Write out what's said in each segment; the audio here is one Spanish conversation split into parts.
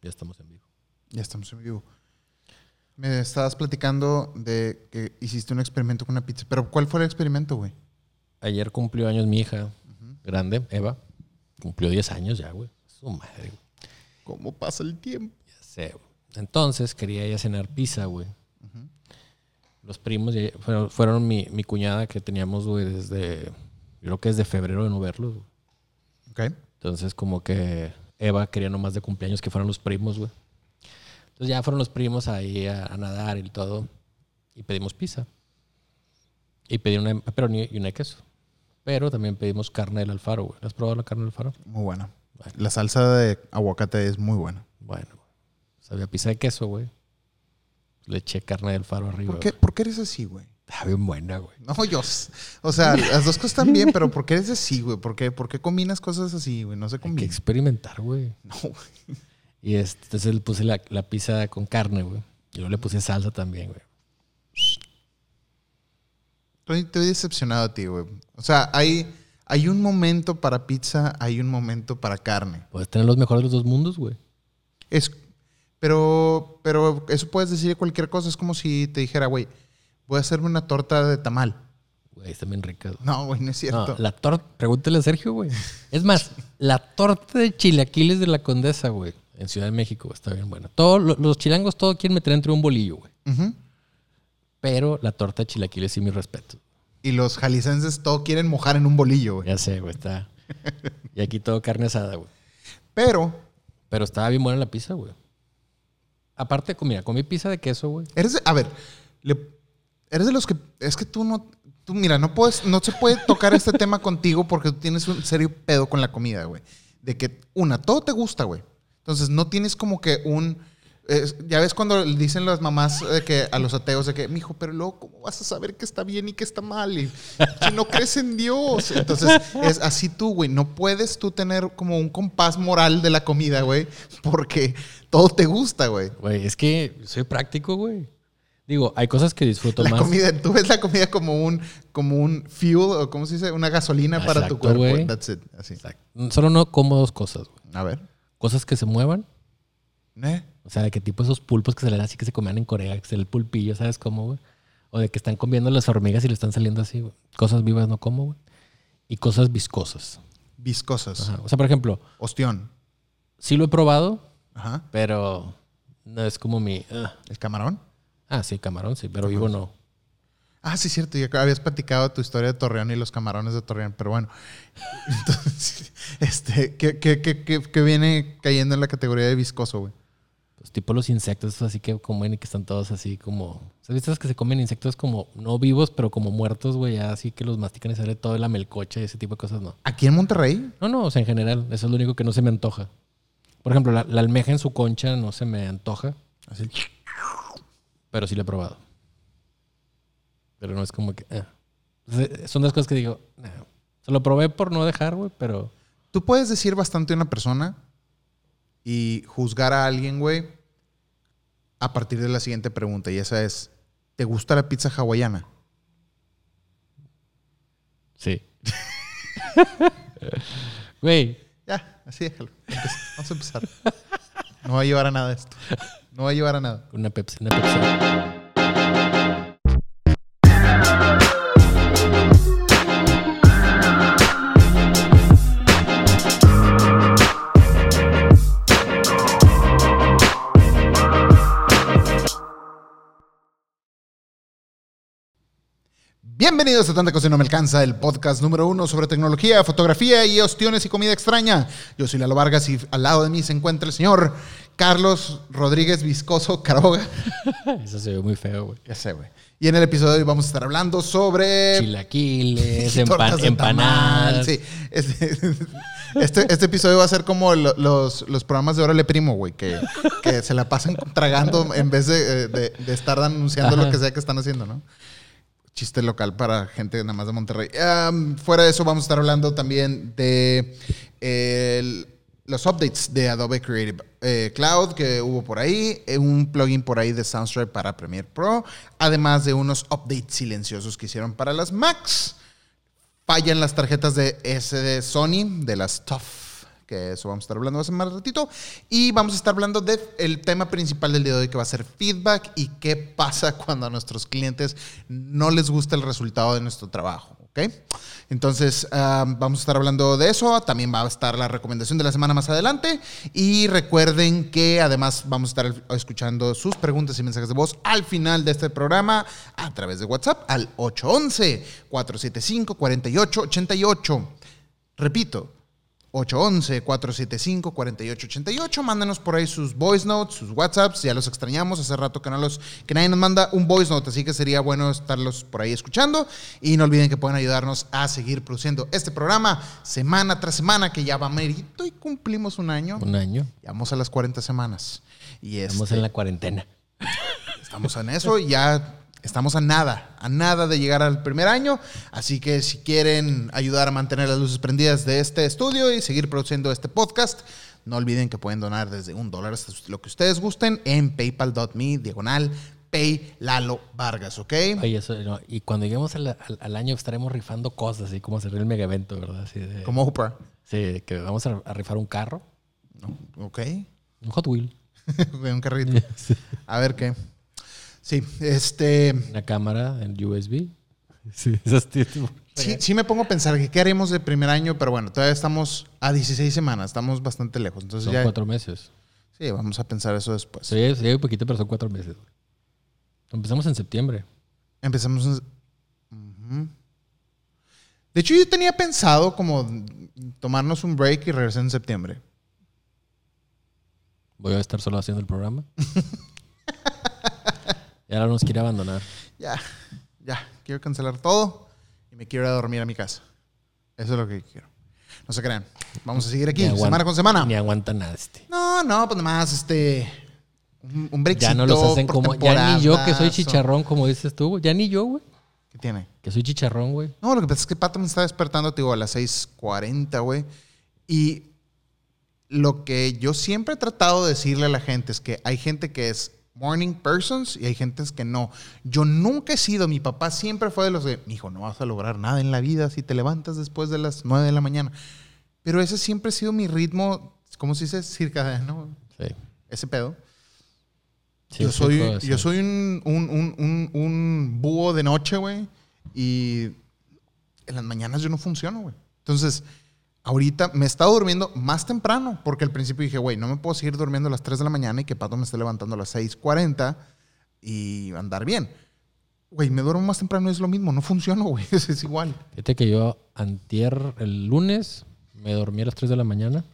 Ya estamos en vivo. Ya estamos en vivo. Me estabas platicando de que hiciste un experimento con una pizza. ¿Pero cuál fue el experimento, güey? Ayer cumplió años mi hija, grande, Eva. Cumplió 10 años ya, güey. Su madre, güey. ¿Cómo pasa el tiempo? Ya sé, güey. Entonces quería ella cenar pizza, güey. Los primos fueron mi cuñada que teníamos, güey, desde... Yo creo que desde febrero de no verlos, güey. Ok. Entonces como que Eva quería nomás de cumpleaños que fueran los primos, güey. Entonces ya fueron los primos ahí a nadar y todo. Y pedimos pizza. Y pedí una pepperoni y una de queso. Pero también pedimos carne del Alfaro, güey. ¿Has probado la carne del Alfaro? Muy buena. Bueno. La salsa de aguacate es muy buena. Bueno, güey. Sabía pizza de queso, güey. Le eché carne del Alfaro arriba. ¿Por qué eres así, güey? Está bien buena, güey. No, o sea, las dos cosas están bien, pero ¿por qué eres así, güey? ¿Por qué combinas cosas así, güey? No se Hay que combina. experimentar, güey. No, güey. Y entonces le puse la pizza con carne, güey. Y luego le puse salsa también, güey. Estoy decepcionado a ti, güey. O sea, hay un momento para pizza, hay un momento para carne. Puedes tener los mejores de los dos mundos, güey. Pero eso puedes decir cualquier cosa. Es como si te dijera, güey, voy a hacerme una torta de tamal. Güey, está bien rica. Güey. No, güey, no es cierto. No, la torta, pregúntale a Sergio, güey. Es más, la torta de chilaquiles de la Condesa, güey, en Ciudad de México, está bien buena. Los chilangos todo quieren meter entre un bolillo, güey. Uh-huh. Pero la torta de chilaquiles sí, mi respeto. Y los jalicenses todo quieren mojar en un bolillo, güey. Ya sé, güey, está. Y aquí todo carne asada, güey. Pero estaba bien buena la pizza, güey. Aparte, mira, comí pizza de queso, güey. eres de los que... Es que mira, no se puede tocar este tema contigo porque tú tienes un serio pedo con la comida, güey. De que, todo te gusta, güey. Entonces, no tienes como que ya ves cuando dicen las mamás de que a los ateos de que, mijo, pero luego, ¿cómo vas a saber qué está bien y qué está mal? Y si no crees en Dios. Entonces, es así tú, güey. No puedes tú tener como un compás moral de la comida, güey, porque todo te gusta, güey. Güey, es que soy práctico, güey. Digo, hay cosas que disfruto más. Tú ves la comida como un fuel, o ¿cómo se dice? Una gasolina. Exacto, para tu cuerpo. Güey. That's it. Así. Exacto. Solo no como dos cosas, güey. A ver. Cosas que se muevan. O sea, de qué tipo esos pulpos que se le dan así que se comían en Corea, que se el pulpillo, ¿sabes cómo, güey? O de que están comiendo las hormigas y le están saliendo así, güey. Cosas vivas no como, güey. Y cosas viscosas. Viscosas. Ajá. O sea, por ejemplo... Ostión. Sí lo he probado, ajá, pero no es como mi... ¿El camarón? Ah, sí, camarón, sí, pero vivo no. Ah, sí, cierto. Ya habías platicado tu historia de Torreón y los camarones de Torreón, pero bueno. Entonces, ¿qué viene cayendo en la categoría de viscoso, güey? Pues tipo los insectos, así que comen y que están todos así como... ¿Has visto los que se comen insectos como no vivos, pero como muertos, güey? Así que los mastican y sale todo la melcocha y ese tipo de cosas, ¿no? ¿Aquí en Monterrey? No, o sea, en general. Eso es lo único que no se me antoja. Por ejemplo, la almeja en su concha no se me antoja. Así. Pero sí la he probado. Pero no es como que... Son las cosas que digo... Se lo probé por no dejar, güey, pero... Tú puedes decir bastante a una persona y juzgar a alguien, güey, a partir de la siguiente pregunta. Y esa es... ¿Te gusta la pizza hawaiana? Sí. Güey. Ya, así déjalo. Vamos a empezar. No va a llevar a nada esto. No va a llevar a nada. Una Pepsi. Bienvenidos a Tanta Cosa No Me Alcanza, el podcast número 1 sobre tecnología, fotografía y ostiones y comida extraña. Yo soy Lalo Vargas y al lado de mí se encuentra el señor Carlos Rodríguez Viscoso Caroga. Eso se ve muy feo, güey. Ya sé, güey. Y en el episodio de hoy vamos a estar hablando sobre... chilaquiles, empanadas. Sí. Este episodio va a ser como los programas de Órale Primo, güey, que se la pasan tragando en vez de estar anunciando lo que sea que están haciendo, ¿no? Chiste local para gente nada más de Monterrey. Fuera de eso, vamos a estar hablando también de los updates de Adobe Creative Cloud que hubo por ahí, un plugin por ahí de Soundstripe para Premiere Pro, además de unos updates silenciosos que hicieron para las Macs. Fallan las tarjetas de SD Sony, de las TUF, que eso vamos a estar hablando hace más ratito. Y vamos a estar hablando del tema principal del día de hoy, que va a ser feedback y qué pasa cuando a nuestros clientes no les gusta el resultado de nuestro trabajo. ¿Ok? Entonces, vamos a estar hablando de eso. También va a estar la recomendación de la semana más adelante. Y recuerden que además vamos a estar escuchando sus preguntas y mensajes de voz al final de este programa a través de WhatsApp al 811-475-4888. Repito, 811-475-4888. Mándenos por ahí sus voice notes, sus WhatsApps. Ya los extrañamos. Hace rato que nadie nos manda un voice note, así que sería bueno estarlos por ahí escuchando. Y no olviden que pueden ayudarnos a seguir produciendo este programa semana tras semana, que ya va merito y cumplimos un año. Un año. Ya vamos a las 40 semanas. Y estamos en la cuarentena. Estamos en eso y ya estamos a nada de llegar al primer año. Así que si quieren ayudar a mantener las luces prendidas de este estudio y seguir produciendo este podcast, no olviden que pueden donar desde $1 hasta lo que ustedes gusten en paypal.me/PayLaloVargas, ¿ok? Oye, eso, no, y cuando lleguemos al año estaremos rifando cosas, así como sería el mega evento, ¿verdad? Así de, como Oprah. Sí, que vamos a rifar un carro. Ok. Un Hot Wheel. Un carrito. Sí. A ver qué. Sí, Una cámara en USB. Sí, esas sí me pongo a pensar que qué haremos de primer año, pero bueno, todavía estamos a 16 semanas, estamos bastante lejos. Entonces son 4 meses. Sí, vamos a pensar eso después. Sí, un poquito, pero son 4 meses. Empezamos en septiembre. Empezamos en... De hecho, yo tenía pensado como tomarnos un break y regresar en septiembre. Voy a estar solo haciendo el programa. Y ahora nos quiere abandonar. Ya. Quiero cancelar todo y me quiero ir a dormir a mi casa. Eso es lo que quiero. No se crean. Vamos a seguir aquí semana con semana. Ni aguanta nada No, pues nada más un breakcito. Ya no los hacen como... Ya ni yo que soy chicharrón, como dices tú. Ya ni yo, güey. ¿Qué tiene? Que soy chicharrón, güey. No, lo que pasa es que Pato me está despertando, te digo, a las 6:40, güey. Y lo que yo siempre he tratado de decirle a la gente es que hay gente que es morning persons y hay gente que no. Yo nunca he sido, mi papá siempre fue de los de, mijo, no vas a lograr nada en la vida si te levantas después de las 9 de la mañana. Pero ese siempre ha sido mi ritmo, ¿cómo se dice? Circadiano. Sí. Ese pedo. Sí, yo soy un búho de noche, güey. Y en las mañanas yo no funciono, güey. Entonces, ahorita me he estado durmiendo más temprano, porque al principio dije, güey, no me puedo seguir durmiendo a las 3 de la mañana y que Pato me esté levantando a las 6:40 y andar bien. Güey, me duermo más temprano y es lo mismo, no funciono, güey, es igual. Fíjate que yo el lunes, me dormí a las 3 de la mañana.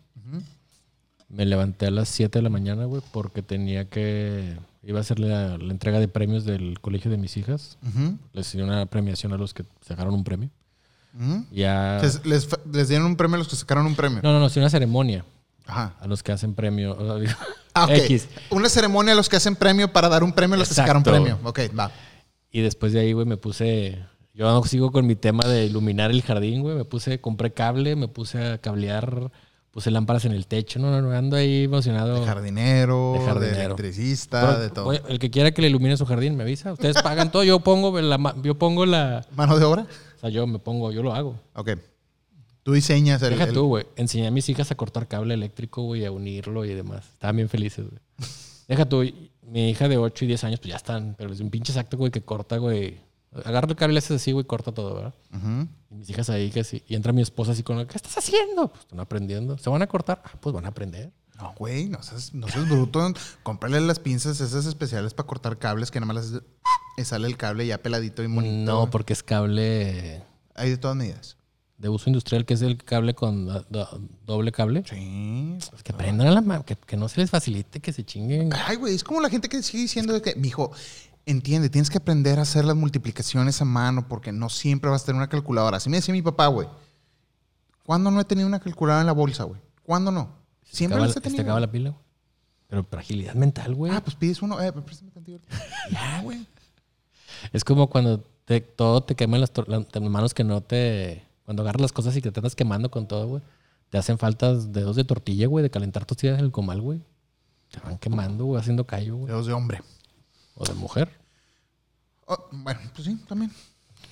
Me levanté a las 7 de la mañana, güey, porque iba a hacer la entrega de premios del colegio de mis hijas. Les dio una premiación a los que sacaron un premio. Ya... ¿Les dieron un premio a los que sacaron un premio? No, sí, una ceremonia. Ajá. A los que hacen premio. Ok. X. Una ceremonia a los que hacen premio para dar un premio a los que sacaron premio. Ok, va. Y después de ahí, güey, me puse... Yo sigo con mi tema de iluminar el jardín, güey. Compré cable, me puse a cablear, puse lámparas en el techo. No, ando ahí emocionado. De jardinero, de electricista, pero, de todo. Oye, el que quiera que le ilumine su jardín, me avisa. Ustedes pagan todo, yo pongo la... ¿Mano de obra? O sea, yo lo hago. Ok. Tú diseñas Deja tú, güey. Enseñé a mis hijas a cortar cable eléctrico, güey, a unirlo y demás. Estaban bien felices, güey. Deja tú, mi hija de 8 y 10 años, pues ya están. Pero es un pinche exacto, güey, que corta, güey. Agarra el cable, le haces así, güey, corta todo, ¿verdad? Y mis hijas ahí que sí. Y entra mi esposa así con, ¿qué estás haciendo? Pues están aprendiendo. ¿Se van a cortar? Pues van a aprender. No, güey, no seas bruto. Cómprale las pinzas esas especiales para cortar cables que nada más le sale el cable ya peladito y bonito. No, porque es cable... Hay de todas medidas. De uso industrial, que es el cable con doble cable. Sí. Pues que aprendan a la mano, que no se les facilite, que se chinguen. Ay, güey, es como la gente que sigue diciendo de que, mijo, entiende, tienes que aprender a hacer las multiplicaciones a mano porque no siempre vas a tener una calculadora. Así me decía mi papá, güey. ¿Cuándo no he tenido una calculadora en la bolsa, güey? ¿Cuándo no? Siempre las he tenido. ¿Te acaba la pila, güey? Pero para agilidad mental, güey. Pues pides uno. Préstame tantito. Ya, güey. Es como cuando todo te quema las manos que no te... Cuando agarras las cosas y que te andas quemando con todo, güey. Te hacen falta dedos de tortilla, güey, de calentar tortillas en el comal, güey. Te van quemando, güey, haciendo callo, güey. Dedos de hombre. O de mujer. Bueno, pues sí, también.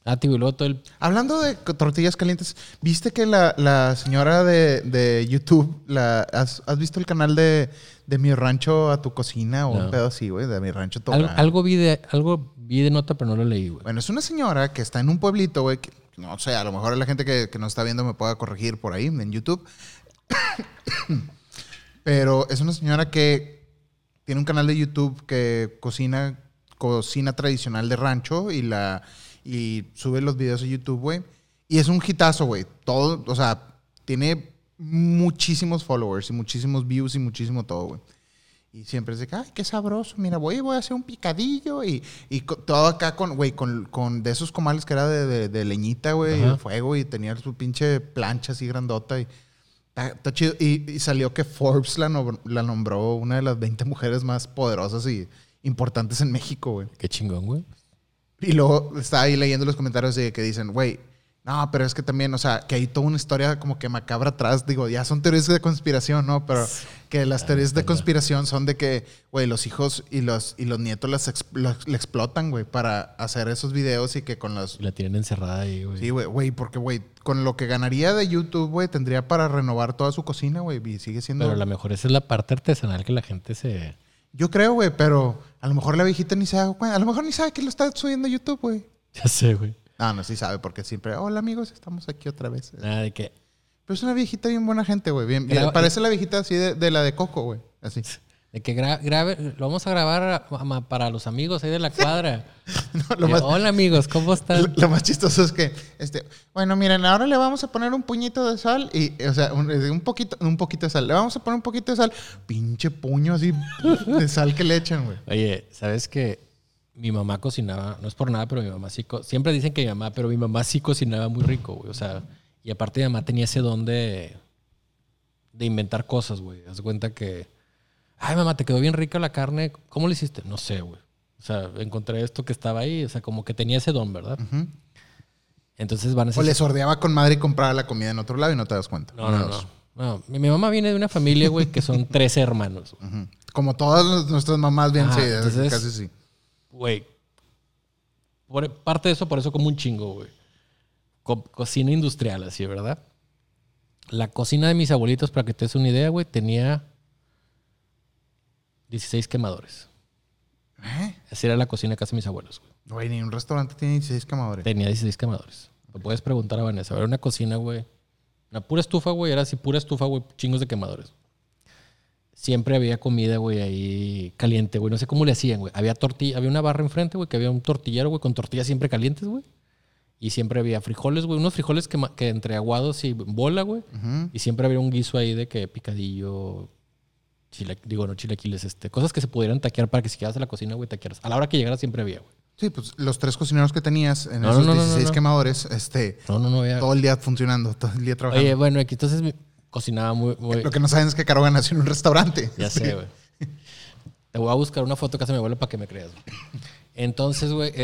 Ah, tío, y luego todo el... Hablando de tortillas calientes, ¿viste que la señora de YouTube, ¿has visto el canal de Mi Rancho a tu Cocina o un pedo así, güey? De Mi Rancho a tu hogar. Algo vi de nota, pero no lo leí, güey. Bueno, es una señora que está en un pueblito, güey, que no sé, a lo mejor la gente que nos está viendo me pueda corregir por ahí en YouTube. Pero es una señora que tiene un canal de YouTube que cocina tradicional de rancho y sube los videos a YouTube, güey. Y es un hitazo, güey. Todo, o sea, tiene muchísimos followers y muchísimos views y muchísimo todo, güey. Y siempre es de que, ay, qué sabroso. Mira, voy a hacer un picadillo y todo acá con de esos comales que era de leñita, güey, y de fuego, y tenía su pinche plancha así grandota y está chido. Y salió que Forbes la nombró una de las 20 mujeres más poderosas y importantes en México, güey. Qué chingón, güey. Y luego estaba ahí leyendo los comentarios de que dicen, güey, no, pero es que también, o sea, que hay toda una historia como que macabra atrás. Digo, ya son teorías de conspiración, ¿no? Pero que las teorías de conspiración son de que, güey, los hijos y los nietos le explotan, güey, para hacer esos videos y que con los... Y la tienen encerrada ahí, güey. Sí, güey, porque, güey, con lo que ganaría de YouTube, güey, tendría para renovar toda su cocina, güey, y sigue siendo... Pero a lo mejor esa es la parte artesanal que la gente se... Yo creo, güey, pero a lo mejor la viejita ni se da cuenta. A lo mejor ni sabe que lo está subiendo a YouTube, güey. Ya sé, güey. No, sí sabe, porque siempre, hola amigos, estamos aquí otra vez. Nada de que... Pero es una viejita bien buena gente, güey. Bien, parece la viejita así de la de Coco, güey. Así. De que grabe, lo vamos a grabar para los amigos ahí de la cuadra. Hola amigos, ¿cómo están? Lo más chistoso es que, bueno, miren, ahora le vamos a poner un puñito de sal y, o sea, un poquito de sal. Le vamos a poner un poquito de sal. Pinche puño así de sal que le echan, güey. Oye, ¿sabes qué? Mi mamá cocinaba, no es por nada, pero mi mamá sí... Siempre dicen que mi mamá, pero mi mamá sí cocinaba muy rico, güey. O sea, y aparte mi mamá tenía ese don de inventar cosas, güey. Haz de cuenta que... Ay, mamá, te quedó bien rica la carne. ¿Cómo le hiciste? No sé, güey. O sea, encontré esto que estaba ahí. O sea, como que tenía ese don, ¿verdad? Uh-huh. Entonces van a... O le sordeaba con madre y compraba la comida en otro lado y no te das cuenta. No. Mi mamá viene de una familia, güey, que son 13 hermanos. Uh-huh. Como todas nuestras mamás, bien, sí. Entonces, casi sí. Güey, parte de eso, por eso como un chingo, güey. Cocina industrial, así, ¿verdad? La cocina de mis abuelitos, para que te des una idea, güey, tenía 16 quemadores. Así era la cocina de casa de mis abuelos, güey. Güey, ni un restaurante tiene 16 quemadores. Tenía 16 quemadores. Lo puedes preguntar a Vanessa. Era una cocina, güey. Una pura estufa, güey. Era así, pura estufa, güey. Chingos de quemadores. Siempre había comida, güey, ahí caliente, güey. No sé cómo le hacían, güey. Había tortilla, había una barra enfrente, güey, que había un tortillero, güey, con tortillas siempre calientes, güey. Y siempre había frijoles, güey. Unos frijoles que entre aguados y bola, güey. Uh-huh. Y siempre había un guiso ahí de que picadillo, chilaquiles, cosas que se pudieran taquear para que si quedas a la cocina, güey, taquearas. A la hora que llegaras siempre había, güey. Sí, pues los 3 cocineros que tenías en esos 16 quemadores, no había... todo el día funcionando, todo el día trabajando. Oye, bueno, entonces cocinaba muy... Lo que no saben es que Caro nació en un restaurante. Ya sé, güey. Te voy a buscar una foto que hace mi abuelo para que me creas, güey. Entonces, güey,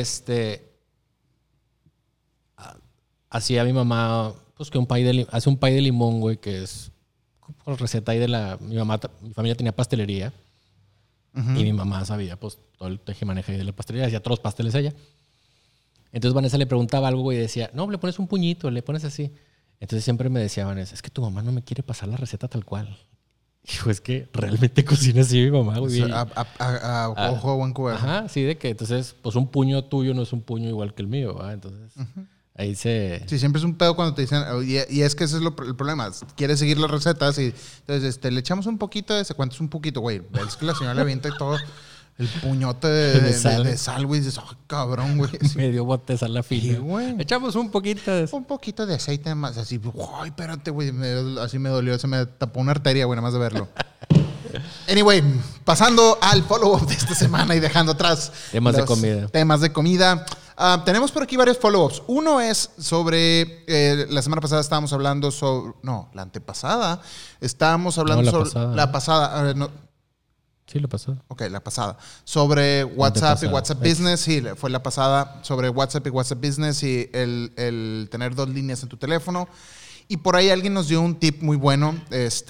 hacía mi mamá, pues que hace un pay de limón, güey, que es por receta ahí de mi familia tenía pastelería. Uh-huh. Y mi mamá sabía, pues, todo el tejemaneje de la pastelería, hacía todos los pasteles ella. Entonces Vanessa le preguntaba algo, güey, y decía, no, le pones un puñito, le pones así. Entonces siempre me decía Vanessa, es que tu mamá no me quiere pasar la receta tal cual. Hijo, es que realmente cocina así mi mamá, güey. O sea, a ojo buen cubero. Ajá, sí, de que entonces, pues un puño tuyo no es un puño igual que el mío, ¿verdad? Entonces, ahí se... Sí, siempre es un pedo cuando te dicen, y es que ese es el problema. Quieres seguir las recetas y entonces le echamos un poquito de ese, ¿cuánto es un poquito, güey? Ves que la señora le avienta todo el puñote de sal, güey, y dices, oh, cabrón, güey. Medio bote de sal la fina. Sí, güey. Echamos un poquito de... Un poquito de aceite más, así, ay, espérate, güey, así me dolió, se me tapó una arteria, güey, nada más de verlo. Anyway, pasando al follow-up de esta semana y dejando atrás temas de comida. Tenemos por aquí varios follow-ups. Uno es sobre, la semana pasada estábamos hablando sobre, no, la antepasada, estábamos hablando sobre la pasada. Sí, la pasada. Ok, la pasada. Sobre WhatsApp y WhatsApp Business. Sí, fue la pasada sobre WhatsApp y WhatsApp Business y el tener 2 líneas en tu teléfono. Y por ahí alguien nos dio un tip muy bueno,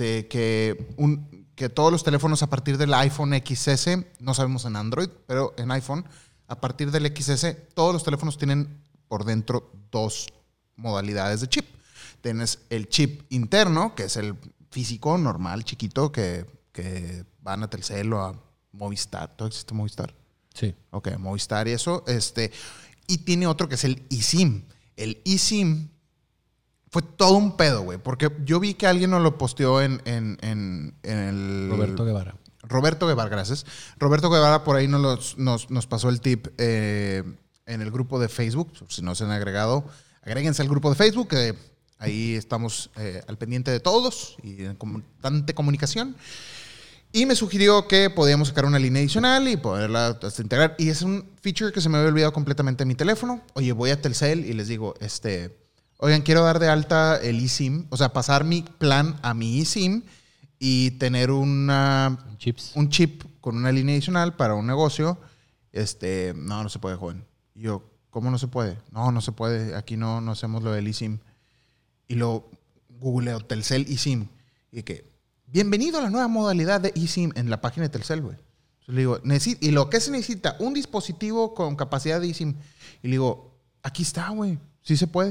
que todos los teléfonos a partir del iPhone XS, no sabemos en Android, pero en iPhone, a partir del XS, todos los teléfonos tienen por dentro 2 modalidades de chip. Tienes el chip interno, que es el físico, normal, chiquito, que van a Telcel o a Movistar. ¿Todo existe Movistar? Sí. Ok, Movistar y eso. Y tiene otro que es el eSIM. El eSIM fue todo un pedo, güey. Porque yo vi que alguien nos lo posteó en el... Roberto Guevara. Roberto Guevara, gracias. Roberto Guevara por ahí nos pasó el tip en el grupo de Facebook. Si no se han agregado, agréguense al grupo de Facebook. Ahí estamos al pendiente de todos y en constante comunicación. Y me sugirió que podíamos sacar una línea adicional y poderla integrar. Y es un feature que se me había olvidado completamente en mi teléfono. Oye, voy a Telcel y les digo, oigan, quiero dar de alta el eSIM. O sea, pasar mi plan a mi eSIM y tener un chip con una línea adicional para un negocio. No se puede, joven. Y yo, ¿cómo no se puede? No se puede. Aquí no hacemos lo del eSIM. Y lo googleo, Telcel eSIM. Y que, bienvenido a la nueva modalidad de eSIM en la página de Telcel, güey. Entonces le digo, ¿y lo que se necesita? Un dispositivo con capacidad de eSIM. Y le digo, aquí está, güey. Sí se puede.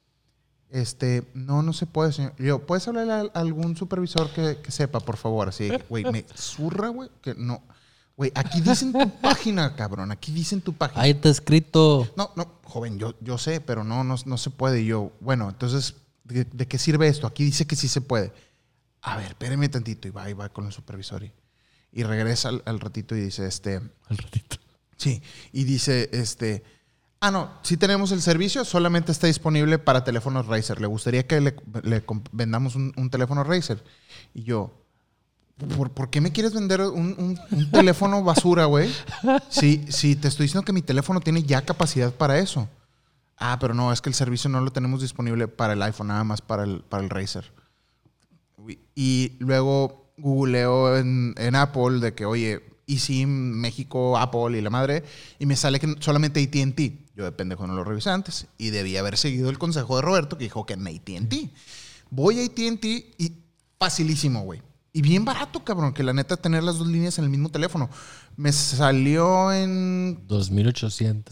No se puede, señor. Y yo, ¿puedes hablarle a algún supervisor que sepa, por favor? Así, güey, me zurra, güey, que no. Güey, aquí dice en tu página, cabrón. Aquí dice en tu página. Ahí está escrito. No, joven, yo sé, pero no se puede. Y yo, bueno, entonces, ¿de qué sirve esto? Aquí dice que sí se puede. A ver, espéreme tantito. Y va con el supervisor. Y regresa al ratito y dice, Al ratito. Sí, y dice, no, sí tenemos el servicio, solamente está disponible para teléfonos Razer. ¿Le gustaría que le vendamos un teléfono Razer? Y yo, ¿por qué me quieres vender un teléfono basura, güey? Sí, te estoy diciendo que mi teléfono tiene ya capacidad para eso. Pero no, es que el servicio no lo tenemos disponible para el iPhone, nada más para el Razer. Y luego googleo en Apple de que, oye, eSIM, México, Apple y la madre, y me sale que solamente AT&T. Yo de pendejo no lo revisé antes y debí haber seguido el consejo de Roberto que dijo que en AT&T. Voy a AT&T y facilísimo, güey. Y bien barato, cabrón, que la neta tener las 2 líneas en el mismo teléfono. Me salió en... 2,800.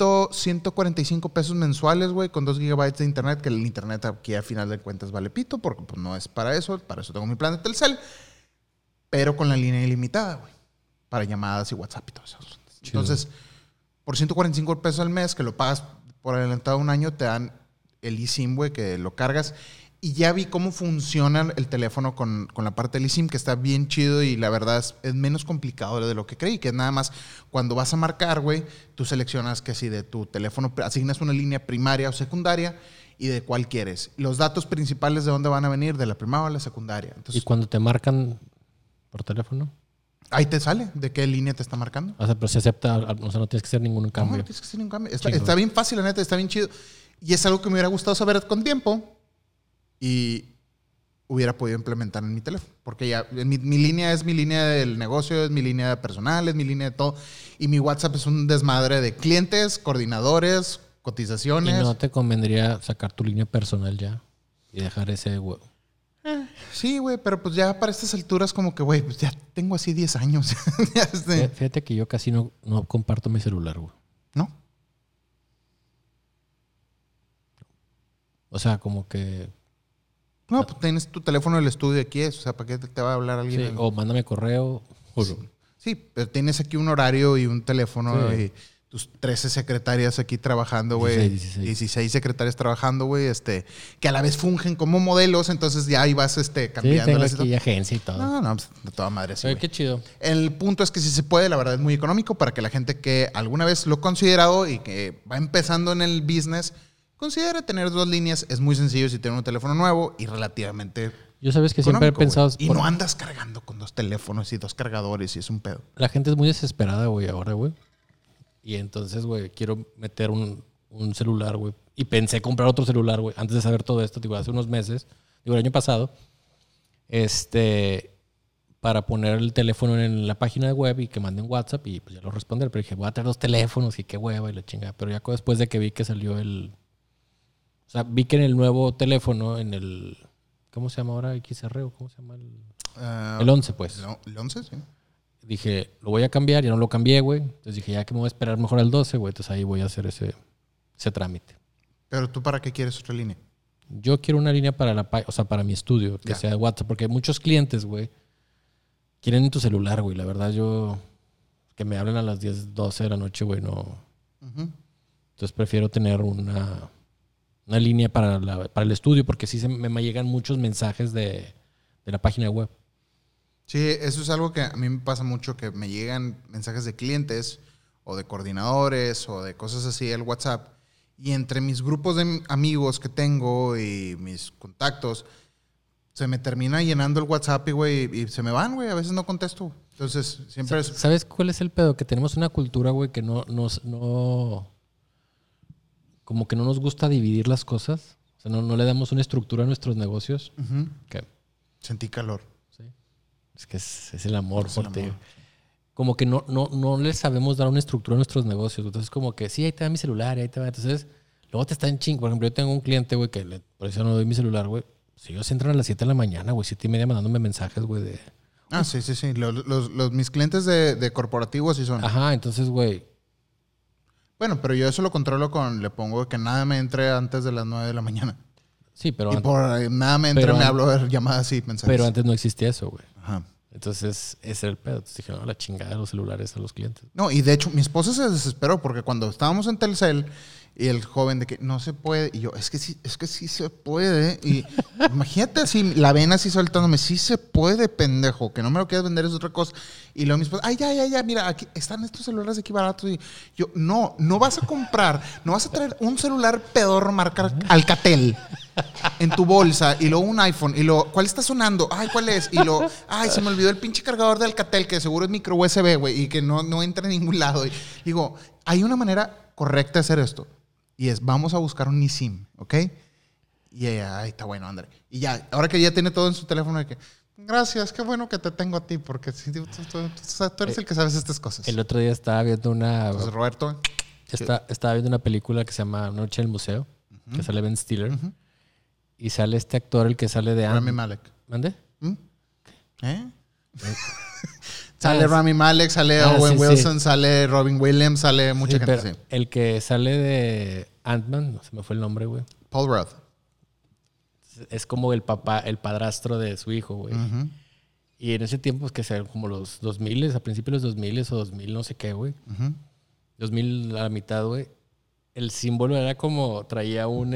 145 pesos mensuales, güey, con 2 gigabytes de internet, que el internet aquí a final de cuentas vale pito, porque pues, no es para eso tengo mi plan de Telcel, pero con la línea ilimitada, güey, para llamadas y WhatsApp y todo eso. Entonces, por 145 pesos al mes, que lo pagas por adelantado un año, te dan el eSIM, güey, que lo cargas. Y ya vi cómo funciona el teléfono con la parte del eSIM, que está bien chido y la verdad es menos complicado de lo que creí, que es nada más cuando vas a marcar, güey, tú seleccionas que si de tu teléfono asignas una línea primaria o secundaria y de cuál quieres. Los datos principales de dónde van a venir, de la primaria o la secundaria. Entonces, ¿y cuando te marcan por teléfono? Ahí te sale de qué línea te está marcando. O sea, pero se acepta, o sea, no tienes que hacer ningún cambio. No tienes que hacer ningún cambio. Está bien fácil, la neta, está bien chido. Y es algo que me hubiera gustado saber con tiempo y hubiera podido implementar en mi teléfono. Porque ya mi línea es mi línea del negocio, es mi línea personal, es mi línea de todo. Y mi WhatsApp es un desmadre de clientes, coordinadores, cotizaciones. ¿Y no te convendría sacar tu línea personal ya y dejar ese huevo? Sí, güey, pero pues ya para estas alturas como que, güey, pues ya tengo así 10 años. Fíjate que yo casi no comparto mi celular, güey. ¿No? O sea, como que... No, pues tienes tu teléfono del estudio aquí, o sea, ¿para qué te va a hablar alguien? Sí, o mándame correo. Sí, pero tienes aquí un horario y un teléfono, sí. Y tus 13 secretarias aquí trabajando, güey. 16 secretarias trabajando, güey, que a la vez fungen como modelos, entonces ya ahí vas cambiándoles. Sí, tengo aquí agencia y todo. No, pues, de toda madre así, Oye, qué chido. El punto es que si se puede, la verdad es muy económico para que la gente que alguna vez lo ha considerado y que va empezando en el business, considere tener 2 líneas. Es muy sencillo si tienes un teléfono nuevo y relativamente... Yo sabes que siempre he pensado... Y no andas cargando con 2 teléfonos y 2 cargadores y es un pedo. La gente es muy desesperada, güey, ahora, güey. Y entonces, güey, quiero meter un celular, güey. Y pensé comprar otro celular, güey, antes de saber todo esto, digo, hace unos meses, digo, el año pasado, para poner el teléfono en la página de web y que manden WhatsApp y pues ya lo responder. Pero dije, voy a tener 2 teléfonos y qué hueva y la chingada. Pero ya después de que vi que salió o sea, vi que en el nuevo teléfono, en el... ¿Cómo se llama ahora? XR o ¿cómo se llama? El 11, pues. El 11, sí. Dije, lo voy a cambiar, ya no lo cambié, güey. Entonces dije, ya que me voy a esperar mejor al 12, güey. Entonces ahí voy a hacer ese ese trámite. ¿Pero tú para qué quieres otra línea? Yo quiero una línea para para mi estudio, que sea WhatsApp, porque muchos clientes, güey, quieren en tu celular, güey. La verdad, que me hablen a las 10, 12 de la noche, güey, no. Uh-huh. Entonces prefiero tener una línea para el estudio, porque sí me llegan muchos mensajes de la página web. Sí, eso es algo que a mí me pasa mucho, que me llegan mensajes de clientes o de coordinadores o de cosas así, el WhatsApp. Y entre mis grupos de amigos que tengo y mis contactos, se me termina llenando el WhatsApp y se me van, güey. A veces no contesto. Entonces, siempre es... ¿Sabes cuál es el pedo? Que tenemos una cultura, güey, que no como que no nos gusta dividir las cosas. O sea, no le damos una estructura a nuestros negocios. Uh-huh. Sentí calor. Sí. Es que es el amor por ti. Como que no le sabemos dar una estructura a nuestros negocios. Entonces, como que sí, ahí te va mi celular, ahí te va. Entonces, luego te están ching. Por ejemplo, yo tengo un cliente, güey, que por eso no doy mi celular, güey. Si ellos entran a las 7 de la mañana, güey, 7:30 mandándome mensajes, güey, de... Ah, sí. Mis clientes de corporativos sí son. Ajá, entonces, güey. Bueno, pero yo eso lo controlo le pongo que nada me entre antes de las 9 de la mañana. Sí, pero... Y por nada me entre, me hablo de llamadas y mensajes. Pero antes no existía eso, güey. Ajá. Entonces, ese era el pedo. Entonces dije, no, la chingada de los celulares a los clientes. No, y de hecho, mi esposa se desesperó porque cuando estábamos en Telcel y el joven de que no se puede, y yo, es que sí se puede. Y imagínate así, la vena así soltándome, sí se puede, pendejo, que no me lo quieras vender es otra cosa. Y luego mi esposa, ay, ya, mira, aquí están estos celulares aquí baratos. Y yo, no vas a traer un celular pedorro marca Alcatel en tu bolsa y luego un iPhone y luego, ¿cuál está sonando? Ay, ¿cuál es? Y luego, ay, se me olvidó el pinche cargador de Alcatel que seguro es micro USB, güey, y que no entra en ningún lado. Y digo, hay una manera correcta de hacer esto y es, vamos a buscar un eSIM, ¿ok? Y ella, ay, está bueno, André. Y ya, ahora que ya tiene todo en su teléfono, de que, gracias, qué bueno que te tengo a ti, porque tú eres el que sabes estas cosas. El otro día estaba viendo Entonces, Roberto. Estaba viendo una película que se llama Noche en el Museo, uh-huh, que sale Ben Stiller. Uh-huh. Y sale este actor, el que sale de... Rami Malek. ¿Mande? Sale Rami Malek, sale Owen Wilson, sale Robin Williams, sale mucha gente. Pero el que sale de Ant-Man, no se me fue el nombre, güey. Paul Rudd. Es como el padrastro de su hijo, güey. Uh-huh. Y en ese tiempo, es que sean como los 2000, a principios de los 2000 o 2000 no sé qué, güey. Uh-huh. 2000 a la mitad, güey. El símbolo era como, traía un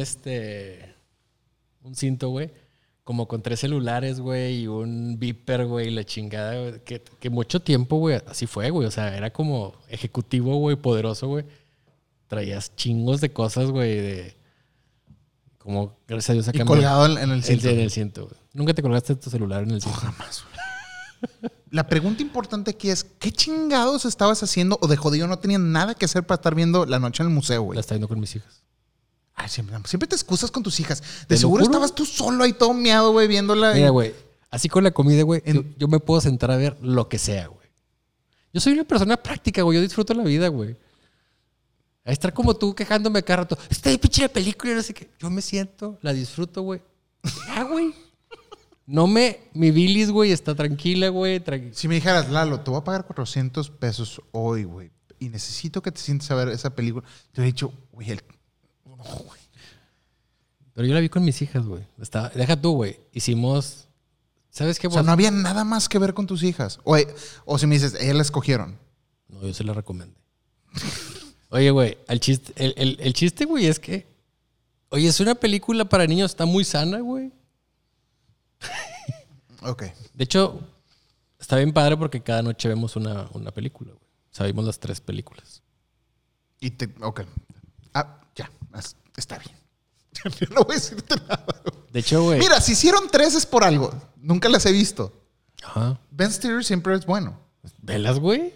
cinto, güey, como con 3 celulares, güey, y un beeper, güey, y la chingada, güey. Que mucho tiempo, güey, así fue, güey. O sea, era como ejecutivo, güey, poderoso, güey. Traías chingos de cosas, güey, como, gracias a Dios, acá. Y colgado en el cinto. En el cinto, güey. ¿Nunca te colgaste tu celular en el cinto? Jamás, güey. La pregunta importante aquí es, ¿qué chingados estabas haciendo o de jodido no tenías nada que hacer para estar viendo La Noche en el Museo, güey? La estaba viendo con mis hijas. Ay, siempre te excusas con tus hijas. De seguro estabas tú solo ahí todo miado, güey, viéndola. Mira, güey, así con la comida, güey, yo me puedo sentar a ver lo que sea, güey. Yo soy una persona práctica, güey. Yo disfruto la vida, güey. A estar como tú quejándome cada rato. Esta pinche película, no sé qué. Yo me siento, la disfruto, güey. Ya, güey. Mi bilis, güey, está tranquila, güey. Si me dijeras, Lalo, te voy a pagar $400 hoy, güey, y necesito que te sientes a ver esa película, te he dicho, güey, no, güey. Pero yo la vi con mis hijas, güey. Deja tú, güey. Hicimos... ¿Sabes qué? O sea, no había nada más que ver con tus hijas. O si me dices, ellas la escogieron. No, yo se la recomendé. Oye, güey, el chiste, güey, es que... Oye, es una película para niños, está muy sana, güey. Ok. De hecho, está bien padre porque cada noche vemos una película, güey. O sea, vimos las 3 películas. Ok. Ah, ya. Está bien. No voy a decirte nada. De hecho, güey... Mira, si hicieron 3 es por algo. Nunca las he visto. Ajá. Ben Stiller siempre es bueno. ¿Velas, güey?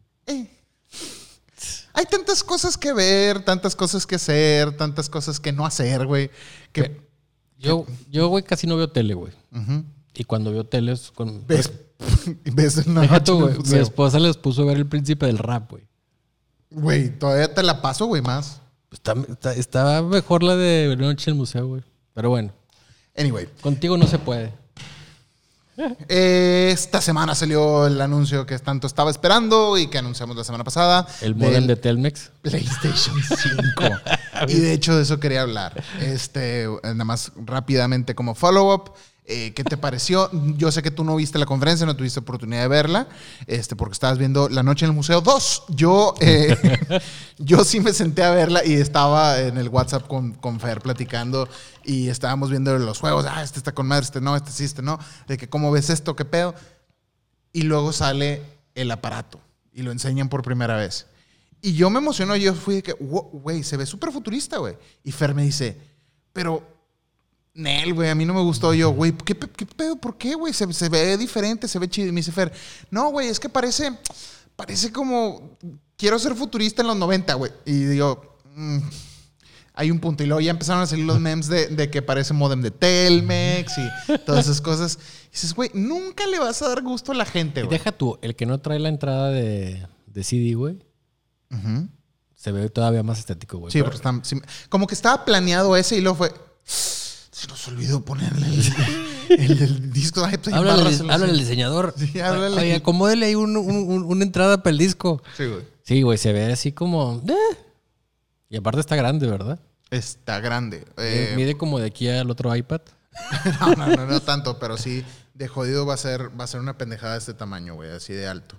Hay tantas cosas que ver, tantas cosas que hacer, tantas cosas que no hacer, güey. Yo, güey, casi no veo tele, güey. Uh-huh. Y cuando veo tele es con... ¿Ves una Deja noche tú, güey. Mi esposa les puso a ver El Príncipe del Rap, güey. Güey, todavía te la paso, güey, más. Está mejor la de Noche en el Museo, güey. Pero bueno. Anyway. Contigo no se puede. Esta semana salió el anuncio que tanto estaba esperando y que anunciamos la semana pasada. El modem de Telmex. PlayStation 5. Y de hecho de eso quería hablar. Nada más rápidamente como follow-up. ¿Qué te pareció? Yo sé que tú no viste la conferencia, no tuviste oportunidad de verla, porque estabas viendo La Noche en el Museo 2. Yo sí me senté a verla y estaba en el WhatsApp con Fer platicando y estábamos viendo los juegos. Este está con madre, este no, este sí, este no. De que cómo ves esto, qué pedo. Y luego sale el aparato y lo enseñan por primera vez. Y yo me emocionó, yo fui de que, güey, se ve súper futurista, güey. Y Fer me dice, pero... Nel, güey, a mí no me gustó. Yo, güey, ¿qué pedo? ¿Por qué, güey? Se ve diferente, se ve chido. Y me dice Fer, no, güey, es que parece como... Quiero ser futurista en los 90, güey. Y digo, hay un punto. Y luego ya empezaron a salir los memes de que parece modem de Telmex y todas esas cosas. Y dices, güey, nunca le vas a dar gusto a la gente, güey. Deja tú, el que no trae la entrada de CD, güey, se ve todavía más estético, güey. Sí, porque como que estaba planeado ese y luego fue... Se nos olvidó ponerle el disco. Háblale al diseñador. Sí, háblale. Oye, acomódele ahí una entrada para el disco. Sí, güey. Sí, güey, se ve así como... Y aparte está grande, ¿verdad? Está grande. Mide como de aquí al otro iPad. No tanto, pero sí, de jodido va a ser una pendejada de este tamaño, güey, así de alto.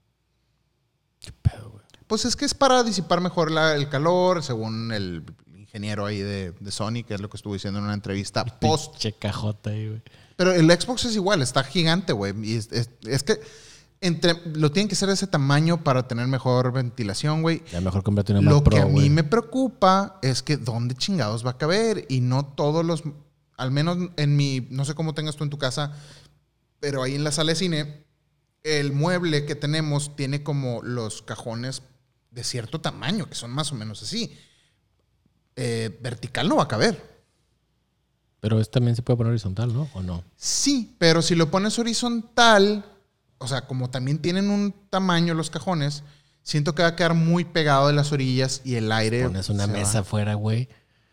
¿Qué pedo, güey? Pues es que es para disipar mejor el calor, según el ingeniero ahí de Sony, que es lo que estuvo diciendo en una entrevista post. Che cajota ahí, güey. Pero el Xbox es igual, está gigante, güey. Y es que lo tienen que ser de ese tamaño para tener mejor ventilación, güey. Ya mejor cómprate una Mac Lo Pro, que a mí güey. me preocupa es que ¿dónde chingados va a caber? Y no todos los... Al menos en mi... No sé cómo tengas tú en tu casa, pero ahí en la sala de cine, el mueble que tenemos tiene como los cajones de cierto tamaño, que son más o menos así. Vertical no va a caber. Pero también se puede poner horizontal, ¿no? ¿O no? Sí, pero si lo pones horizontal, o sea, como también tienen un tamaño los cajones, siento que va a quedar muy pegado de las orillas y el aire... Pones una mesa afuera, güey.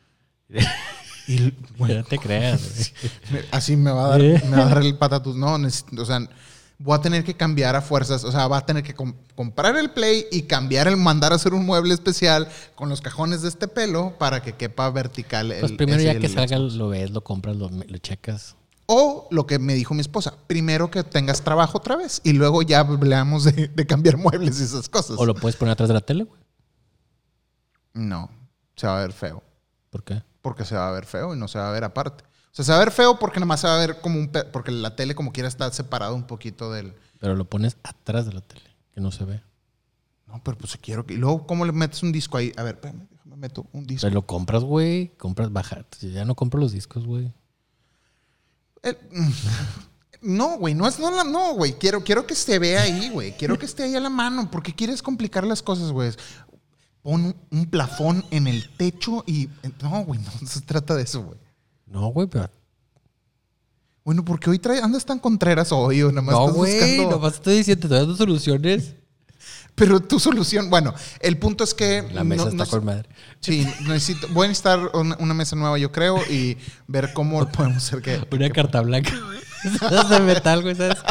Y, bueno, no te creas, güey. Así me va a dar el patatús. No, o sea... Voy a tener que cambiar a fuerzas. O sea, va a tener que comprar el Play y mandar a hacer un mueble especial con los cajones de este pelo para que quepa vertical. Pues primero ya que salga, lo ves, lo compras, lo checas. O lo que me dijo mi esposa, primero que tengas trabajo otra vez y luego ya hablamos de cambiar muebles y esas cosas. O lo puedes poner atrás de la tele, güey. No, se va a ver feo. ¿Por qué? Porque se va a ver feo y no se va a ver aparte. O sea, se va a ver feo porque nada más se va a ver como porque la tele como quiera está separado un poquito del... Pero lo pones atrás de la tele, que no se ve. No, pero pues quiero que... Y luego, ¿cómo le metes un disco ahí? A ver, espérame, déjame meto un disco. Pero lo compras, güey. Baja. Ya no compro los discos, güey. No, güey. No, güey. Quiero que se vea ahí, güey. Quiero que esté ahí a la mano. ¿Por qué quieres complicar las cosas, güey? Pon un plafón en el techo y... No, güey. No se trata de eso, güey. No, güey, pero... Bueno, porque hoy andas tan contreras hoy o nada más estás buscando... No, güey, nomás estoy diciendo, te dando soluciones. Pero tu solución... Bueno, el punto es que... La mesa está con madre. Sí, voy a necesitar una mesa nueva, yo creo, y ver cómo podemos hacer que... Una carta blanca, güey. Esas de metal, güey, ¿sabes?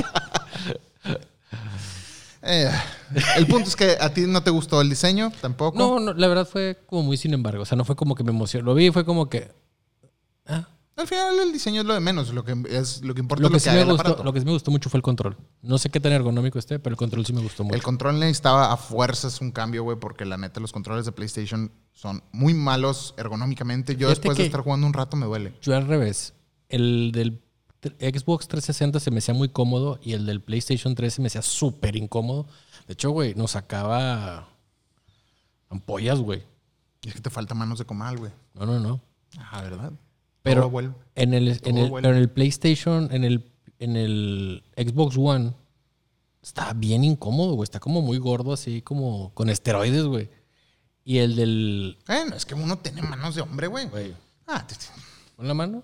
El punto es que a ti no te gustó el diseño, tampoco. No, la verdad fue como muy sin embargo. O sea, no fue como que me emocionó. Lo vi y fue como que... Al final el diseño es lo de menos, lo que importa es lo que sí haga el gustó, aparato. lo que sí me gustó mucho fue el control. No sé qué tan ergonómico esté, pero el control sí me gustó mucho. El control necesitaba a fuerzas un cambio, güey, porque la neta los controles de PlayStation son muy malos ergonómicamente. Yo después de estar jugando un rato me duele. Yo al revés. El del Xbox 360 se me hacía muy cómodo y el del PlayStation 3 se me hacía súper incómodo. De hecho, güey, nos sacaba ampollas, güey. Es que te falta manos de comal, güey. No. Ah, ¿verdad? Pero en el PlayStation, en el Xbox One, está bien incómodo, güey. Está como muy gordo, así como con esteroides, güey. Y el del... Bueno, es que uno tiene manos de hombre, güey. ¿Pon la mano?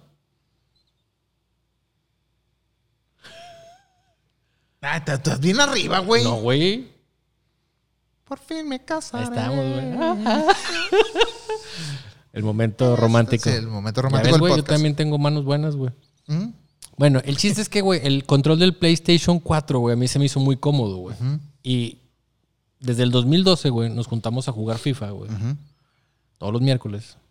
Estás bien arriba, güey. No, güey. Por fin me casaré. Ahí estamos, güey. El momento romántico. Sí, el momento romántico del güey, podcast. yo también tengo manos buenas, güey. Bueno, el chiste es que, güey, el control del PlayStation 4, güey, a mí se me hizo muy cómodo, güey. Y desde el 2012, güey, nos juntamos a jugar FIFA, güey. Todos los miércoles.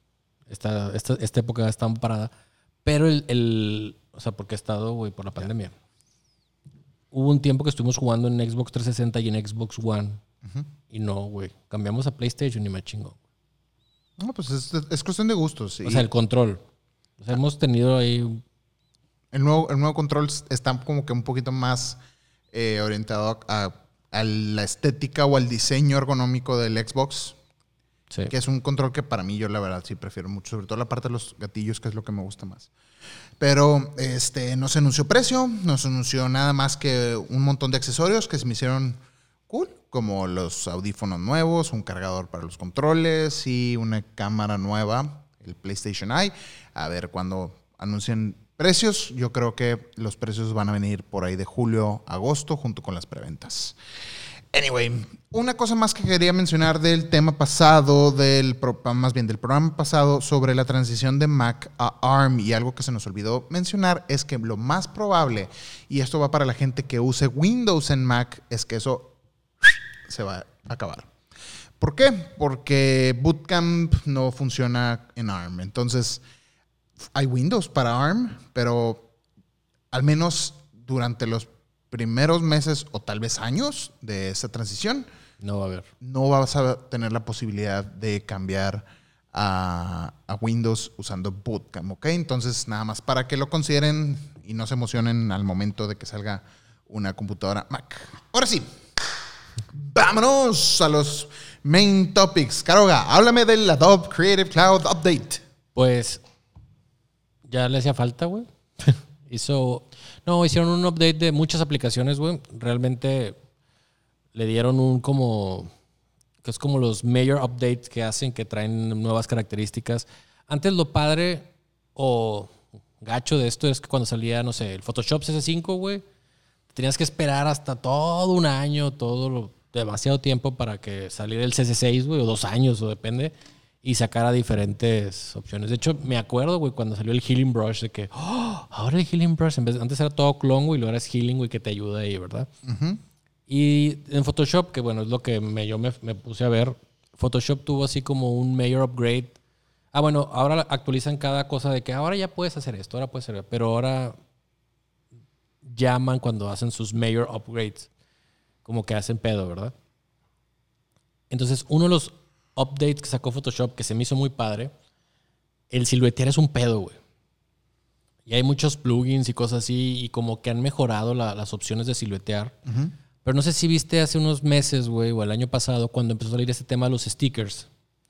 Esta época está parada. Pero o sea, porque he estado, güey, por la pandemia. Hubo un tiempo que estuvimos jugando en Xbox 360 y en Xbox One. Uh-huh. Y no, güey. Cambiamos a PlayStation y me chingó. No, pues es cuestión de gustos. O sea, el control. O sea, hemos tenido ahí... El nuevo control está como que un poquito más orientado a la estética o al diseño ergonómico del Xbox. Sí. Que es un control que para mí yo la verdad sí prefiero mucho. Sobre todo la parte de los gatillos, que es lo que me gusta más. Pero no se anunció precio. No se anunció nada más que un montón de accesorios que se me hicieron cool. Como los audífonos nuevos, un cargador para los controles y una cámara nueva, el PlayStation Eye. A ver cuando anuncien precios. Yo creo que los precios van a venir por ahí de julio a agosto junto con las preventas. Anyway, una cosa más que quería mencionar del tema pasado, del programa pasado sobre la transición de Mac a ARM, y algo que se nos olvidó mencionar es que lo más probable, y esto va para la gente que use Windows en Mac, es que eso se va a acabar. ¿Por qué? Porque Boot Camp no funciona en ARM. Entonces, hay Windows para ARM, pero al menos durante los primeros meses o tal vez años de esa transición, no va a haber. No vas a tener la posibilidad de cambiar a Windows usando Boot Camp, ¿ok? Entonces, nada más para que lo consideren y no se emocionen al momento de que salga una computadora Mac. Ahora sí, vámonos a los main topics. Caroga, háblame del Adobe Creative Cloud Update. Pues ya le hacía falta, güey. Hicieron un update de muchas aplicaciones, güey. Realmente le dieron que es como los major updates que hacen, que traen nuevas características. Antes lo padre o gacho de esto es que cuando salía, no sé, el Photoshop CS5, güey, tenías que esperar hasta todo un año, demasiado tiempo para que saliera el CS6, güey, o 2 años, o depende, y sacara diferentes opciones. De hecho, me acuerdo, güey, cuando salió el Healing Brush, de que, ahora el Healing Brush, antes era todo clon, güey, y ahora es Healing, güey, que te ayuda ahí, ¿verdad? Uh-huh. Y en Photoshop, que bueno, es lo que yo me puse a ver, Photoshop tuvo así como un major upgrade. Bueno, ahora actualizan cada cosa de que ahora ya puedes hacer esto, ahora puedes hacer, pero ahora llaman cuando hacen sus major upgrades, como que hacen pedo, ¿verdad? Entonces, uno de los updates que sacó Photoshop que se me hizo muy padre, el siluetear es un pedo, güey. Y hay muchos plugins y cosas así, y como que han mejorado las opciones de siluetear. Uh-huh. Pero no sé si viste hace unos meses, güey, o el año pasado, cuando empezó a salir este tema de los stickers.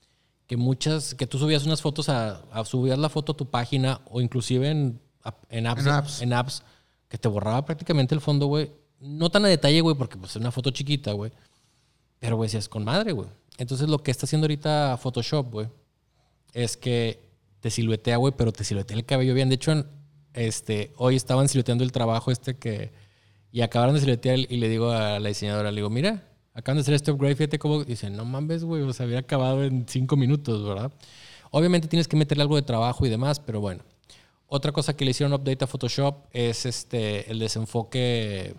Que tú subías unas fotos subías la foto a tu página, o inclusive en apps, que te borraba prácticamente el fondo, güey. No tan a detalle, güey, porque pues, es una foto chiquita, güey. Pero, güey, si es con madre, güey. Entonces, lo que está haciendo ahorita Photoshop, güey, es que te siluetea, güey, pero te siluetea el cabello bien. De hecho, hoy estaban silueteando el trabajo y acabaron de siluetear y le digo a la diseñadora, le digo, mira, acaban de hacer este upgrade, fíjate cómo... Dice, no mames, güey, o sea, había acabado en 5 minutos, ¿verdad? Obviamente tienes que meterle algo de trabajo y demás, pero bueno. Otra cosa que le hicieron update a Photoshop es el desenfoque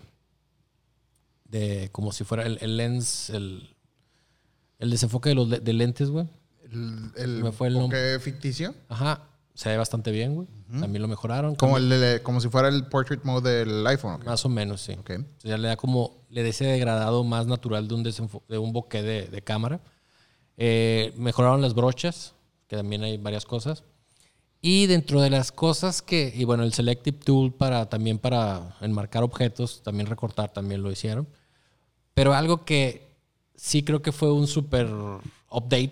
de como si fuera el lens, el desenfoque de lentes, güey. ¿El enfoque ficticio? Ajá. Se ve bastante bien, güey. Uh-huh. También lo mejoraron. Como si fuera el portrait mode del iPhone. Okay. Más o menos, sí. Okay. Entonces ya le da ese degradado más natural de un bokeh de cámara. Mejoraron las brochas, que también hay varias cosas. Y dentro de las cosas el Selective Tool también para enmarcar objetos, también recortar, también lo hicieron. Pero algo que sí creo que fue un super update,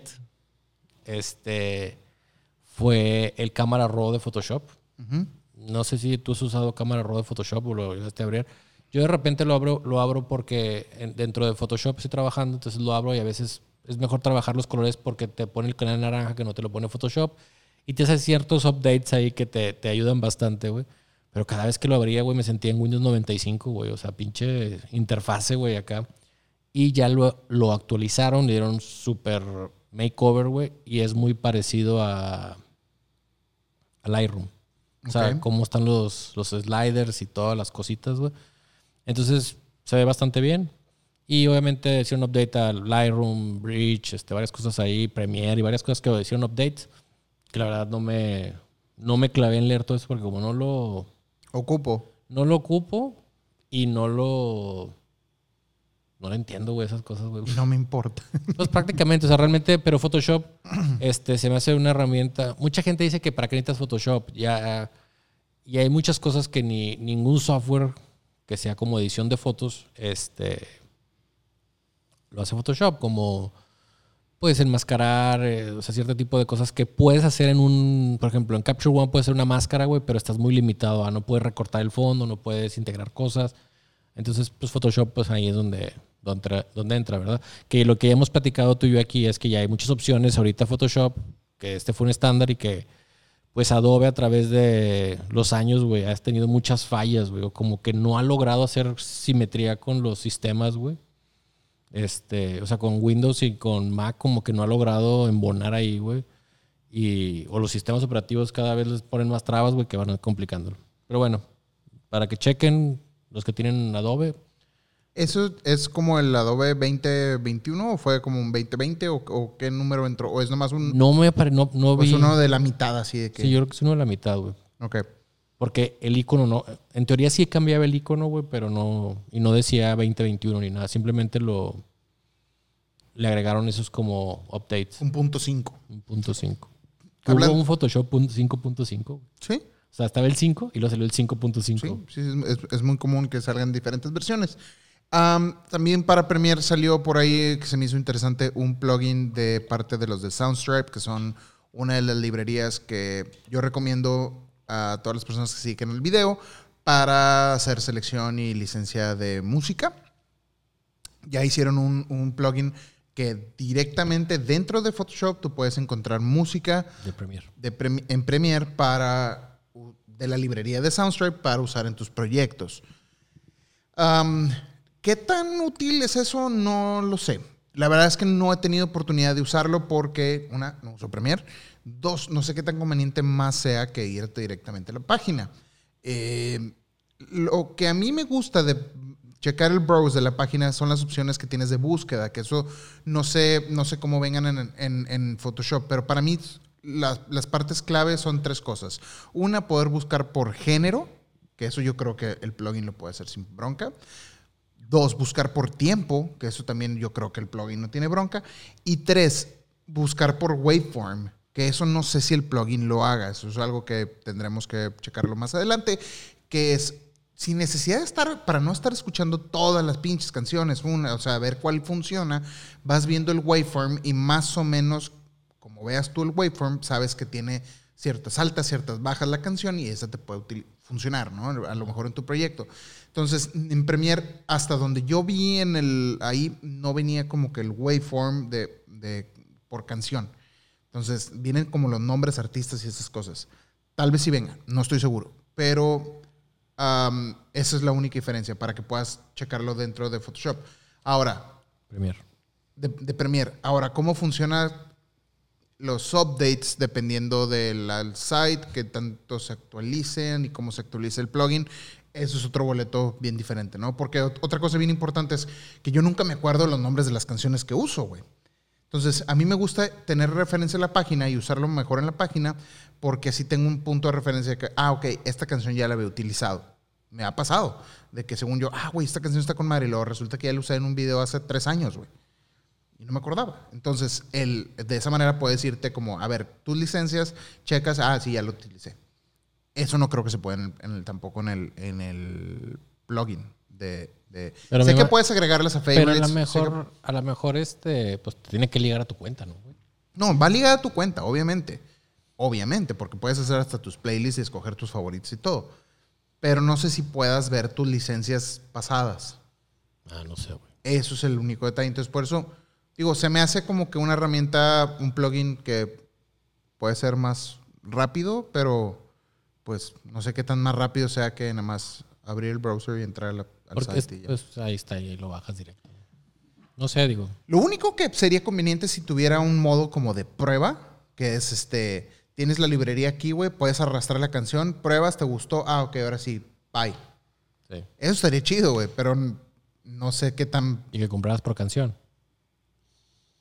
fue el Cámara Raw de Photoshop. Uh-huh. No sé si tú has usado Cámara Raw de Photoshop o lo llegaste a abrir. Yo de repente lo abro porque dentro de Photoshop estoy trabajando, entonces lo abro y a veces es mejor trabajar los colores porque te pone el canal naranja que no te lo pone Photoshop y te hace ciertos updates ahí que te ayudan bastante, güey. Pero cada vez que lo abría, güey, me sentía en Windows 95, güey. O sea, pinche interfase, güey, acá. Y ya lo actualizaron, le dieron súper makeover, güey. Y es muy parecido a Lightroom. O sea, cómo están los sliders y todas las cositas, güey. Entonces, se ve bastante bien. Y obviamente hicieron update a Lightroom, Bridge, varias cosas ahí, Premiere y varias cosas que hicieron updates. Que la verdad no me clavé en leer todo eso porque como no lo ocupo y no lo entiendo, güey, esas cosas, güey. No me importa. Pues prácticamente, o sea, realmente, pero Photoshop se me hace una herramienta. Mucha gente dice que para qué necesitas Photoshop. Y hay muchas cosas que ningún software que sea como edición de fotos lo hace Photoshop, como puedes enmascarar, o sea, cierto tipo de cosas que puedes hacer por ejemplo, en Capture One puedes hacer una máscara, güey, pero estás muy limitado no puedes recortar el fondo, no puedes integrar cosas. Entonces, pues Photoshop, pues ahí es donde entra, ¿verdad? Que lo que ya hemos platicado tú y yo aquí es que ya hay muchas opciones ahorita Photoshop, que fue un estándar y que pues Adobe a través de los años, güey, ha tenido muchas fallas, güey, o como que no ha logrado hacer simetría con los sistemas, güey. O sea, con Windows y con Mac como que no ha logrado embonar ahí, güey. O los sistemas operativos cada vez les ponen más trabas, güey, que van complicándolo. Pero bueno, para que chequen los que tienen Adobe. ¿Eso es como el Adobe 2021 o fue como un 2020 o qué número entró? ¿O es nomás un...? No vi... Es uno de la mitad así de que... Sí, yo creo que es uno de la mitad, güey. Ok. Porque el icono no... En teoría sí cambiaba el icono, güey, pero no... Y no decía 2021 ni nada. Simplemente le agregaron esos como updates. 1.5. 1.5. Hubo un Photoshop 5.5. Sí. O sea, estaba el 5 y luego salió el 5.5. Sí, es muy común que salgan diferentes versiones. También para Premiere salió por ahí, que se me hizo interesante, un plugin de parte de los de Soundstripe, que son una de las librerías que yo recomiendo a todas las personas que siguen el video para hacer selección y licencia de música. Ya hicieron un plugin que directamente dentro de Photoshop tú puedes encontrar música de Premiere. En Premiere de la librería de Soundstripe para usar en tus proyectos. ¿Qué tan útil es eso? No lo sé. La verdad es que no he tenido oportunidad de usarlo porque, una, no uso Premiere. Dos, no sé qué tan conveniente más sea que irte directamente a la página. Lo que a mí me gusta de checar el browse de la página son las opciones que tienes de búsqueda, que eso no sé cómo vengan en Photoshop, pero para mí las partes clave son tres cosas. Una, poder buscar por género, que eso yo creo que el plugin lo puede hacer sin bronca. Dos, buscar por tiempo, que eso también yo creo que el plugin no tiene bronca. Y tres, buscar por waveform, que eso no sé si el plugin lo haga. Eso es algo que tendremos que checarlo más adelante, que es sin necesidad de para no estar escuchando todas las pinches canciones, o sea, ver cuál funciona, vas viendo el waveform y más o menos, como veas tú el waveform, sabes que tiene ciertas altas, ciertas bajas la canción y esa te puede funcionar, ¿no? A lo mejor en tu proyecto. Entonces, en Premiere, hasta donde yo vi ahí no venía como que el waveform por canción. Entonces, vienen como los nombres, artistas y esas cosas. Tal vez sí venga, no estoy seguro. Pero esa es la única diferencia para que puedas checarlo dentro de Photoshop. Ahora, Premiere. De Premiere. Ahora, ¿cómo funciona los updates dependiendo del site, que tanto se actualicen y cómo se actualiza el plugin? Eso es otro boleto bien diferente, ¿no? Porque otra cosa bien importante es que yo nunca me acuerdo los nombres de las canciones que uso, güey. Entonces, a mí me gusta tener referencia en la página y usarlo mejor en la página porque así tengo un punto de referencia de que, ok, esta canción ya la había utilizado. Me ha pasado de que según yo, güey, esta canción está con madre y luego resulta que ya la usé en un video hace 3 años, güey. Y no me acordaba. Entonces, de esa manera puedes irte como, a ver, tus licencias, checas, sí, ya lo utilicé. Eso no creo que se pueda tampoco en el plugin sé que puedes agregarlas a favorites. Pero a lo mejor pues te tiene que ligar a tu cuenta, ¿no? No, va ligada a tu cuenta, obviamente. Obviamente, porque puedes hacer hasta tus playlists y escoger tus favoritos y todo. Pero no sé si puedas ver tus licencias pasadas. No sé, güey. Eso es el único detalle. Entonces, por eso, digo, se me hace como que una herramienta, un plugin que puede ser más rápido, pero pues no sé qué tan más rápido sea que nada más abrir el browser y entrar al site. Pues ahí está, y lo bajas directo. No sé, digo. Lo único que sería conveniente si tuviera un modo como de prueba, que es tienes la librería aquí, güey, puedes arrastrar la canción, pruebas, te gustó, ok, ahora sí, bye. Sí. Eso estaría chido, güey, pero no sé qué tan... Y que compraras por canción.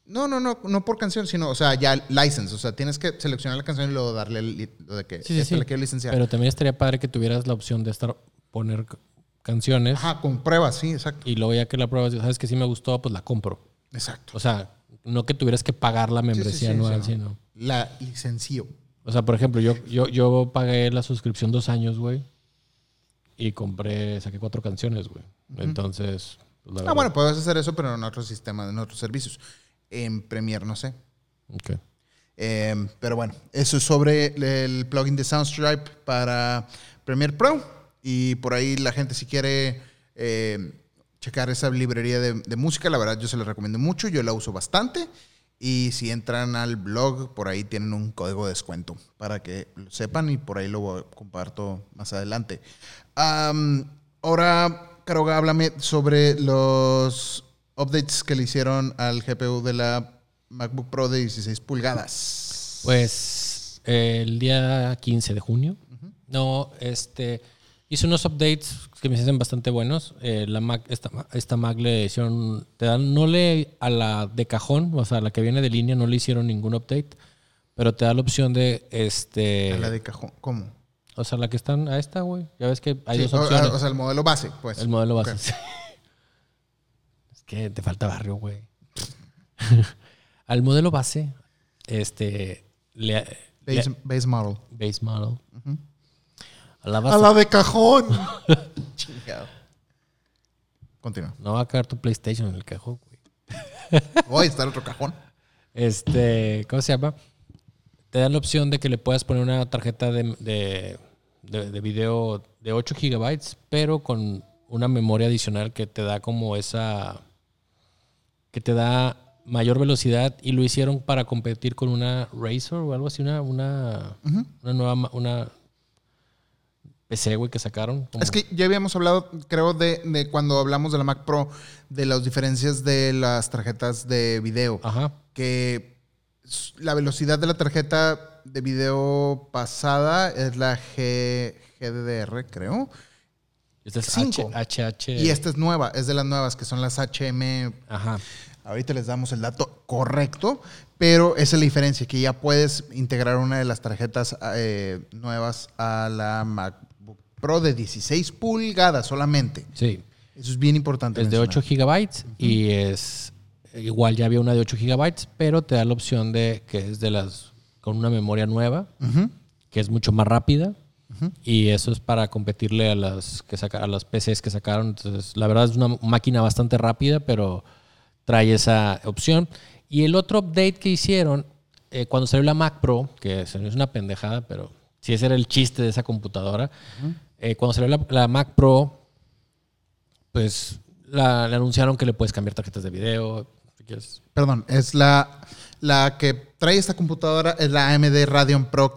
No por canción, sino, o sea, ya license. O sea, tienes que seleccionar la canción y luego darle lo de que la quiero licenciar. Pero también estaría padre que tuvieras la opción de poner canciones. Ajá, con pruebas, sí, exacto. Y luego ya que la pruebas, sabes que sí me gustó, pues la compro. Exacto. O sea, no que tuvieras que pagar la membresía anual, sino... La licencio. O sea, por ejemplo, yo pagué la suscripción 2 años, güey. Y saqué 4 canciones, güey. Entonces... Pues, bueno, puedes hacer eso, pero en otro sistema, en otros servicios. En Premiere, no sé. Ok. Pero bueno, eso es sobre el plugin de Soundstripe para Premiere Pro. Y por ahí la gente si quiere checar esa librería de música, la verdad yo se la recomiendo mucho. Yo la uso bastante. Y si entran al blog, por ahí tienen un código de descuento para que lo sepan y por ahí lo comparto más adelante. Ahora, Caro, háblame sobre los updates que le hicieron al GPU de la MacBook Pro de 16 pulgadas. Pues el día 15 de junio. Hice unos updates que me hacen bastante buenos. La Mac, esta Mac le hicieron... a la de cajón, o sea, la que viene de línea, no le hicieron ningún update. Pero te da la opción de... ¿A la de cajón? ¿Cómo? O sea, la que están a esta, güey. Ya ves que hay 2 opciones. O sea, el modelo base, pues. El modelo base, sí. Es que te falta barrio, güey. Al modelo base, base model. Base model. Uh-huh. A la base. A la de cajón. Chingado. Continúa. No va a caer tu PlayStation en el cajón, güey. Hoy está el otro cajón. ¿Cómo se llama? Te da la opción de que le puedas poner una tarjeta de video de 8 gigabytes, pero con una memoria adicional que te da como que te da mayor velocidad, y lo hicieron para competir con una Razer o algo así, una nueva PC, güey, que sacaron. Es que ya habíamos hablado, creo, de cuando hablamos de la Mac Pro, de las diferencias de las tarjetas de video. Ajá. Que la velocidad de la tarjeta de video pasada es la GDDR, creo. Esta es 5. HH. Y esta es nueva, es de las nuevas, que son las HM. Ajá. Ahorita les damos el dato correcto, pero esa es la diferencia, que ya puedes integrar una de las tarjetas nuevas a la MacBook Pro de 16 pulgadas solamente. Sí. Eso es bien importante. Es de 8 gigabytes y es... Igual ya había una de 8 gigabytes, pero te da la opción de que es con una memoria nueva, que es mucho más rápida. Y eso es para competirle a las PCs que sacaron. Entonces, la verdad es una máquina bastante rápida, pero trae esa opción. Y el otro update que hicieron, cuando salió la Mac Pro, que se me hizo una pendejada, pero sí, ese era el chiste de esa computadora. Cuando salió la Mac Pro, pues le anunciaron que le puedes cambiar tarjetas de video. Si quieres. Perdón, es la que trae esta computadora, es la AMD Radeon Pro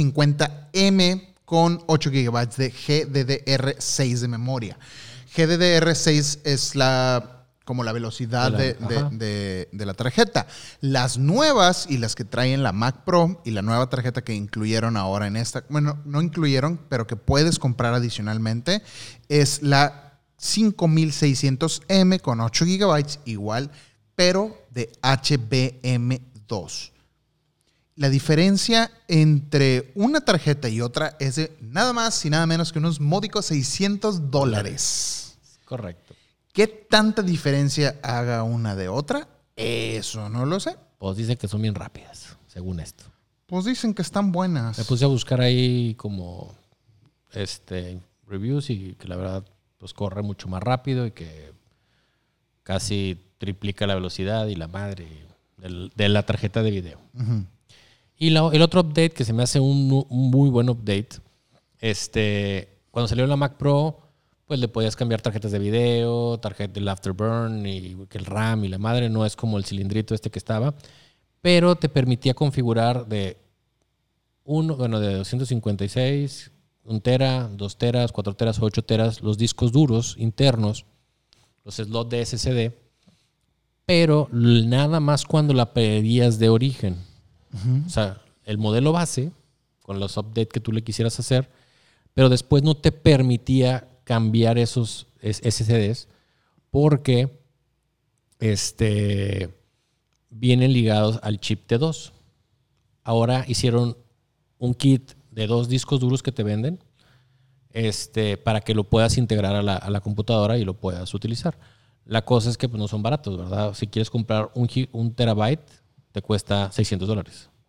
550M con 8 GB de GDDR6 de memoria. GDDR6 es como la velocidad de la tarjeta. Las nuevas y las que traen la Mac Pro y la nueva tarjeta que incluyeron ahora en esta, bueno, no incluyeron, pero que puedes comprar adicionalmente, es la 5600M con 8 GB igual, pero de HBM2. La diferencia entre una tarjeta y otra es de nada más y nada menos que unos módicos $600. Correcto. ¿Qué tanta diferencia haga una de otra? Eso no lo sé. Pues dice que son bien rápidas, según esto. Pues dicen que están buenas. Me puse a buscar ahí como reviews y que la verdad pues corre mucho más rápido y que casi triplica la velocidad y la madre de la tarjeta de video. Uh-huh. Y el otro update que se me hace un muy buen update, cuando salió la Mac Pro, pues le podías cambiar tarjetas de video, tarjeta del Afterburn y que el RAM y la madre, no es como el cilindrito que estaba, pero te permitía configurar de 256, 1 tera, 2 teras, 4 teras, 8 teras, los discos duros internos, los slots de SSD, pero nada más cuando la pedías de origen. Uh-huh. O sea, el modelo base, con los updates que tú le quisieras hacer, pero después no te permitía cambiar esos SSDs porque vienen ligados al chip T2. Ahora hicieron un kit de 2 discos duros que te venden para que lo puedas integrar a la computadora y lo puedas utilizar. La cosa es que pues, no son baratos, ¿verdad? Si quieres comprar un terabyte, te cuesta $600.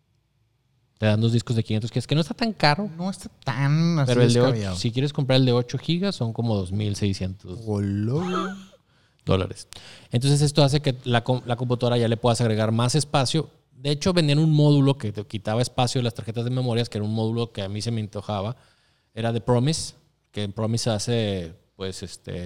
Te dan 2 discos de 500, que es que no está tan caro. No está tan así pero el de 8, si quieres comprar el de 8 gigas, son como $2,600. Entonces esto hace que la computadora ya le puedas agregar más espacio. De hecho, vendían un módulo que te quitaba espacio de las tarjetas de memorias, que era un módulo que a mí se me antojaba. Era de Promise, que en Promise hace, pues,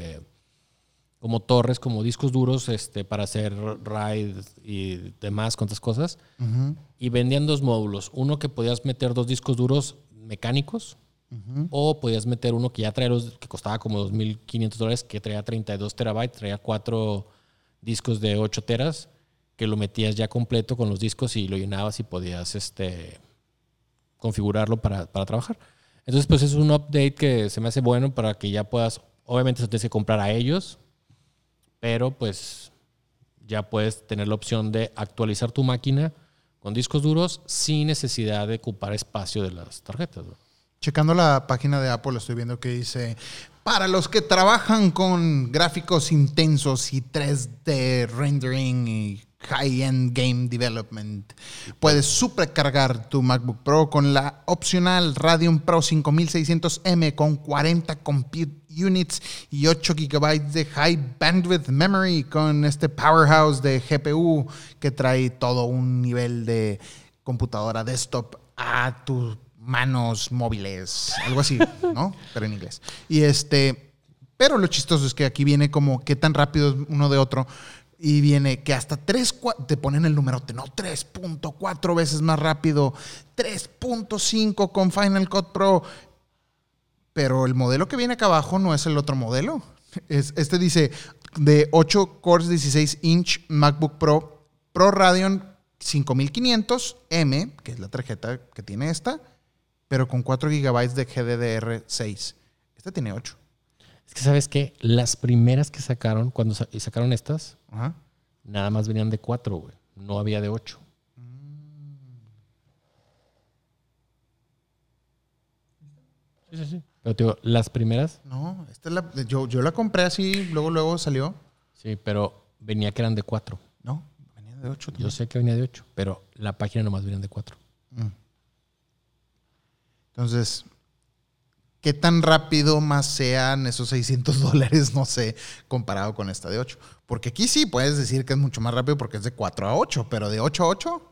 como torres, como discos duros para hacer RAID y demás, cuantas cosas. Uh-huh. Y vendían 2 módulos. Uno que podías meter 2 discos duros mecánicos, uh-huh, o podías meter uno que ya traía que costaba como $2,500, que traía 32 terabytes, traía 4 discos de 8 teras, que lo metías ya completo con los discos y lo llenabas y podías configurarlo para trabajar. Entonces, pues es un update que se me hace bueno para que ya puedas, obviamente se tienes que comprar a ellos, pero pues ya puedes tener la opción de actualizar tu máquina con discos duros sin necesidad de ocupar espacio de las tarjetas, ¿no? Checando la página de Apple, estoy viendo que dice: para los que trabajan con gráficos intensos y 3D rendering y high-end game development, puedes supercargar tu MacBook Pro con la opcional Radeon Pro 5600M con 40 compute units y 8 GB de high bandwidth memory, con este powerhouse de GPU que trae todo un nivel de computadora desktop a tus manos móviles, algo así, ¿no? Pero en inglés. Y pero lo chistoso es que aquí viene como qué tan rápido es uno de otro. Y viene que hasta te ponen el numerote, ¿no? 3.4 veces más rápido, 3.5 con Final Cut Pro. Pero el modelo que viene acá abajo no es el otro modelo. Dice de 8 cores 16 inch MacBook Pro Radeon 5500M, que es la tarjeta que tiene esta, pero con 4 GB de GDDR6. Esta tiene 8. Es que, ¿sabes qué? Las primeras que sacaron, cuando sacaron estas, ajá, nada más venían de 4, güey. No había de 8. Sí. Pero te digo, las primeras... No, yo la compré así, luego salió. Sí, pero venía que eran de 4. No, venía de 8 también. Yo sé que venía de 8, pero la página nomás venía de 4. Entonces, ¿qué tan rápido más sean esos $600? No sé, comparado con esta de 8. Porque aquí sí puedes decir que es mucho más rápido porque es de 4 a 8, pero de 8 a 8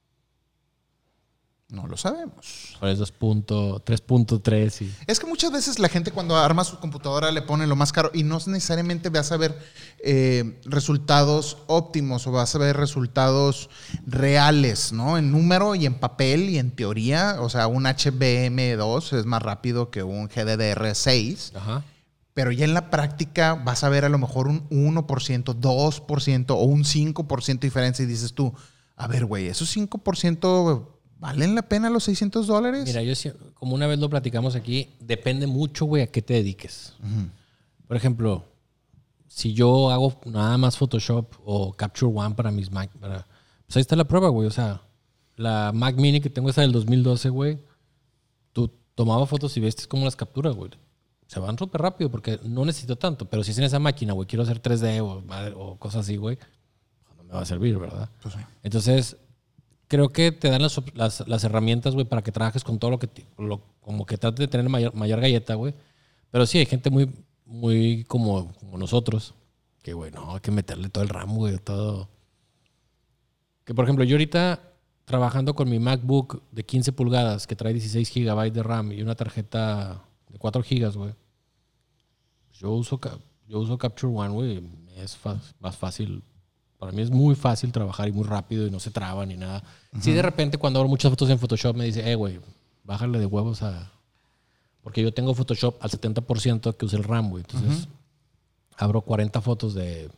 no lo sabemos. Por eso es 3.3. Y... Es que muchas veces la gente cuando arma su computadora le pone lo más caro y no necesariamente vas a ver resultados óptimos o vas a ver resultados reales, ¿no? En número y en papel y en teoría. O sea, un HBM2 es más rápido que un GDDR6. Ajá. Pero ya en la práctica vas a ver a lo mejor un 1%, 2% o un 5% diferencia y dices tú, a ver, güey, esos 5%... ¿valen la pena los $600? Mira, como una vez lo platicamos aquí, depende mucho, güey, a qué te dediques. Uh-huh. Por ejemplo, si yo hago nada más Photoshop o Capture One para mis Mac, pues ahí está la prueba, güey. O sea, la Mac Mini que tengo esa del 2012, güey, tú tomabas fotos y ves cómo las capturas, güey. Se van súper rápido porque no necesito tanto. Pero si es en esa máquina, güey, quiero hacer 3D o cosas así, güey, no me va a servir, ¿verdad? Pues sí. Entonces... creo que te dan las herramientas, güey, para que trabajes con todo como que trates de tener mayor galleta, güey. Pero sí, hay gente muy, muy como nosotros, que, güey, no, hay que meterle todo el RAM, güey, todo. Que, por ejemplo, yo ahorita trabajando con mi MacBook de 15 pulgadas, que trae 16 GB de RAM y una tarjeta de 4 GB, güey. Yo uso Capture One, güey, es más fácil. Para mí es muy fácil trabajar y muy rápido y no se traba ni nada. Uh-huh. Sí, de repente cuando hago muchas fotos en Photoshop me dice, güey, bájale de huevos a... Porque yo tengo Photoshop al 70% que usa el RAM, güey. Entonces, abro 40 fotos de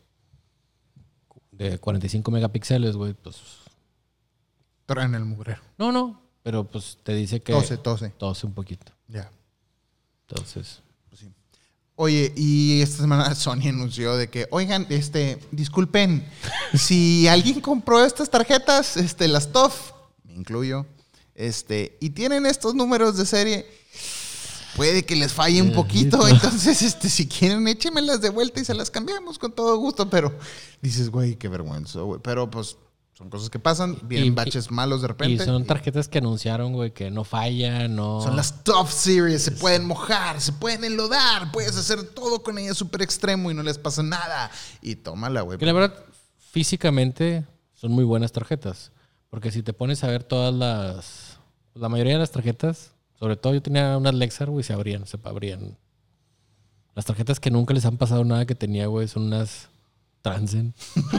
45 megapíxeles, güey, pues... traen el mugrero. No, pero pues te dice que... Tose Tose un poquito. Ya. Entonces... pues sí. Oye, y esta semana Sony anunció de que, oigan, disculpen, si alguien compró estas tarjetas, las TOF, me incluyo, y tienen estos números de serie, puede que les falle un poquito, entonces, si quieren, échemelas de vuelta y se las cambiamos con todo gusto, pero dices, güey, qué vergüenza, güey, pero pues son cosas que pasan, vienen baches malos de repente. Y son tarjetas que anunciaron, güey, que no fallan, no... Son las TOF Series, se pueden mojar, se pueden enlodar, puedes hacer todo con ellas súper extremo y no les pasa nada. Y tómala, güey. Que la verdad, físicamente son muy buenas tarjetas, porque si te pones a ver todas la mayoría de las tarjetas, sobre todo yo tenía unas Lexar, güey, se abrían. Las tarjetas que nunca les han pasado nada que tenía, güey, son unas Transcend.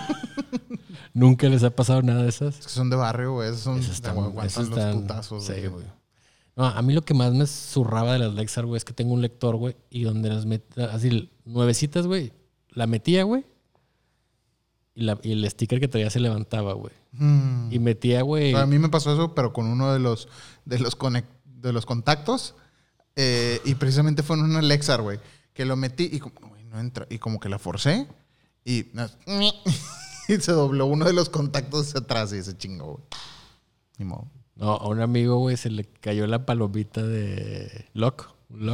Nunca les ha pasado nada de esas. Es que son de barrio, güey. Esas aguantan los putazos. Sí, güey. No, a mí lo que más me zurraba de las Lexar, güey, es que tengo un lector, güey, y donde las metía, así, nuevecitas, güey, la metía, güey, y el sticker que traía se levantaba, güey. Y metía, güey... A mí me pasó eso, pero con uno de los contactos, y precisamente fue en una Lexar, güey, que lo metí y güey, no entra, y como que la forcé, y se dobló uno de los contactos hacia atrás y se chingó, güey. Ni modo. No, a un amigo, güey, se le cayó la palomita de lock.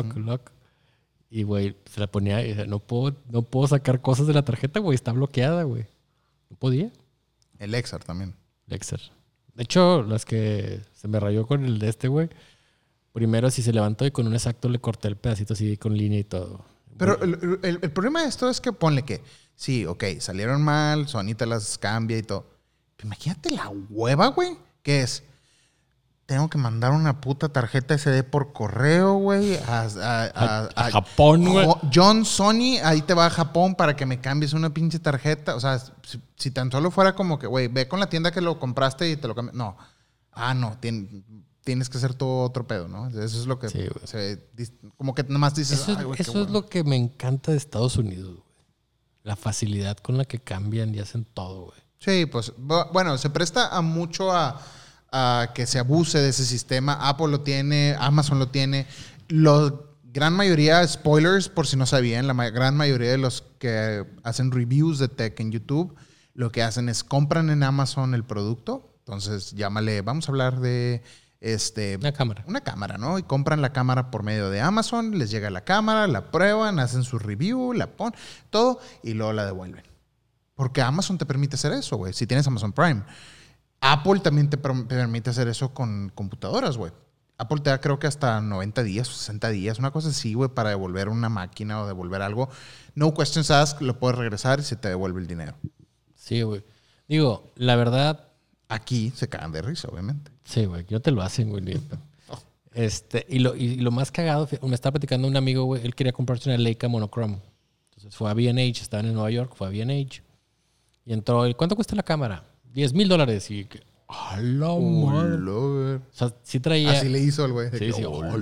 Y, güey, se la ponía y decía, no puedo sacar cosas de la tarjeta, güey, está bloqueada, güey. No podía. El Lexar también. Lexar. De hecho, las que se me rayó con el de güey, primero así se levantó y con un exacto le corté el pedacito así con línea y todo. Pero el problema de esto es que ponle que, sí, ok, salieron mal, Sony te las cambia y todo. Pero imagínate la hueva, güey, que es... Tengo que mandar una puta tarjeta SD por correo, güey. A Japón, güey. John Sony, ahí te va a Japón para que me cambies una pinche tarjeta. O sea, si tan solo fuera como que, güey, ve con la tienda que lo compraste y te lo cambias. No. No. Tienes que hacer todo otro pedo, ¿no? Eso es lo que... Sí, como que nomás dices... Eso es lo que me encanta de Estados Unidos, güey. La facilidad con la que cambian y hacen todo, güey. Sí, pues, bueno, se presta a mucho a que se abuse de ese sistema. Apple lo tiene, Amazon lo tiene. La gran mayoría, spoilers por si no sabían, la gran mayoría de los que hacen reviews de tech en YouTube, lo que hacen es compran en Amazon el producto. Entonces, llámale, vamos a hablar de Una cámara, ¿no? Y compran la cámara por medio de Amazon, les llega la cámara, la prueban, hacen su review, la ponen, todo, y luego la devuelven. Porque Amazon te permite hacer eso, güey, si tienes Amazon Prime. Apple también te permite hacer eso con computadoras, güey. Apple te da creo que hasta 90 días o 60 días, una cosa así, güey, para devolver una máquina o devolver algo. No questions asked, lo puedes regresar y se te devuelve el dinero. Sí, güey. Digo, la verdad... Aquí se cagan de risa, obviamente. Sí, güey, no te lo hacen, güey. Y lo más cagado, me estaba platicando un amigo, güey, él quería comprarse una Leica monochrome. Entonces fue a B&H, estaba en Nueva York, fue a B&H y entró, ¿cuánto cuesta la cámara? $10,000 y que ¡a la madre! O sea, sí traía... Así le hizo el güey. Sí,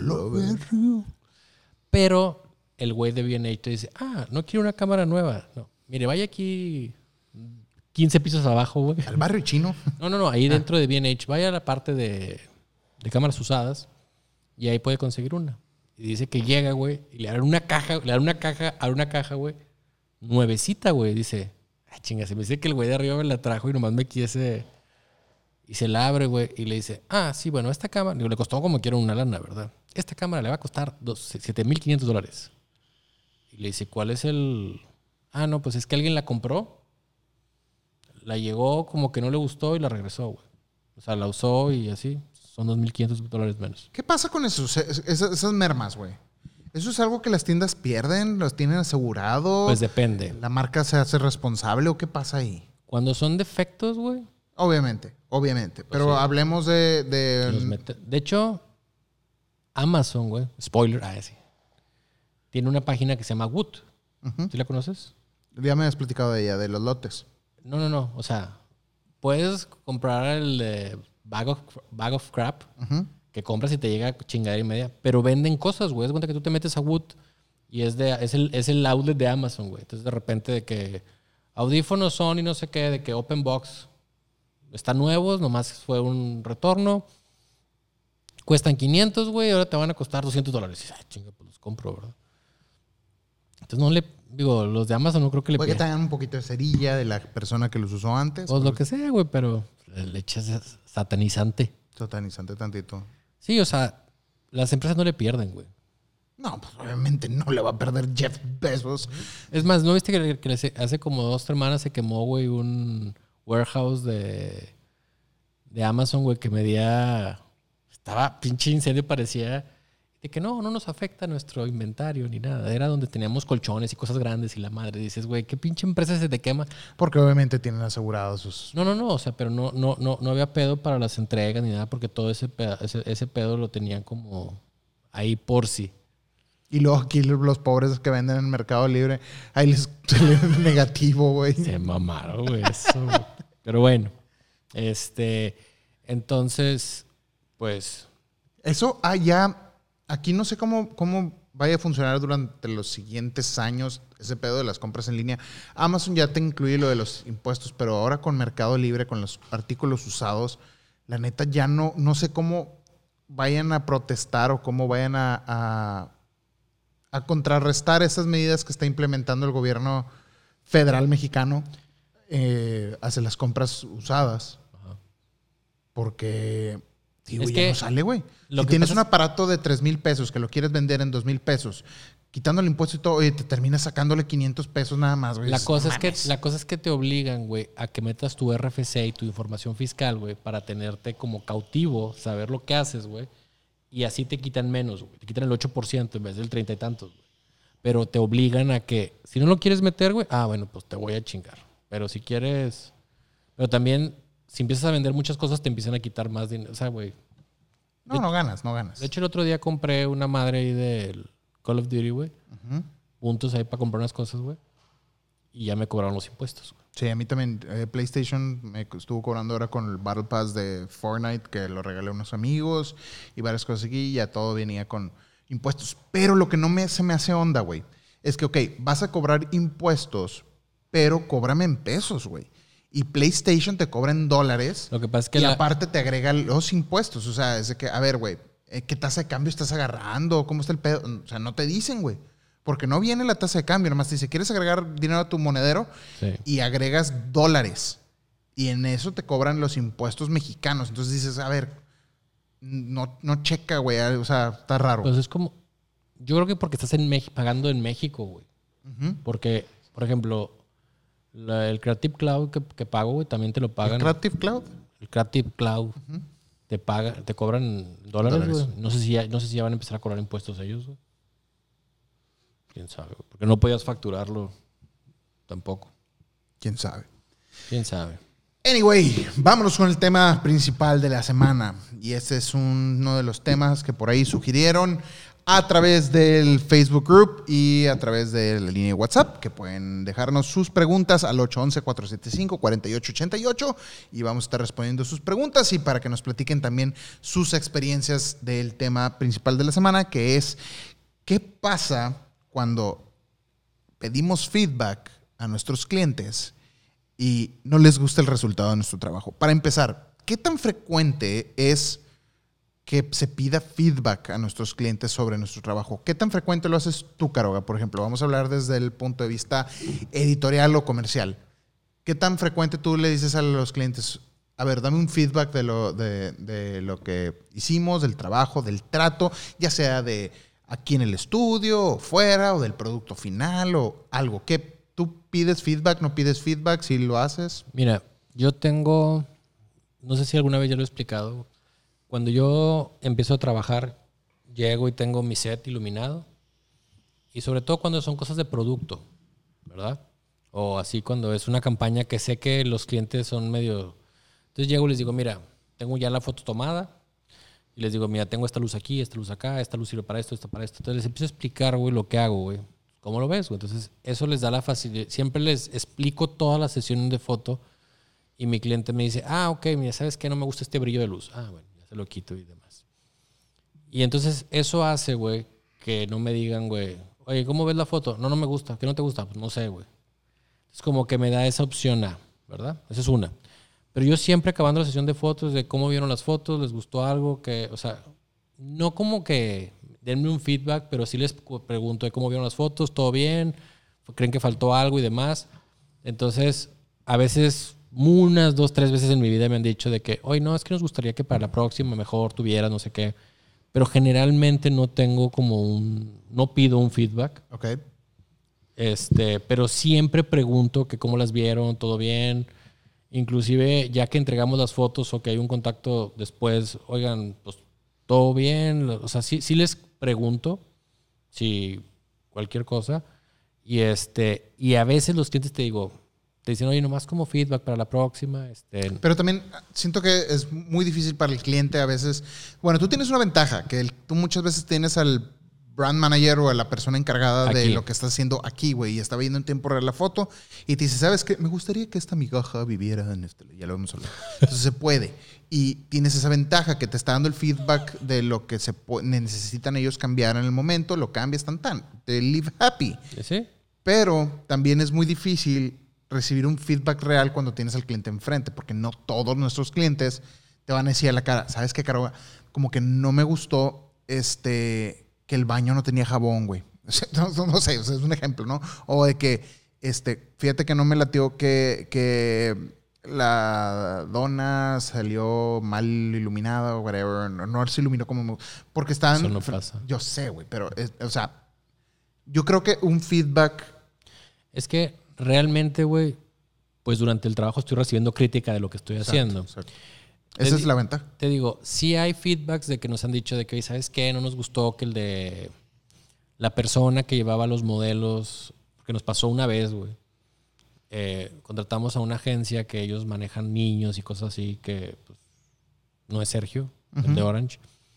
pero el güey de B&H te dice, no quiero una cámara nueva. No, mire, vaya aquí 15 pisos abajo, güey. ¿Al barrio chino? No, ahí dentro de B&H. Vaya a la parte de cámaras usadas y ahí puede conseguir una. Y dice que llega, güey, y le abre una caja, güey, nuevecita, güey. Dice... chinga, se me dice que el güey de arriba me la trajo y nomás me quise... Y se la abre, güey, y le dice, sí, bueno, esta cámara... Digo, le costó como quiera una lana, ¿verdad? Esta cámara le va a costar $7,500. Y le dice, ¿cuál es el...? No, pues es que alguien la compró, la llegó, como que no le gustó y la regresó, güey. O sea, la usó y así, son $2,500 menos. ¿Qué pasa con eso? Esas mermas, güey. ¿Eso es algo que las tiendas pierden? ¿Los tienen asegurado? Pues depende. ¿La marca se hace responsable o qué pasa ahí? Cuando son defectos, güey. Obviamente. Pues pero sí. Hablemos de... De hecho, Amazon, güey, spoiler, sí, tiene una página que se llama Woot. ¿Sí la conoces? Ya me has platicado de ella, de los lotes. No. O sea, puedes comprar el bag of crap que compras y te llega chingadera y media. Pero venden cosas, güey. Es cuenta que tú te metes a Woot y es el outlet de Amazon, güey. Entonces, de repente, de que audífonos son y no sé qué, de que Open Box están nuevos, nomás fue un retorno. Cuestan $500, güey. Ahora te van a costar $200. Y dices, chinga, pues los compro, ¿verdad? Entonces no le... Digo, los de Amazon no creo que le Puede que tengan un poquito de cerilla de la persona que los usó antes. Pues lo que sea, güey, pero le echas satanizante. Satanizante tantito. Sí, o sea, las empresas no le pierden, güey. No, pues obviamente no le va a perder Jeff Bezos. Es más, ¿no viste que hace como 2 semanas se quemó, güey, un warehouse de Amazon, güey, que medía... Estaba pinche incendio, parecía... De que no nos afecta nuestro inventario ni nada. Era donde teníamos colchones y cosas grandes y la madre. Dices, güey, ¿qué pinche empresa se te quema? Porque obviamente tienen asegurados sus... No. O sea, pero no había pedo para las entregas ni nada porque todo ese pedo lo tenían como ahí por sí. Y luego aquí los pobres que venden en Mercado Libre, ahí les sale negativo, güey. Se mamaron, güey, eso. Pero bueno, entonces, pues... Eso ya... Aquí no sé cómo vaya a funcionar durante los siguientes años ese pedo de las compras en línea. Amazon ya te incluye lo de los impuestos, pero ahora con Mercado Libre, con los artículos usados, la neta ya no sé cómo vayan a protestar o cómo vayan a contrarrestar esas medidas que está implementando el gobierno federal mexicano hacia las compras usadas. Ajá. Porque... Digo, es ya que no sale, güey. Si que tienes un aparato de 3,000 pesos que lo quieres vender en 2,000 pesos, quitando el impuesto y todo, oye, te terminas sacándole 500 pesos nada más, güey. La cosa es que te obligan, güey, a que metas tu RFC y tu información fiscal, güey, para tenerte como cautivo, saber lo que haces, güey. Y así te quitan menos, güey. Te quitan el 8% en vez del 30 y tantos, güey. Pero te obligan a que, si no lo quieres meter, güey, bueno, pues te voy a chingar. Pero si quieres... Pero también... Si empiezas a vender muchas cosas, te empiezan a quitar más dinero. O sea, güey. No ganas. De hecho, el otro día compré una madre ahí del Call of Duty, güey. Uh-huh. Puntos ahí para comprar unas cosas, güey. Y ya me cobraron los impuestos, güey. Sí, a mí también. PlayStation me estuvo cobrando ahora con el Battle Pass de Fortnite, que lo regalé a unos amigos y varias cosas aquí. Y ya todo venía con impuestos. Pero lo que se me hace onda, güey, es que, ok, vas a cobrar impuestos, pero cóbrame en pesos, güey. Y PlayStation te cobra en dólares. Lo que pasa es que y aparte te agrega los impuestos. O sea, es de que, a ver, güey, ¿qué tasa de cambio estás agarrando? ¿Cómo está el pedo? O sea, no te dicen, güey. Porque no viene la tasa de cambio. Nomás te dice, ¿quieres agregar dinero a tu monedero? Sí. Y agregas dólares. Y en eso te cobran los impuestos mexicanos. Entonces dices, a ver, no checa, güey. O sea, está raro. Pues es como... Yo creo que porque estás pagando en México, güey. Uh-huh. Porque, por ejemplo... el Creative Cloud que pago, güey, también te lo pagan. ¿El Creative Cloud? El Creative Cloud te cobran dólares, güey. No sé si ya van a empezar a cobrar impuestos ellos, güey. Quién sabe, güey. Porque no podías facturarlo tampoco. ¿Quién sabe? Quién sabe. Anyway, vámonos con el tema principal de la semana. Y este es uno de los temas que por ahí sugirieron a través del Facebook Group y a través de la línea de WhatsApp, que pueden dejarnos sus preguntas al 811-475-4888 y vamos a estar respondiendo sus preguntas y para que nos platiquen también sus experiencias del tema principal de la semana, que es ¿qué pasa cuando pedimos feedback a nuestros clientes y no les gusta el resultado de nuestro trabajo? Para empezar, ¿qué tan frecuente es que se pida feedback a nuestros clientes sobre nuestro trabajo? ¿Qué tan frecuente lo haces tú, Caroga? Por ejemplo, vamos a hablar desde el punto de vista editorial o comercial. ¿Qué tan frecuente tú le dices a los clientes, a ver, dame un feedback de lo que hicimos, del trabajo, del trato, ya sea de aquí en el estudio, o fuera, o del producto final, o algo? ¿Qué, tú pides feedback, no pides feedback, si lo haces? Mira, yo tengo, no sé si alguna vez ya lo he explicado. Cuando yo empiezo a trabajar, llego y tengo mi set iluminado. Y sobre todo cuando son cosas de producto, ¿verdad? O así cuando es una campaña que sé que los clientes son medio... Entonces llego y les digo, mira, tengo ya la foto tomada. Y les digo, mira, tengo esta luz aquí, esta luz acá, esta luz sirve para esto, esta para esto. Entonces les empiezo a explicar, güey, lo que hago, güey. ¿Cómo lo ves, güey? Entonces eso les da la facilidad. Siempre les explico toda la sesión de foto. Y mi cliente me dice, ok, mira, ¿sabes qué? No me gusta este brillo de luz. Bueno. Lo quito y demás. Y entonces eso hace, güey, que no me digan, güey, oye, ¿cómo ves la foto? No me gusta. ¿Qué no te gusta? Pues no sé, güey. Es como que me da esa opción A, ¿verdad? Esa es una. Pero yo siempre acabando la sesión de fotos, de cómo vieron las fotos, les gustó algo, que, o sea, no como que denme un feedback, pero sí les pregunto de cómo vieron las fotos, todo bien, creen que faltó algo y demás. Entonces, a veces, unas 2, 3 veces en mi vida me han dicho de que, oye, no, es que nos gustaría que para la próxima mejor tuvieras no sé qué. Pero generalmente no tengo no pido un feedback. Ok. Pero siempre pregunto que cómo las vieron, todo bien. Inclusive, ya que entregamos las fotos o que hay un contacto después, oigan, pues todo bien. O sea, sí les pregunto si cualquier cosa. Y a veces los clientes te dicen, oye, nomás como feedback para la próxima. Pero también siento que es muy difícil para el cliente a veces. Bueno, tú tienes una ventaja, que tú muchas veces tienes al brand manager o a la persona encargada de lo que estás haciendo aquí, güey, y está viendo en tiempo real la foto y te dice, ¿sabes qué? Me gustaría que esta migaja viviera en ya lo vamos a hablar. Entonces se puede. Y tienes esa ventaja que te está dando el feedback de lo que necesitan ellos cambiar en el momento, lo cambias tan. Te live happy. ¿Sí? Pero también es muy difícil recibir un feedback real cuando tienes al cliente enfrente, porque no todos nuestros clientes te van a decir a la cara, ¿sabes qué, Caro? Como que no me gustó que el baño no tenía jabón, güey. No sé, o sea, es un ejemplo, ¿no? O de que, fíjate que no me latió que la dona salió mal iluminada o whatever. No se iluminó como... Porque estaban... Eso no pasa. Yo sé, güey, pero, o sea, yo creo que un feedback... Es que realmente, güey, pues durante el trabajo estoy recibiendo crítica de lo que estoy haciendo. Exacto. Esa es la ventaja. Te digo, sí hay feedbacks de que nos han dicho de que, ¿sabes qué? No nos gustó que el de la persona que llevaba los modelos, porque nos pasó una vez, güey. Contratamos a una agencia que ellos manejan niños y cosas así, que pues, no es Sergio, el de Orange.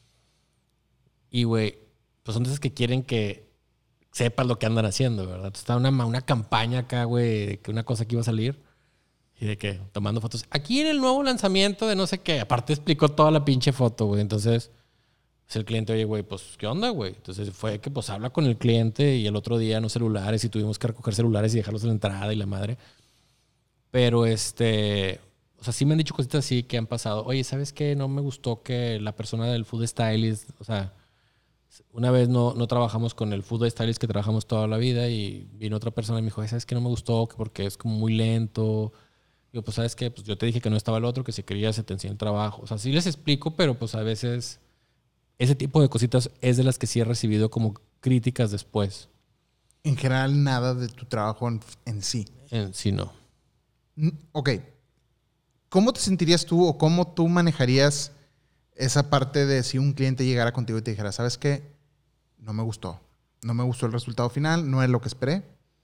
Y, güey, pues son de esas que quieren que sepas lo que andan haciendo, ¿verdad? Está una campaña acá, güey, de que una cosa que iba a salir. Y de que tomando fotos. Aquí en el nuevo lanzamiento de no sé qué. Aparte explicó toda la pinche foto, güey. Entonces, pues el cliente, oye, güey, pues, ¿qué onda, güey? Entonces fue que, pues, habla con el cliente y el otro día no celulares y tuvimos que recoger celulares y dejarlos en la entrada y la madre. Pero, o sea, sí me han dicho cositas así que han pasado. Oye, ¿sabes qué? No me gustó que la persona del food stylist, o sea, una vez no trabajamos con el food stylist que trabajamos toda la vida y vino otra persona y me dijo, ¿sabes qué? No me gustó porque es como muy lento. Yo, pues, ¿sabes qué? Pues yo te dije que no estaba el otro, que si querías se te enseñó el trabajo. O sea, sí les explico, pero pues a veces ese tipo de cositas es de las que sí he recibido como críticas después. En general, nada de tu trabajo en sí. En sí, no. Ok. ¿Cómo te sentirías tú o cómo tú manejarías esa parte de si un cliente llegara contigo y te dijera, ¿sabes qué? No me gustó. No me gustó el resultado final, no es lo que esperé.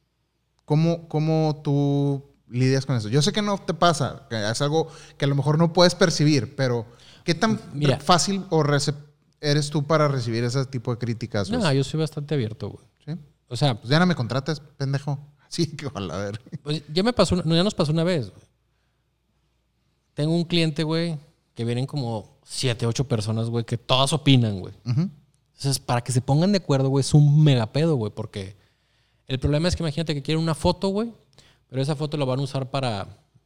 ¿Cómo tú lidias con eso? Yo sé que no te pasa, que es algo que a lo mejor no puedes percibir, pero ¿qué tan fácil o eres tú para recibir ese tipo de críticas? No, yo soy bastante abierto, güey. ¿Sí? O sea, pues ya no me contrates, pendejo. Sí, que ojalá, a ver. Pues ya nos pasó una vez, güey. Tengo un cliente, güey, que vienen como 7, 8 personas, güey, que todas opinan, güey. Entonces, para que se pongan de acuerdo, güey, es un megapedo, güey, porque el problema es que imagínate que quieren una foto, güey, pero esa foto la van a usar para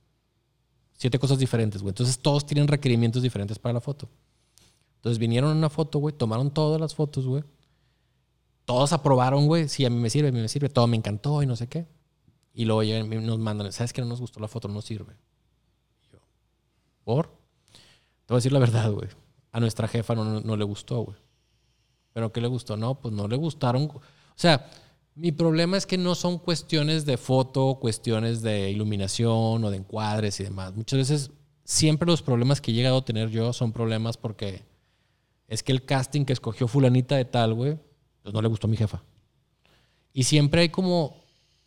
7 cosas diferentes, güey. Entonces, todos tienen requerimientos diferentes para la foto. Entonces, vinieron a una foto, güey, tomaron todas las fotos, güey. Todos aprobaron, güey, sí, a mí me sirve, todo me encantó y no sé qué. Y luego llegan y nos mandan, ¿sabes qué? No nos gustó la foto, no sirve. Y yo, ¿por? Te voy a decir la verdad, güey. A nuestra jefa no le gustó, güey. ¿Pero qué le gustó? No, pues no le gustaron. O sea, mi problema es que no son cuestiones de foto, cuestiones de iluminación o de encuadres y demás. Muchas veces, siempre los problemas que he llegado a tener yo son problemas porque es que el casting que escogió fulanita de tal, güey, pues no le gustó a mi jefa. Y siempre hay como...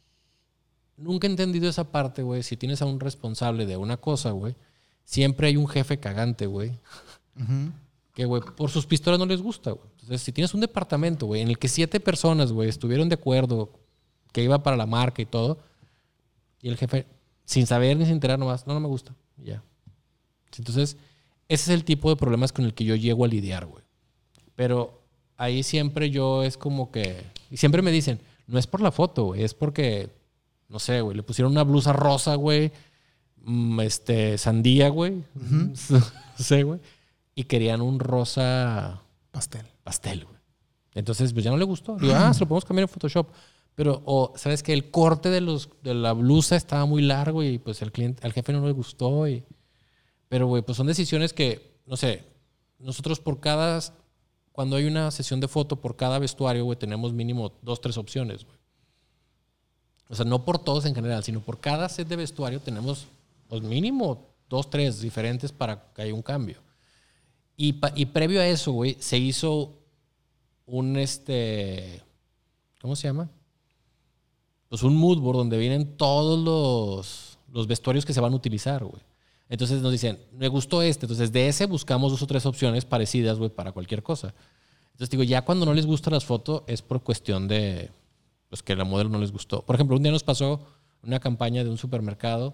Nunca he entendido esa parte, güey. Si tienes a un responsable de una cosa, güey, siempre hay un jefe cagante, güey. Que, güey, por sus pistolas no les gusta, güey. Entonces, si tienes un departamento, güey, en el que 7 personas, güey, estuvieron de acuerdo que iba para la marca y todo, y el jefe, sin saber ni sin enterar nomás, no me gusta. Y ya. Entonces, ese es el tipo de problemas con el que yo llego a lidiar, güey. Pero ahí siempre yo es como que... Y siempre me dicen, no es por la foto, güey, es porque... No sé, güey. Le pusieron una blusa rosa, güey. Sandía, güey. No sé, güey. Y querían un rosa... Pastel, güey. Entonces, pues ya no le gustó. Digo, se lo podemos cambiar en Photoshop. Pero, ¿sabes qué? El corte de la blusa estaba muy largo y pues al jefe no le gustó. Pero, güey, pues son decisiones que, no sé, nosotros cuando hay una sesión de foto por cada vestuario, güey, tenemos mínimo 2, 3 opciones, güey. O sea, no por todos en general, sino por cada set de vestuario tenemos, pues mínimo 2, 3 diferentes para que haya un cambio. Y previo a eso, güey, se hizo ¿cómo se llama? Pues un mood board donde vienen todos los vestuarios que se van a utilizar, güey. Entonces nos dicen, me gustó entonces de ese buscamos 2 o 3 opciones parecidas, güey, para cualquier cosa. Entonces digo, ya cuando no les gustan las fotos es por cuestión de, pues que la modelo no les gustó. Por ejemplo, un día nos pasó una campaña de un supermercado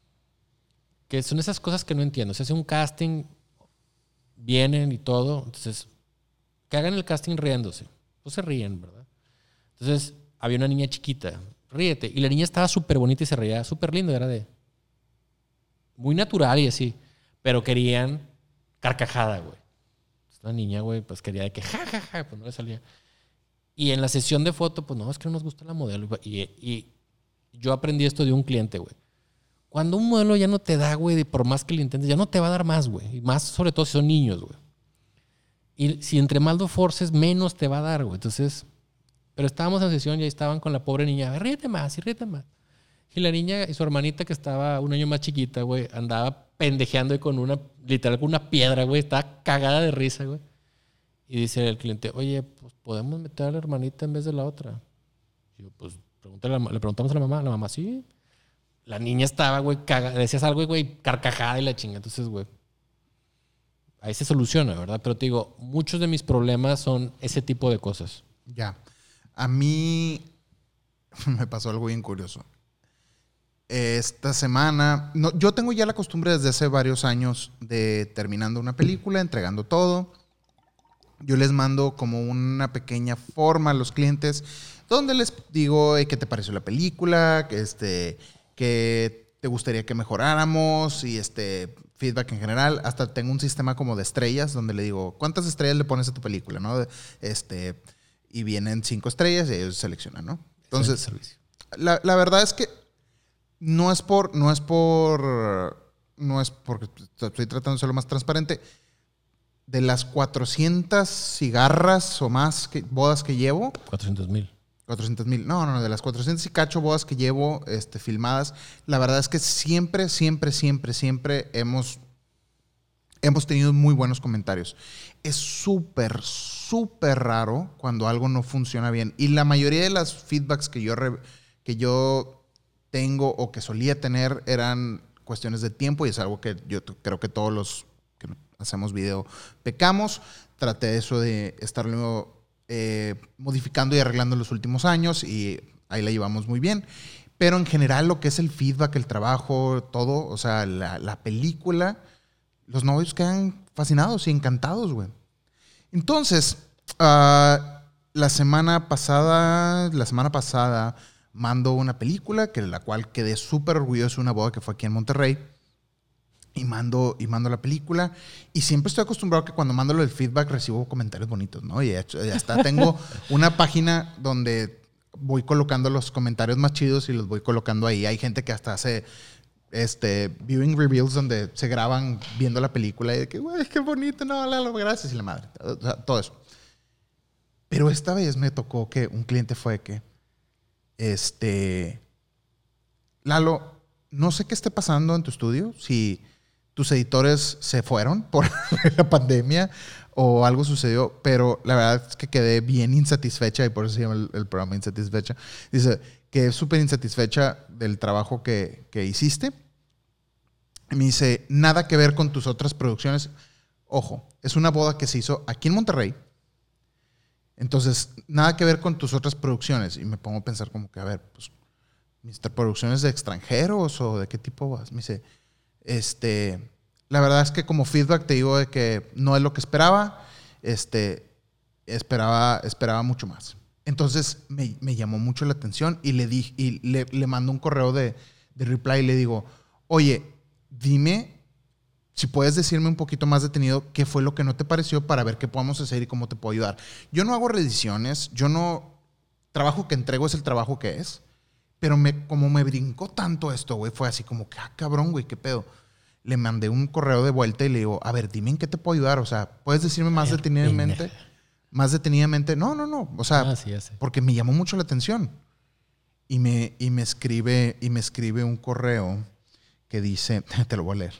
que son esas cosas que no entiendo. Se hace un casting, vienen y todo, entonces que hagan el casting riéndose. Pues se ríen, ¿verdad? Entonces había una niña chiquita, ríete. Y la niña estaba súper bonita y se reía súper lindo, era muy natural y así. Pero querían carcajada, güey. La niña, güey, pues quería de que jajaja, pues no le salía. Y en la sesión de foto, pues no, es que no nos gusta la modelo. Y yo aprendí esto de un cliente, güey. Cuando un modelo ya no te da, güey, por más que le intentes, ya no te va a dar más, güey. Y más sobre todo si son niños, güey. Y si entre más lo forces, menos te va a dar, güey. Entonces, pero estábamos en sesión y ahí estaban con la pobre niña. Ríete más y ríete más. Y la niña y su hermanita, que estaba un año más chiquita, güey, andaba pendejeando con literal con una piedra, güey. Estaba cagada de risa, güey. Y dice el cliente, oye, pues podemos meter a la hermanita en vez de la otra. Y yo, pues, le preguntamos a la mamá. La mamá, sí. La niña estaba, güey, cagada. Decías algo, güey, carcajada y la chinga. Entonces, güey, ahí se soluciona, ¿verdad? Pero te digo, muchos de mis problemas son ese tipo de cosas. Ya. A mí me pasó algo bien curioso. Esta semana, yo tengo ya la costumbre desde hace varios años de terminando una película, entregando todo. Yo les mando como una pequeña forma a los clientes donde les digo qué te pareció la película, que te gustaría que mejoráramos y feedback en general. Hasta tengo un sistema como de estrellas donde le digo, ¿cuántas estrellas le pones a tu película? ¿No? Y vienen 5 estrellas y ellos seleccionan, ¿no? Entonces, la verdad es que no es porque estoy tratando de ser lo más transparente. De las 400 cigarras o más bodas que llevo. 400,000. 400,000. No, de las 400 y cacho bodas que llevo filmadas, la verdad es que siempre hemos tenido muy buenos comentarios. Es súper raro cuando algo no funciona bien. Y la mayoría de las feedbacks que yo tengo o que solía tener eran cuestiones de tiempo y es algo que yo creo que todos los que hacemos video pecamos. Traté eso de estarlo modificando y arreglando en los últimos años y ahí la llevamos muy bien. Pero en general lo que es el feedback, el trabajo, todo, o sea, la película, los novios quedan fascinados y encantados, güey. Entonces, la semana pasada mando una película de la cual quedé súper orgulloso, una boda que fue aquí en Monterrey. Y mando la película. Y siempre estoy acostumbrado que cuando mando el feedback recibo comentarios bonitos, ¿no? Y hasta tengo una página donde voy colocando los comentarios más chidos y los voy colocando ahí. Hay gente que hasta hace viewing reveals donde se graban viendo la película y de que, güey, qué bonito, no, Lalo, gracias y la madre. O sea, todo eso. Pero esta vez me tocó que un cliente fue que, Lalo, no sé qué esté pasando en tu estudio, si tus editores se fueron por la pandemia o algo sucedió, pero la verdad es que quedé bien insatisfecha y por eso se llama el programa Insatisfecha. Dice que es súper insatisfecha del trabajo que hiciste. Y me dice, nada que ver con tus otras producciones. Ojo, es una boda que se hizo aquí en Monterrey. Entonces, nada que ver con tus otras producciones. Y me pongo a pensar como que, a ver, pues, ¿mis producciones de extranjeros o de qué tipo vas? Me dice, la verdad es que como feedback te digo de que no es lo que esperaba. Esperaba mucho más. Entonces me llamó mucho la atención y le mando un correo de reply y le digo, oye, dime si puedes decirme un poquito más detenido qué fue lo que no te pareció para ver qué podemos hacer y cómo te puedo ayudar. Yo no hago reediciones, trabajo que entrego es el trabajo que es, pero como me brincó tanto esto, güey, fue así como que, cabrón, güey, qué pedo. Le mandé un correo de vuelta y le digo, a ver, dime en qué te puedo ayudar, o sea, ¿puedes decirme más detenidamente? Más detenidamente, no, o sea, sí, porque me llamó mucho la atención. Y me escribe un correo que dice, te lo voy a leer.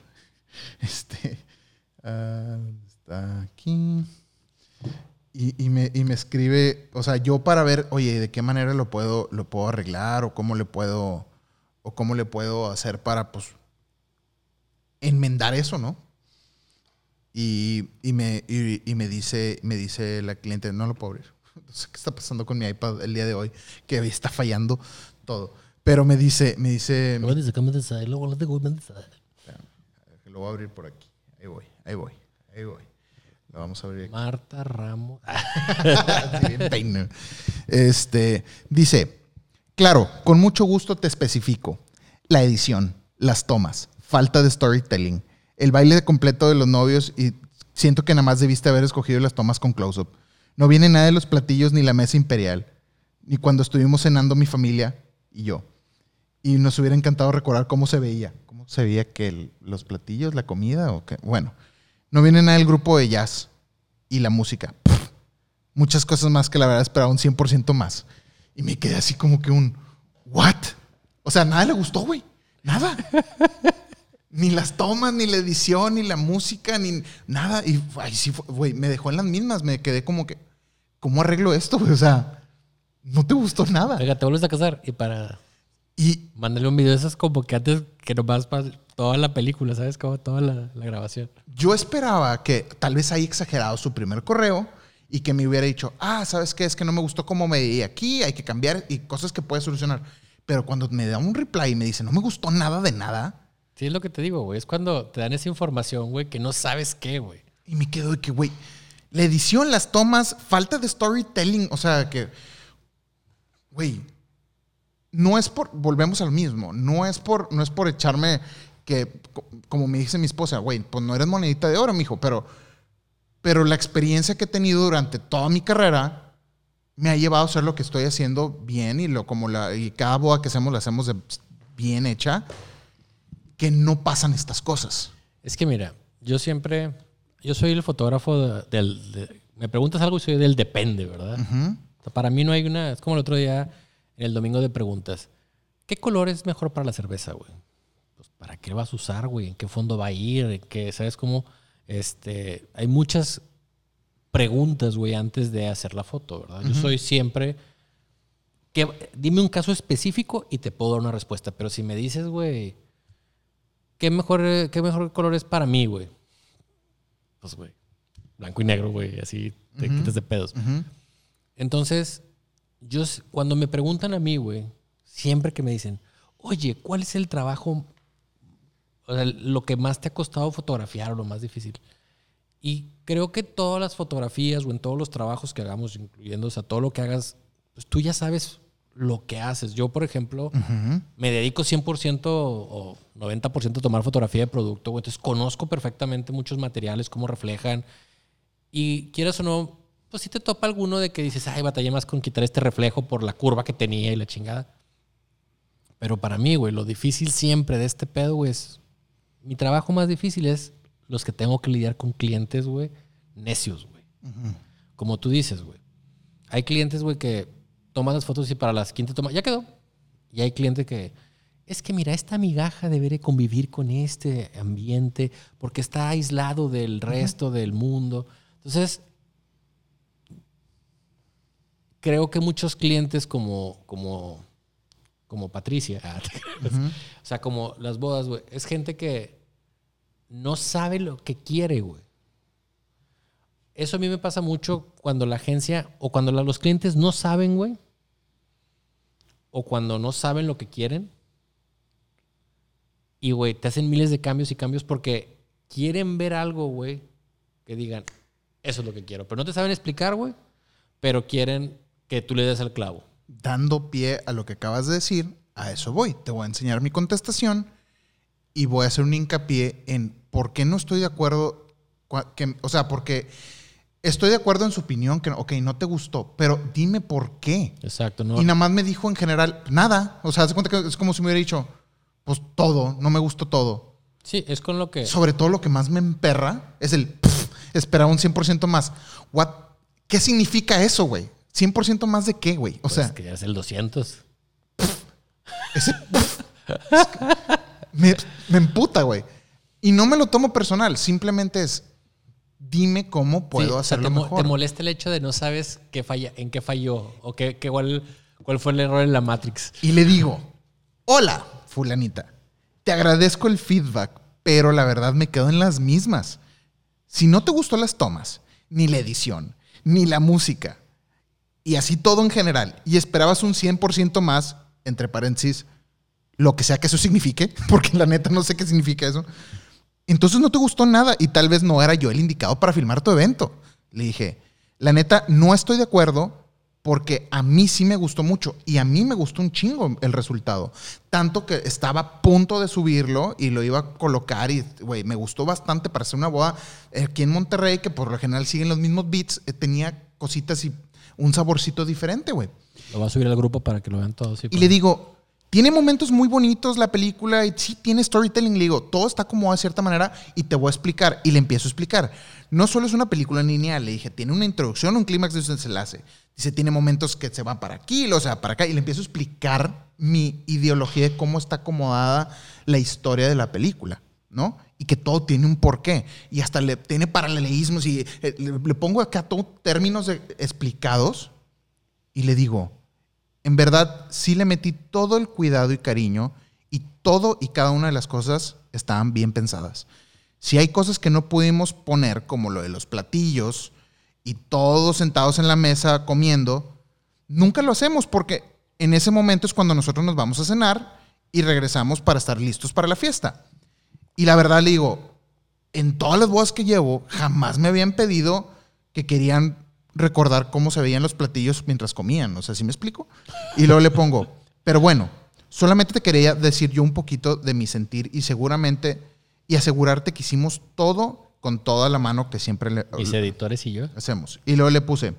Está aquí. Y me escribe, o sea, yo para ver, oye, ¿de qué manera lo puedo arreglar o cómo le puedo hacer para, pues, enmendar eso, ¿no? Y me dice la cliente, no lo puedo abrir. No sé qué está pasando con mi iPad el día de hoy, que está fallando todo. Pero me dice... Lo voy a abrir por aquí. Ahí voy. Lo vamos a abrir aquí. Marta Ramos. Sí, bien peino. Dice, claro, con mucho gusto te especifico. La edición, las tomas, falta de storytelling, el baile completo de los novios y siento que nada más debiste haber escogido las tomas con close-up. No viene nada de los platillos ni la mesa imperial, ni cuando estuvimos cenando mi familia y yo. Y nos hubiera encantado recordar cómo se veía que los platillos, la comida o qué. Bueno, no viene nada del grupo de jazz y la música. Muchas cosas más que la verdad esperaba un 100% más. Y me quedé así como que ¿what? O sea, nada le gustó, güey. Nada. Ni las tomas, ni la edición, ni la música, ni nada. Y ay, sí, güey, me dejó en las mismas. Me quedé como que, ¿cómo arreglo esto, güey? O sea, no te gustó nada. Oiga, te vuelves a casar y mándale un video de esos como que antes que nomás para toda la película, ¿sabes? Como toda la grabación. Yo esperaba que tal vez haya exagerado su primer correo y que me hubiera dicho, ¿sabes qué? Es que no me gustó cómo me veía aquí, hay que cambiar y cosas que puede solucionar. Pero cuando me da un reply y me dice, no me gustó nada de nada. Sí, es lo que te digo, güey. Es cuando te dan esa información, güey, que no sabes qué, güey. Y me quedo de que, güey, la edición, las tomas, falta de storytelling. O sea, que, güey, volvemos al mismo, no es por echarme que, como me dice mi esposa, güey, pues no eres monedita de oro, mijo, pero la experiencia que he tenido durante toda mi carrera me ha llevado a hacer lo que estoy haciendo bien y cada boda que hacemos la hacemos bien hecha, que no pasan estas cosas. Es que mira, yo soy el fotógrafo me preguntas algo y soy del depende, ¿verdad? Uh-huh. O sea, para mí no hay es como el otro día en el domingo de preguntas. ¿Qué color es mejor para la cerveza, güey? Pues, ¿para qué vas a usar, güey? ¿En qué fondo va a ir? ¿En qué, sabes cómo? Hay muchas preguntas, güey, antes de hacer la foto, ¿verdad? Uh-huh. Yo soy siempre... dime un caso específico y te puedo dar una respuesta. Pero si me dices, güey, ¿qué mejor color es para mí, güey? Pues, güey, blanco y negro, güey. Así te quitas de pedos. Uh-huh. Entonces... cuando me preguntan a mí, güey, siempre que me dicen, oye, ¿cuál es el trabajo, o sea, lo que más te ha costado fotografiar o lo más difícil? Y creo que todas las fotografías o en todos los trabajos que hagamos, incluyendo, o sea, todo lo que hagas, pues tú ya sabes lo que haces. Yo, por ejemplo, uh-huh, me dedico 100% o 90% a tomar fotografía de producto, güey. Entonces conozco perfectamente muchos materiales, cómo reflejan. Y quieras o no, pues sí te topa alguno de que dices, batallé más con quitar este reflejo por la curva que tenía y la chingada. Pero para mí, güey, lo difícil siempre de este pedo, güey, mi trabajo más difícil es los que tengo que lidiar con clientes, güey, necios, güey. uh-huh. Como tú dices, güey. Hay clientes, güey, que toman las fotos y para la siguiente toma, ya quedó. Y hay clientes que, es que mira, esta migaja debe convivir con este ambiente porque está aislado del resto del mundo. Entonces... creo que muchos clientes como Patricia, uh-huh, o sea, como las bodas, güey, es gente que no sabe lo que quiere, güey. Eso a mí me pasa mucho cuando la agencia o cuando los clientes no saben, güey, o cuando no saben lo que quieren y, güey, te hacen miles de cambios y cambios porque quieren ver algo, güey, que digan, eso es lo que quiero. Pero no te saben explicar, güey, pero quieren que tú le des al clavo. Dando pie a lo que acabas de decir, a eso voy. Te voy a enseñar mi contestación y voy a hacer un hincapié en ¿por qué no estoy de acuerdo? O sea, porque estoy de acuerdo en su opinión, que ok, no te gustó, pero dime por qué. Exacto, ¿no? Y nada más me dijo en general, nada. O sea, hace cuenta que es como si me hubiera dicho, pues todo, no me gustó todo. Sí, es con lo que... Sobre todo lo que más me emperra es el esperaba un 100% más. ¿Qué significa eso, güey? ¿100% más de qué, güey? O Pues sea, que ya es el 200. ese me emputa, güey. Y no me lo tomo personal, simplemente es dime cómo puedo hacerlo mejor. Te molesta el hecho de no sabes en qué falló o cuál fue el error en la Matrix. Y le digo, hola, fulanita, te agradezco el feedback, pero la verdad me quedo en las mismas. Si no te gustó las tomas, ni la edición, ni la música, y así todo en general, y esperabas un 100% más, entre paréntesis, lo que sea que eso signifique, porque la neta no sé qué significa eso, entonces no te gustó nada y tal vez no era yo el indicado para filmar tu evento. Le dije, la neta, no estoy de acuerdo porque a mí sí me gustó mucho y a mí me gustó un chingo el resultado. Tanto que estaba a punto de subirlo y lo iba a colocar y, güey, me gustó bastante para hacer una boda aquí en Monterrey, que por lo general siguen los mismos beats, tenía cositas y un saborcito diferente, güey. Lo voy a subir al grupo para que lo vean todos. Sí, y le digo, tiene momentos muy bonitos la película y sí tiene storytelling. Le digo, todo está como de cierta manera y te voy a explicar. Y le empiezo a explicar. No solo es una película lineal. Le dije, tiene una introducción, un clímax y un desenlace. Dice, tiene momentos que se van para aquí, o sea, para acá. Y le empiezo a explicar mi ideología de cómo está acomodada la historia de la película, ¿no? Y que todo tiene un porqué. Y hasta tiene paralelismos y le pongo acá todos términos explicados y le digo, en verdad, sí le metí todo el cuidado y cariño y todo y cada una de las cosas estaban bien pensadas. Si hay cosas que no pudimos poner, como lo de los platillos y todos sentados en la mesa comiendo, nunca lo hacemos porque en ese momento es cuando nosotros nos vamos a cenar y regresamos para estar listos para la fiesta. Y la verdad le digo, en todas las bodas que llevo, jamás me habían pedido que querían recordar cómo se veían los platillos mientras comían. O sea, ¿sí me explico? Y luego le pongo, pero bueno, solamente te quería decir yo un poquito de mi sentir y seguramente, y asegurarte que hicimos todo con toda la mano que siempre mis editores y yo hacemos. Y luego le puse,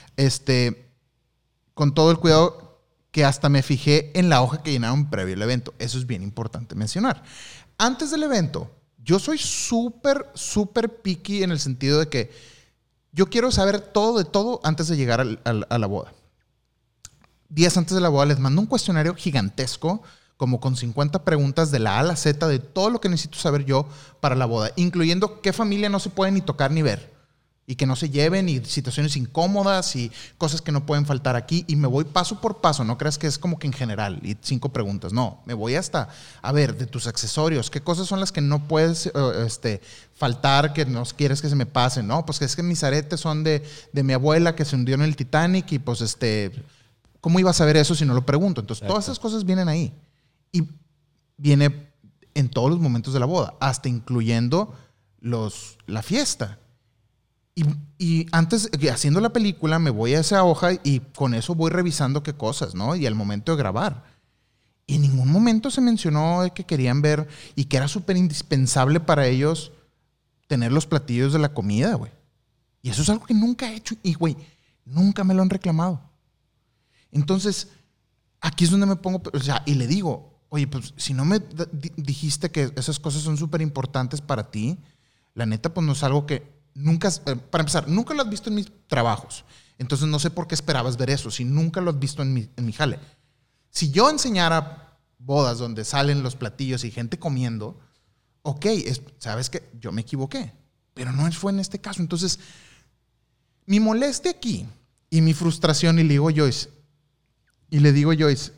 con todo el cuidado que hasta me fijé en la hoja que llenaron previo al evento. Eso es bien importante mencionar. Antes del evento, yo soy súper picky en el sentido de que yo quiero saber todo de todo antes de llegar a la boda. Días antes de la boda les mando un cuestionario gigantesco, como con 50 preguntas de la A a la Z de todo lo que necesito saber yo para la boda, incluyendo qué familia no se puede ni tocar ni ver, y que no se lleven, y situaciones incómodas, y cosas que no pueden faltar aquí, y me voy paso por paso, no creas que es como que en general, y 5 preguntas, no, me voy hasta, a ver, de tus accesorios, qué cosas son las que no puedes faltar, que no quieres que se me pasen, no, pues es que mis aretes son de mi abuela que se hundió en el Titanic, y pues ¿cómo iba a saber eso si no lo pregunto? Entonces, todas esas cosas vienen ahí, y viene en todos los momentos de la boda, hasta incluyendo la fiesta. Y antes, haciendo la película, me voy a esa hoja y con eso voy revisando qué cosas, ¿no? Y al momento de grabar. Y en ningún momento se mencionó que querían ver y que era súper indispensable para ellos tener los platillos de la comida, güey. Y eso es algo que nunca he hecho y, güey, nunca me lo han reclamado. Entonces, aquí es donde me pongo, o sea, y le digo, oye, pues si no me dijiste que esas cosas son súper importantes para ti, la neta, pues no es algo que nunca, para empezar, nunca lo has visto en mis trabajos. Entonces no sé por qué esperabas ver eso, si nunca lo has visto en mi jale. Si yo enseñara bodas donde salen los platillos y gente comiendo, ok, sabes que yo me equivoqué, pero no fue en este caso. Entonces, mi molestia aquí y mi frustración, y le digo a Joyce,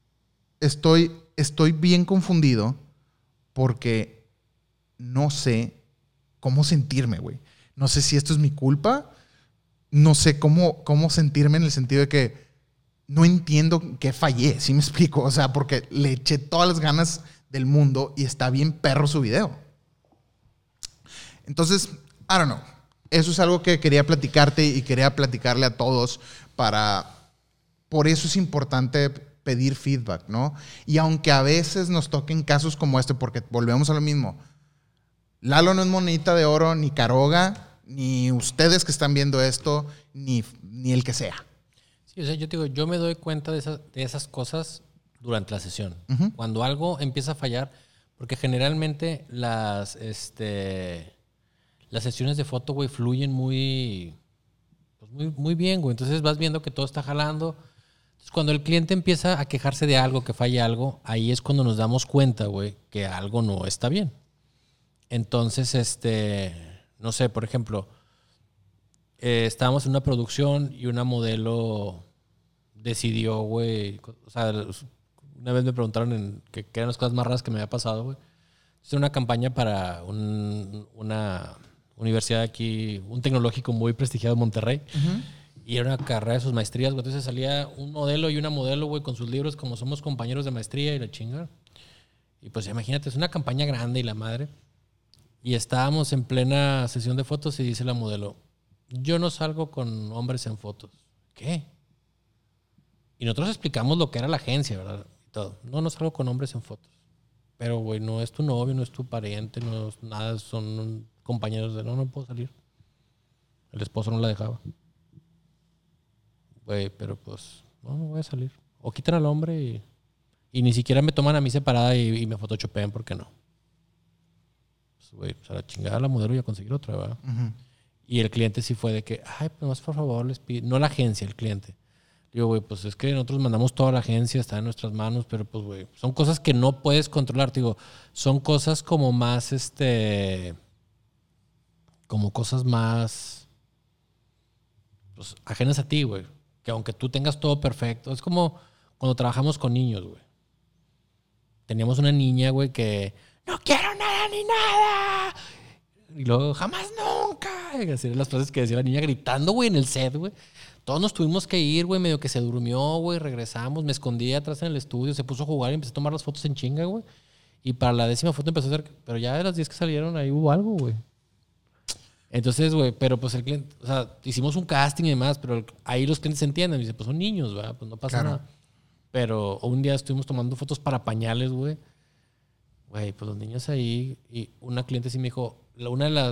estoy bien confundido porque no sé cómo sentirme, güey. No sé si esto es mi culpa. No sé cómo sentirme en el sentido de que no entiendo qué fallé, ¿sí me explico? O sea, porque le eché todas las ganas del mundo y está bien perro su video. Entonces, I don't know. Eso es algo que quería platicarte y quería platicarle a todos por eso es importante pedir feedback, ¿no? Y aunque a veces nos toquen casos como este, porque volvemos a lo mismo, Lalo no es monedita de oro, ni Caroga, ni ustedes que están viendo esto, ni el que sea. Sí, o sea, yo te digo, yo me doy cuenta de esas cosas durante la sesión. Uh-huh. Cuando algo empieza a fallar, porque generalmente las sesiones de foto, güey, fluyen muy bien, güey. Entonces vas viendo que todo está jalando. Entonces, cuando el cliente empieza a quejarse de algo, que falla algo, ahí es cuando nos damos cuenta, güey, que algo no está bien. Entonces, no sé, por ejemplo, estábamos en una producción y una modelo decidió, güey, o sea, una vez me preguntaron qué eran las cosas más raras que me había pasado, güey. Es una campaña para una universidad aquí, un tecnológico muy prestigiado en Monterrey. Uh-huh. Y era una carrera de sus maestrías, güey. Entonces salía un modelo y una modelo, güey, con sus libros, como somos compañeros de maestría y la chinga. Y pues imagínate, es una campaña grande y la madre. Y estábamos en plena sesión de fotos y dice la modelo, yo no salgo con hombres en fotos. ¿Qué? Y nosotros explicamos lo que era la agencia, ¿verdad? Y todo. No salgo con hombres en fotos. Pero, güey, no es tu novio, no es tu pariente, no es nada, son compañeros de... No puedo salir. El esposo no la dejaba. Güey, pero pues, no voy a salir. O quitan al hombre y ni siquiera me toman a mí separada y me photoshopean, ¿por qué no? Pues, güey, pues a la chingada la modelo y a conseguir otra, ¿verdad? Uh-huh. Y el cliente sí fue de que, ay, pues más por favor, les pido... No la agencia, el cliente. Digo, güey, pues es que nosotros mandamos toda la agencia, está en nuestras manos, pero pues, güey, son cosas que no puedes controlar. Digo, son cosas como más, como cosas más, pues, ajenas a ti, güey. Que aunque tú tengas todo perfecto, es como cuando trabajamos con niños, güey. Teníamos una niña, güey, que no quiero nada ni nada. Y luego, jamás nunca. Y así eran las frases que decía la niña gritando, güey, en el set, güey. Todos nos tuvimos que ir, güey, medio que se durmió, güey, regresamos, me escondí atrás en el estudio, se puso a jugar y empecé a tomar las fotos en chinga, güey. Y para la 10ª foto empezó a hacer, pero ya de las 10 que salieron ahí hubo algo, güey. Entonces, güey, pero pues el cliente, o sea, hicimos un casting y demás, pero ahí los clientes entienden, y dicen, pues son niños, ¿verdad? Pues no pasa nada. Pero un día estuvimos tomando fotos para pañales, güey. Güey, pues los niños ahí, y una cliente sí me dijo, una de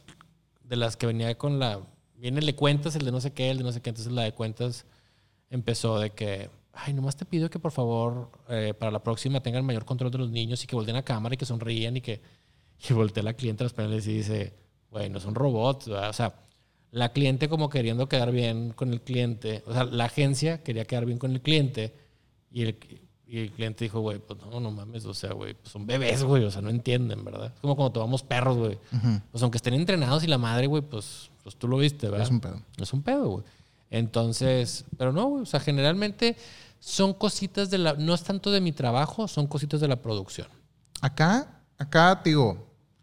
las que venía con viene el de cuentas, el de no sé qué, entonces la de cuentas empezó de que, ay, nomás te pido que por favor para la próxima tengan mayor control de los niños y que volteen a cámara y que sonrían y voltea la cliente a los paneles y dice, güey, no son robots, ¿verdad? O sea, la cliente como queriendo quedar bien con el cliente, o sea, la agencia quería quedar bien con el cliente y el cliente dijo, güey, pues no mames, o sea, güey, pues son bebés, güey, o sea, no entienden, ¿verdad? Es como cuando tomamos perros, güey. Uh-huh. Pues aunque estén entrenados y la madre, güey, pues tú lo viste, ¿verdad? Es un pedo, güey. Entonces, pero no, güey, o sea, generalmente son cositas no es tanto de mi trabajo, son cositas de la producción. Acá, digo,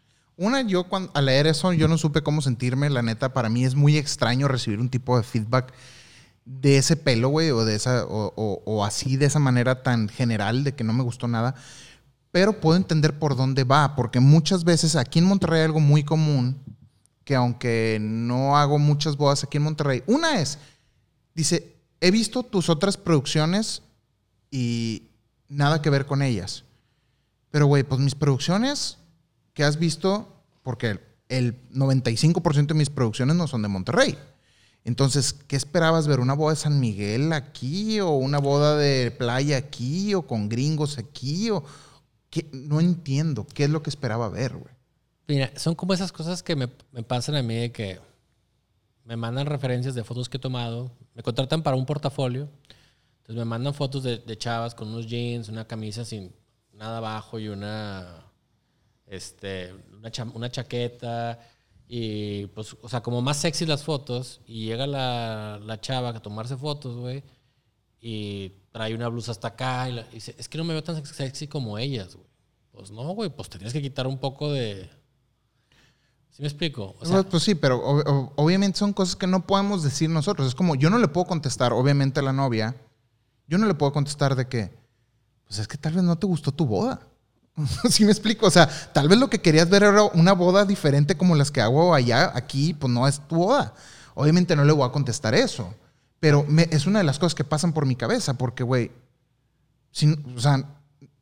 yo al leer eso, yo no supe cómo sentirme, la neta, para mí es muy extraño recibir un tipo de feedback de ese pelo, güey, o de esa, o así, de esa manera tan general de que no me gustó nada. Pero puedo entender por dónde va, porque muchas veces aquí en Monterrey hay algo muy común, que aunque no hago muchas bodas aquí en Monterrey, una es, dice, he visto tus otras producciones y nada que ver con ellas. Pero, güey, pues mis producciones que has visto, porque el 95% de mis producciones no son de Monterrey. Entonces, ¿qué esperabas ver? ¿Una boda de San Miguel aquí? ¿O una boda de playa aquí? ¿O con gringos aquí? ¿O qué? No entiendo. ¿Qué es lo que esperaba ver, güey? Mira, son como esas cosas que me pasan a mí de que me mandan referencias de fotos que he tomado. Me contratan para un portafolio. Entonces me mandan fotos de chavas con unos jeans, una camisa sin nada abajo y una chaqueta. Y pues, o sea, como más sexy las fotos. Y llega la chava a tomarse fotos, güey. Y trae una blusa hasta acá. Y dice, es que no me veo tan sexy como ellas, güey. Pues no, güey, pues te tienes que quitar un poco de... ¿Sí me explico? O sea, pues sí, pero obviamente son cosas que no podemos decir nosotros. Es como, yo no le puedo contestar, obviamente, a la novia. Yo no le puedo contestar de que, pues es que tal vez no te gustó tu boda. ¿Sí me explico? O sea, tal vez lo que querías ver era una boda diferente como las que hago allá, aquí, pues no es tu boda. Obviamente no le voy a contestar eso. Pero es una de las cosas que pasan por mi cabeza, porque, güey, o sea,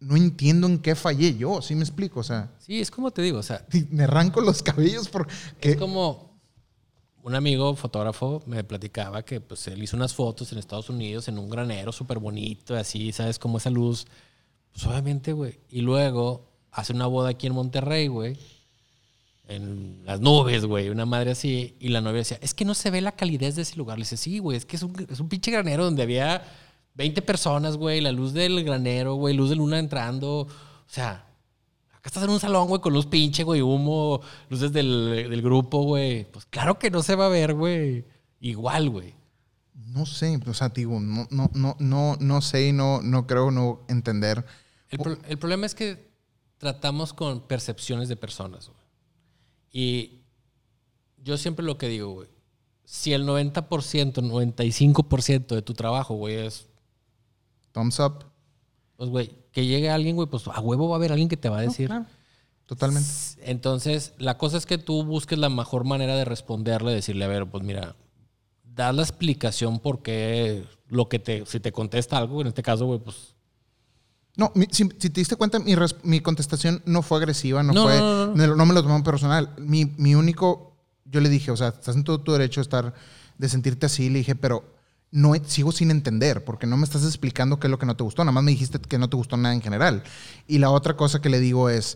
no entiendo en qué fallé yo, ¿sí me explico? O sea... Sí, es como te digo, o sea... Me arranco los cabellos porque... Es como un amigo fotógrafo me platicaba que pues él hizo unas fotos en Estados Unidos en un granero súper bonito, así, ¿sabes? Como esa luz. Pues obviamente, güey. Y luego hace una boda aquí en Monterrey, güey. En las nubes, güey. Una madre así. Y la novia decía, es que no se ve la calidez de ese lugar. Le dice, sí, güey, es que es un pinche granero donde había 20 personas, güey. La luz del granero, güey. Luz de luna entrando. O sea, acá estás en un salón, güey, con luz pinche, güey. Humo, luces del grupo, güey. Pues claro que no se va a ver, güey. Igual, güey. No sé, o sea, digo, no sé y no creo no entender. El problema es que tratamos con percepciones de personas, güey. Y yo siempre lo que digo, güey, si el 90%, 95% de tu trabajo, güey, es... Thumbs up. Pues, güey, que llegue alguien, güey, pues a huevo va a haber alguien que te va a decir. Claro. Totalmente. Entonces, la cosa es que tú busques la mejor manera de responderle, decirle, a ver, pues mira, da la explicación por qué si te contesta algo, en este caso, güey, pues... No, si te diste cuenta, mi contestación no fue agresiva, no me lo tomé personal. Mi único, yo le dije, o sea, estás en todo tu derecho de sentirte así. Le dije, pero no sigo sin entender, porque no me estás explicando qué es lo que no te gustó. Nada más me dijiste que no te gustó nada en general. Y la otra cosa que le digo es,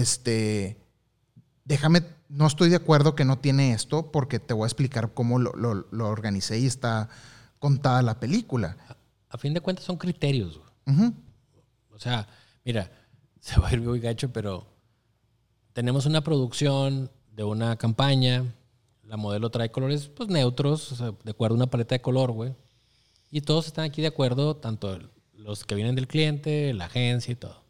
déjame, no estoy de acuerdo que no tiene esto, porque te voy a explicar cómo lo organicé y está contada la película. A fin de cuentas son criterios, güey. Uh-huh. O sea, mira, se va a ir muy gacho, pero tenemos una producción de una campaña. La modelo trae colores pues neutros, o sea, de acuerdo a una paleta de color, güey. Y todos están aquí de acuerdo, tanto los que vienen del cliente, la agencia y todo.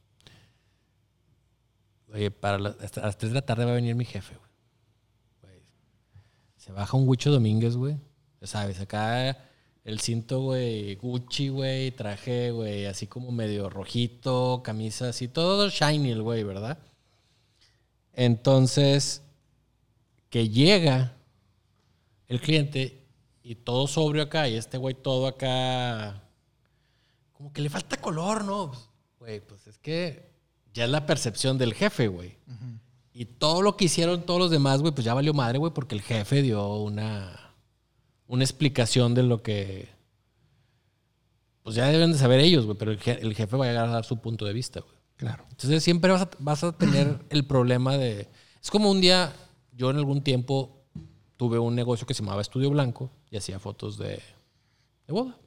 Oye, hasta las 3 de la tarde va a venir mi jefe, güey. Se baja un Huicho Domínguez, güey. Ya sabes, acá... El cinto, güey, Gucci, güey, traje, güey, así como medio rojito, camisa así, todo shiny el güey, ¿verdad? Entonces, que llega el cliente y todo sobrio acá y este güey todo acá, como que le falta color, ¿no? Güey, pues es que ya es la percepción del jefe, güey. Uh-huh. Y todo lo que hicieron todos los demás, güey, pues ya valió madre, güey, porque el jefe dio una explicación de lo que... Pues ya deben de saber ellos, güey, pero el jefe va a llegar a dar su punto de vista, güey. Claro. Entonces siempre vas a tener el problema de... Es como un día, yo en algún tiempo tuve un negocio que se llamaba Estudio Blanco y hacía fotos de boda.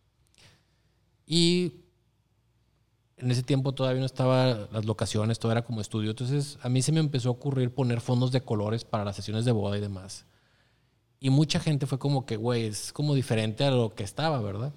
Y en ese tiempo todavía no estaban las locaciones, todo era como estudio. Entonces a mí se me empezó a ocurrir poner fondos de colores para las sesiones de boda y demás. Y mucha gente fue como que, güey, es como diferente a lo que estaba, ¿verdad?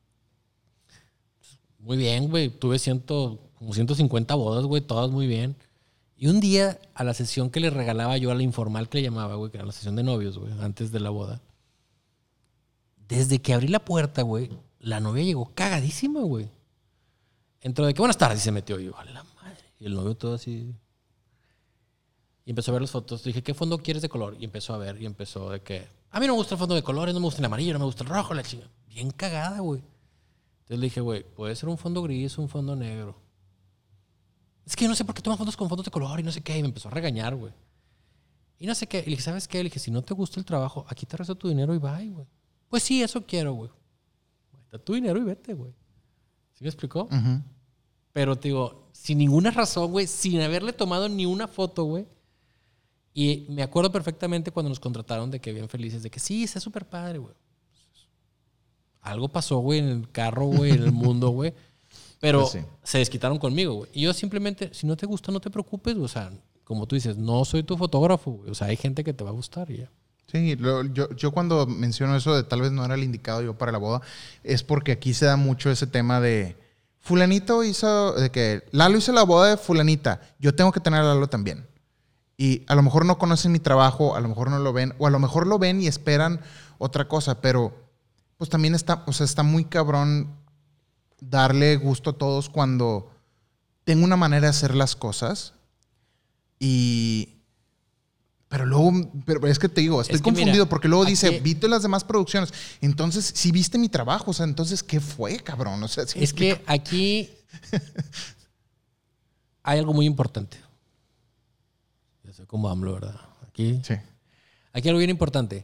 Muy bien, güey. Tuve como 150 bodas, güey, todas muy bien. Y un día, a la sesión que le regalaba yo a la informal que le llamaba, güey, que era la sesión de novios, güey, antes de la boda. Desde que abrí la puerta, güey, la novia llegó cagadísima, güey. Entró de que buenas tardes y se metió. Y yo, a la madre. Y el novio todo así... Y empezó a ver las fotos. Le dije, ¿qué fondo quieres de color? Y empezó a ver. Y empezó de que... A mí no me gusta el fondo de colores, no me gusta el amarillo, no me gusta el rojo, la chingada. Bien cagada, güey. Entonces le dije, güey, puede ser un fondo gris, un fondo negro. Es que yo no sé por qué toman fotos con fondos de color y no sé qué. Y me empezó a regañar, güey. Y no sé qué. Y le dije, ¿sabes qué? Le dije, si no te gusta el trabajo, aquí te resto tu dinero y bye, güey. Pues sí, eso quiero, güey. Está tu dinero y vete, güey. ¿Sí me explicó? Uh-huh. Pero te digo, sin ninguna razón, güey, sin haberle tomado ni una foto, güey. Y me acuerdo perfectamente cuando nos contrataron de que bien felices, de que sí, está súper padre, güey. Algo pasó, güey, en el carro, güey, en el mundo, güey. Pero pues sí, se desquitaron conmigo, güey. Y yo simplemente, si no te gusta, no te preocupes, güey. O sea, como tú dices, no soy tu fotógrafo, güey. O sea, hay gente que te va a gustar y ya. Sí, yo cuando menciono eso de tal vez no era el indicado yo para la boda, es porque aquí se da mucho ese tema de fulanito hizo, de que Lalo hizo la boda de fulanita, yo tengo que tener a Lalo también. Y a lo mejor no conocen mi trabajo, a lo mejor no lo ven, o a lo mejor lo ven y esperan otra cosa, pero pues también está muy cabrón darle gusto a todos cuando tengo una manera de hacer las cosas pero luego, pero es que te digo, estoy confundido, mira, porque luego dice, viste las demás producciones, entonces sí viste mi trabajo, o sea, entonces ¿qué fue, cabrón? O sea, ¿sí es que aquí hay algo muy importante. Yo soy como AMLO, ¿verdad? Aquí hay algo bien importante.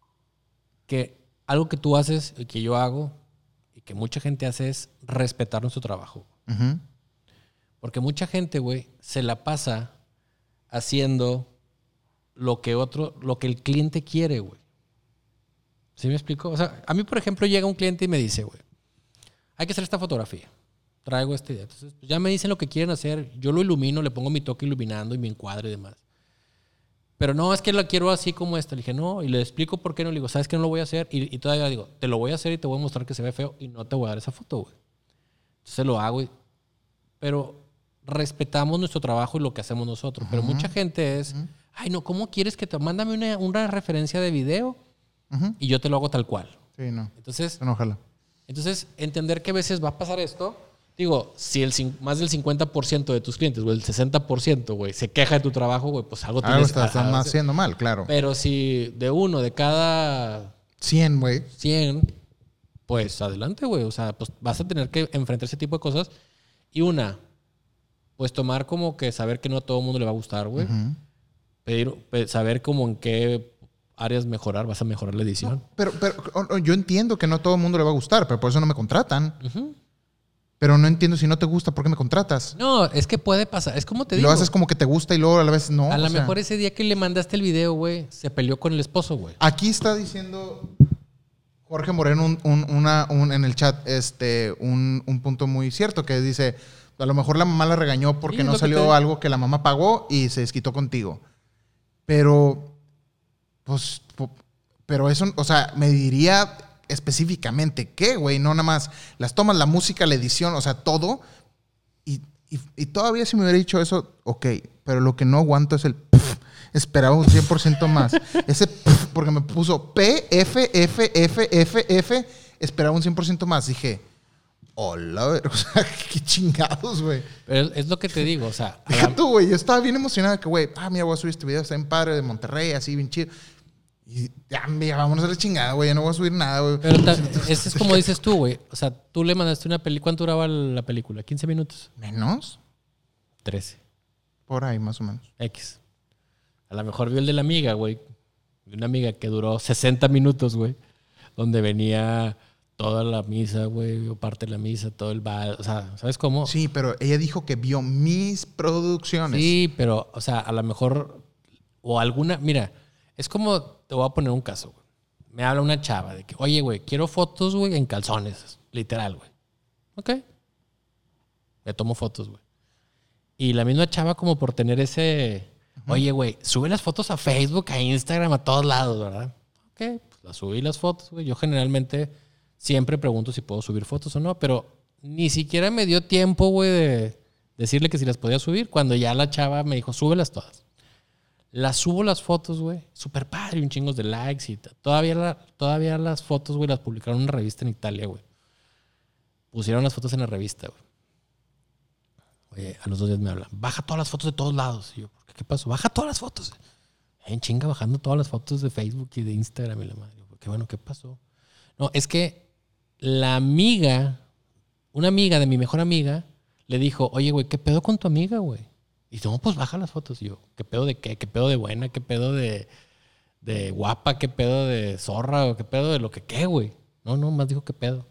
Que algo que tú haces y que yo hago y que mucha gente hace es respetar nuestro trabajo. Uh-huh. Porque mucha gente, güey, se la pasa haciendo lo que el cliente quiere, güey. ¿Sí me explico? O sea, a mí, por ejemplo, llega un cliente y me dice, güey, hay que hacer esta fotografía. Traigo esta idea. Entonces, pues ya me dicen lo que quieren hacer. Yo lo ilumino, le pongo mi toque iluminando y mi encuadre y demás. Pero no, es que la quiero así como esta. Le dije, no, y le explico por qué no. Le digo, ¿sabes qué? No lo voy a hacer. Y todavía digo, te lo voy a hacer y te voy a mostrar que se ve feo y no te voy a dar esa foto, güey. Entonces lo hago. Pero respetamos nuestro trabajo y lo que hacemos nosotros. Pero mucha gente es, ay, no, ¿cómo quieres que te... Mándame una referencia de video y yo te lo hago tal cual. Sí, no. Entonces, ojalá. Entonces, entender que a veces va a pasar esto. Digo, si más del 50% de tus clientes, o el 60%, güey, se queja de tu trabajo, güey, pues algo tienes... estás haciendo mal, claro. Pero si de cada 100, güey. 100, pues adelante, güey. O sea, pues vas a tener que enfrentar ese tipo de cosas. Y pues tomar como que saber que no a todo el mundo le va a gustar, güey. Saber como en qué áreas mejorar, vas a mejorar la edición. No, pero yo entiendo que no a todo el mundo le va a gustar, pero por eso no me contratan. Pero no entiendo, si no te gusta, ¿por qué me contratas? No, es que puede pasar. Es como te digo. Lo haces como que te gusta y luego a la vez no. A lo mejor ese día que le mandaste el video, güey, se peleó con el esposo, güey. Aquí está diciendo Jorge Moreno en el chat un punto muy cierto que dice, a lo mejor la mamá la regañó porque no salió algo que la mamá pagó y se desquitó contigo. Pero, pues, pero eso, o sea, me diría específicamente qué, güey, no nada más las tomas, la música, la edición, o sea, todo. Y todavía si me hubiera dicho eso, ok, pero lo que no aguanto es el esperaba un 100% más. Ese porque me puso P, F, F, F, F, F, esperaba un 100% más. Dije, hola, o sea, qué chingados, güey. Pero es lo que te digo, o sea. Deja tú, güey, yo estaba bien emocionado que, güey, mira, voy a subir este video, está en padre de Monterrey, así bien chido. Y ya, vámonos a la chingada, güey, ya no voy a subir nada, güey. Pero eso es como dices tú, güey. O sea, tú le mandaste una película. ¿Cuánto duraba la película? ¿15 minutos? ¿Menos? 13. Por ahí, más o menos. X. A lo mejor vio el de la amiga, güey. De una amiga que duró 60 minutos, güey. Donde venía toda la misa, güey. O parte de la misa, todo el bar. O sea, ¿sabes cómo? Sí, pero ella dijo que vio mis producciones. Sí, pero, o sea, a lo mejor... O alguna... Mira, es como... Te voy a poner un caso, güey. Me habla una chava de que, oye, güey, quiero fotos, güey, en calzones. Literal, güey. Ok. Le tomo fotos, güey. Y la misma chava como por tener ese... Oye, güey, sube las fotos a Facebook, a Instagram, a todos lados, ¿verdad? Ok, pues las subí las fotos, güey. Yo generalmente siempre pregunto si puedo subir fotos o no, pero ni siquiera me dio tiempo, güey, de decirle que si las podía subir, cuando ya la chava me dijo, súbelas todas. Las subo las fotos, güey. Súper padre, un chingo de likes y todavía las fotos, güey, las publicaron en una revista en Italia, güey. Pusieron las fotos en la revista, güey. Oye, a los 2 días me hablan, baja todas las fotos de todos lados. Y yo, ¿qué pasó? Baja todas las fotos. En chinga, bajando todas las fotos de Facebook y de Instagram y la madre. Qué bueno, ¿qué pasó? No, es que una amiga de mi mejor amiga, le dijo, oye, güey, ¿qué pedo con tu amiga, güey? Y no, pues baja las fotos. Y yo, ¿qué pedo de qué? ¿Qué pedo de buena? ¿Qué pedo de guapa? ¿Qué pedo de zorra? ¿O qué pedo de lo que qué, güey? No, más dijo, ¿qué pedo?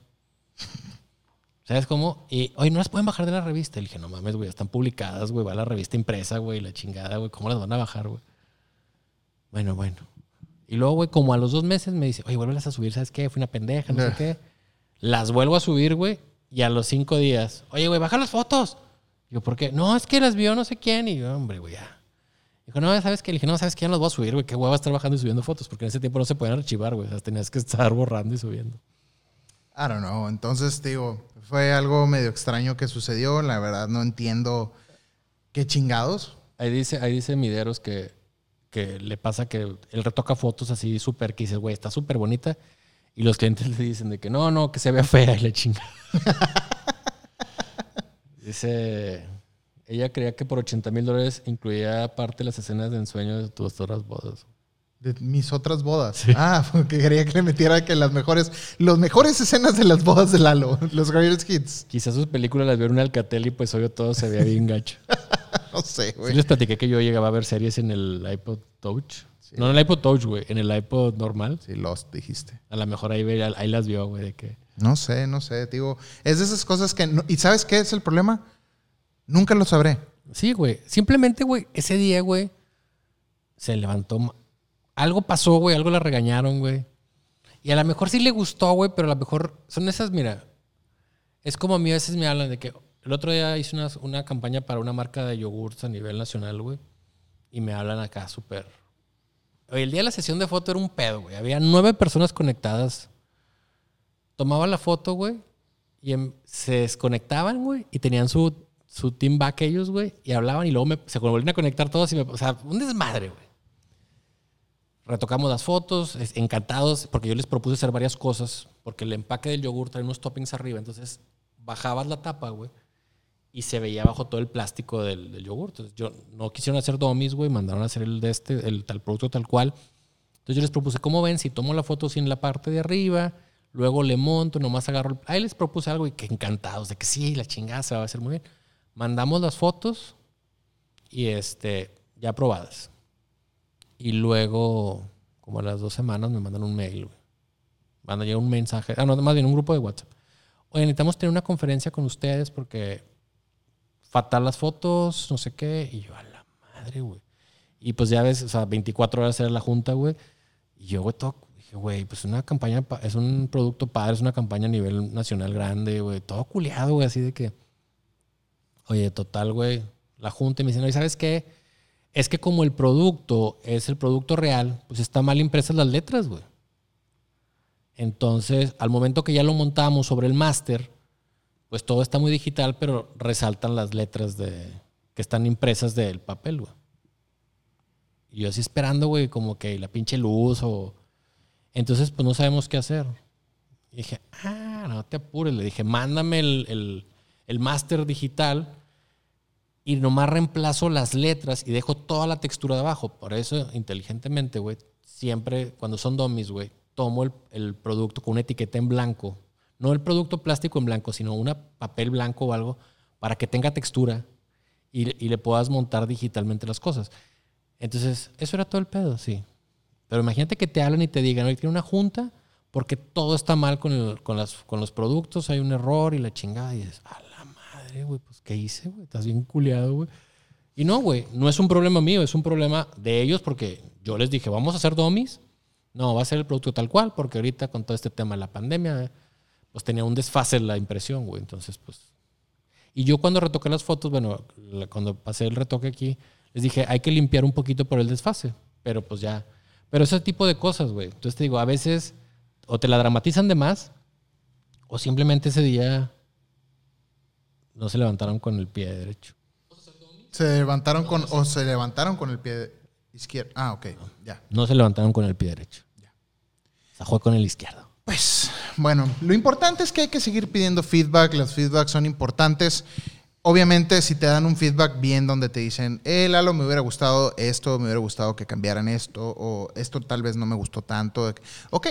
¿Sabes cómo? Y, oye, no las pueden bajar de la revista. Y le dije, no mames, güey, están publicadas, güey. Va a la revista impresa, güey, la chingada, güey. ¿Cómo las van a bajar, güey? Bueno. Y luego, güey, como a los 2 meses me dice, oye, vuélvelas a subir, ¿sabes qué? Fui una pendeja, no sé qué. Las vuelvo a subir, güey. Y a los 5 días, oye, güey, baja las fotos. Digo, ¿por qué? No, es que las vio no sé quién. Y yo, hombre, güey, ya. Dijo, no, ¿sabes qué? Le dije, no, ¿sabes qué? Ya no las voy a subir, güey. Qué hueva estar bajando y subiendo fotos. Porque en ese tiempo no se podían archivar, güey. O sea, tenías que estar borrando y subiendo. I don't know. Entonces, digo, fue algo medio extraño que sucedió. La verdad, no entiendo qué chingados. Ahí dice Mideros que le pasa que él retoca fotos así súper, que dice, güey, está súper bonita. Y los clientes le dicen de que no, que se vea fea y le chinga. Dice, ella creía que por $80,000 incluía parte de las escenas de ensueño de tus otras bodas. De mis otras bodas. Sí. Porque quería que le metiera que los mejores escenas de las bodas de Lalo. Los greatest hits. Quizás sus películas las vieron en Alcatel y pues obvio todo se veía bien gacho. No sé, güey. Sí les platiqué que yo llegaba a ver series en el iPod Touch. Sí. No en el iPod Touch, güey. En el iPod normal. Sí, Lost, dijiste. A lo mejor ahí las vio, güey. De que... No sé. Digo, es de esas cosas que... ¿Y sabes qué es el problema? Nunca lo sabré. Sí, güey. Simplemente, güey, ese día, güey, se levantó... Algo pasó, güey. Algo la regañaron, güey. Y a lo mejor sí le gustó, güey, pero a lo mejor son esas, mira... Es como a mí a veces me hablan de que... El otro día hice una campaña para una marca de yogurts a nivel nacional, güey. Y me hablan acá súper... Oye, el día de la sesión de foto era un pedo, güey. Había 9 personas conectadas. Tomaba la foto, güey. Y se desconectaban, güey. Y tenían su team back ellos, güey. Y hablaban y luego se volvían a conectar todos. O sea, un desmadre, güey. Retocamos las fotos. Encantados. Porque yo les propuse hacer varias cosas. Porque el empaque del yogur trae unos toppings arriba. Entonces, bajabas la tapa, güey. Y se veía bajo todo el plástico del yogur. Entonces, no quisieron hacer dummies, güey. Mandaron a hacer el tal producto tal cual. Entonces, yo les propuse, ¿cómo ven? Si tomo la foto sin la parte de arriba, luego le monto, nomás agarro... Ahí les propuse algo y que encantados de que sí, la chingada se va a hacer muy bien. Mandamos las fotos y ya aprobadas. Y luego, como a las 2 semanas, me mandan un mail, güey. Mandan ya un mensaje. No, más bien un grupo de WhatsApp. Oye, necesitamos tener una conferencia con ustedes porque... fatal las fotos, no sé qué. Y yo, a la madre, güey. Y pues ya ves, o sea, 24 horas era la junta, güey. Y yo, güey, dije, güey, pues una campaña, es un producto padre, es una campaña a nivel nacional grande, güey. Todo culiado, güey, así de que... Oye, total, güey. La junta y me dicen, oye, ¿sabes qué? Es que como el producto es el producto real, pues está mal impresas las letras, güey. Entonces, al momento que ya lo montamos sobre el máster... pues todo está muy digital, pero resaltan las letras que están impresas del papel, güey. Y yo así esperando, güey, como que la pinche luz o... Entonces, pues no sabemos qué hacer. Y dije, no te apures. Le dije, mándame el máster digital y nomás reemplazo las letras y dejo toda la textura de abajo. Por eso, inteligentemente, güey, siempre cuando son dummies, güey, tomo el producto con una etiqueta en blanco. No el producto plástico en blanco, sino un papel blanco o algo para que tenga textura y le puedas montar digitalmente las cosas. Entonces, eso era todo el pedo, sí. Pero imagínate que te hablan y te digan, oye, tiene una junta porque todo está mal con los productos, hay un error y la chingada. Y dices, a la madre, güey, pues, ¿qué hice, güey? Estás bien culiado, güey. Y no, güey, no es un problema mío, es un problema de ellos porque yo les dije, ¿vamos a hacer dummies? No, va a ser el producto tal cual porque ahorita con todo este tema de la pandemia... pues tenía un desfase en la impresión, güey. Entonces, pues... Y yo cuando retoqué las fotos, bueno, cuando pasé el retoque aquí, les dije, hay que limpiar un poquito por el desfase. Pero pues ya... Pero ese tipo de cosas, güey. Entonces te digo, a veces o te la dramatizan de más o simplemente ese día no se levantaron con el pie derecho. Se levantaron con el pie izquierdo. Ok, ya. No se levantaron con el pie derecho. Ya. Se fue con el izquierdo. Pues, bueno, lo importante es que hay que seguir pidiendo feedback. Los feedbacks son importantes. Obviamente, si te dan un feedback bien donde te dicen, Lalo, me hubiera gustado esto, me hubiera gustado que cambiaran esto, o esto tal vez no me gustó tanto. Ok,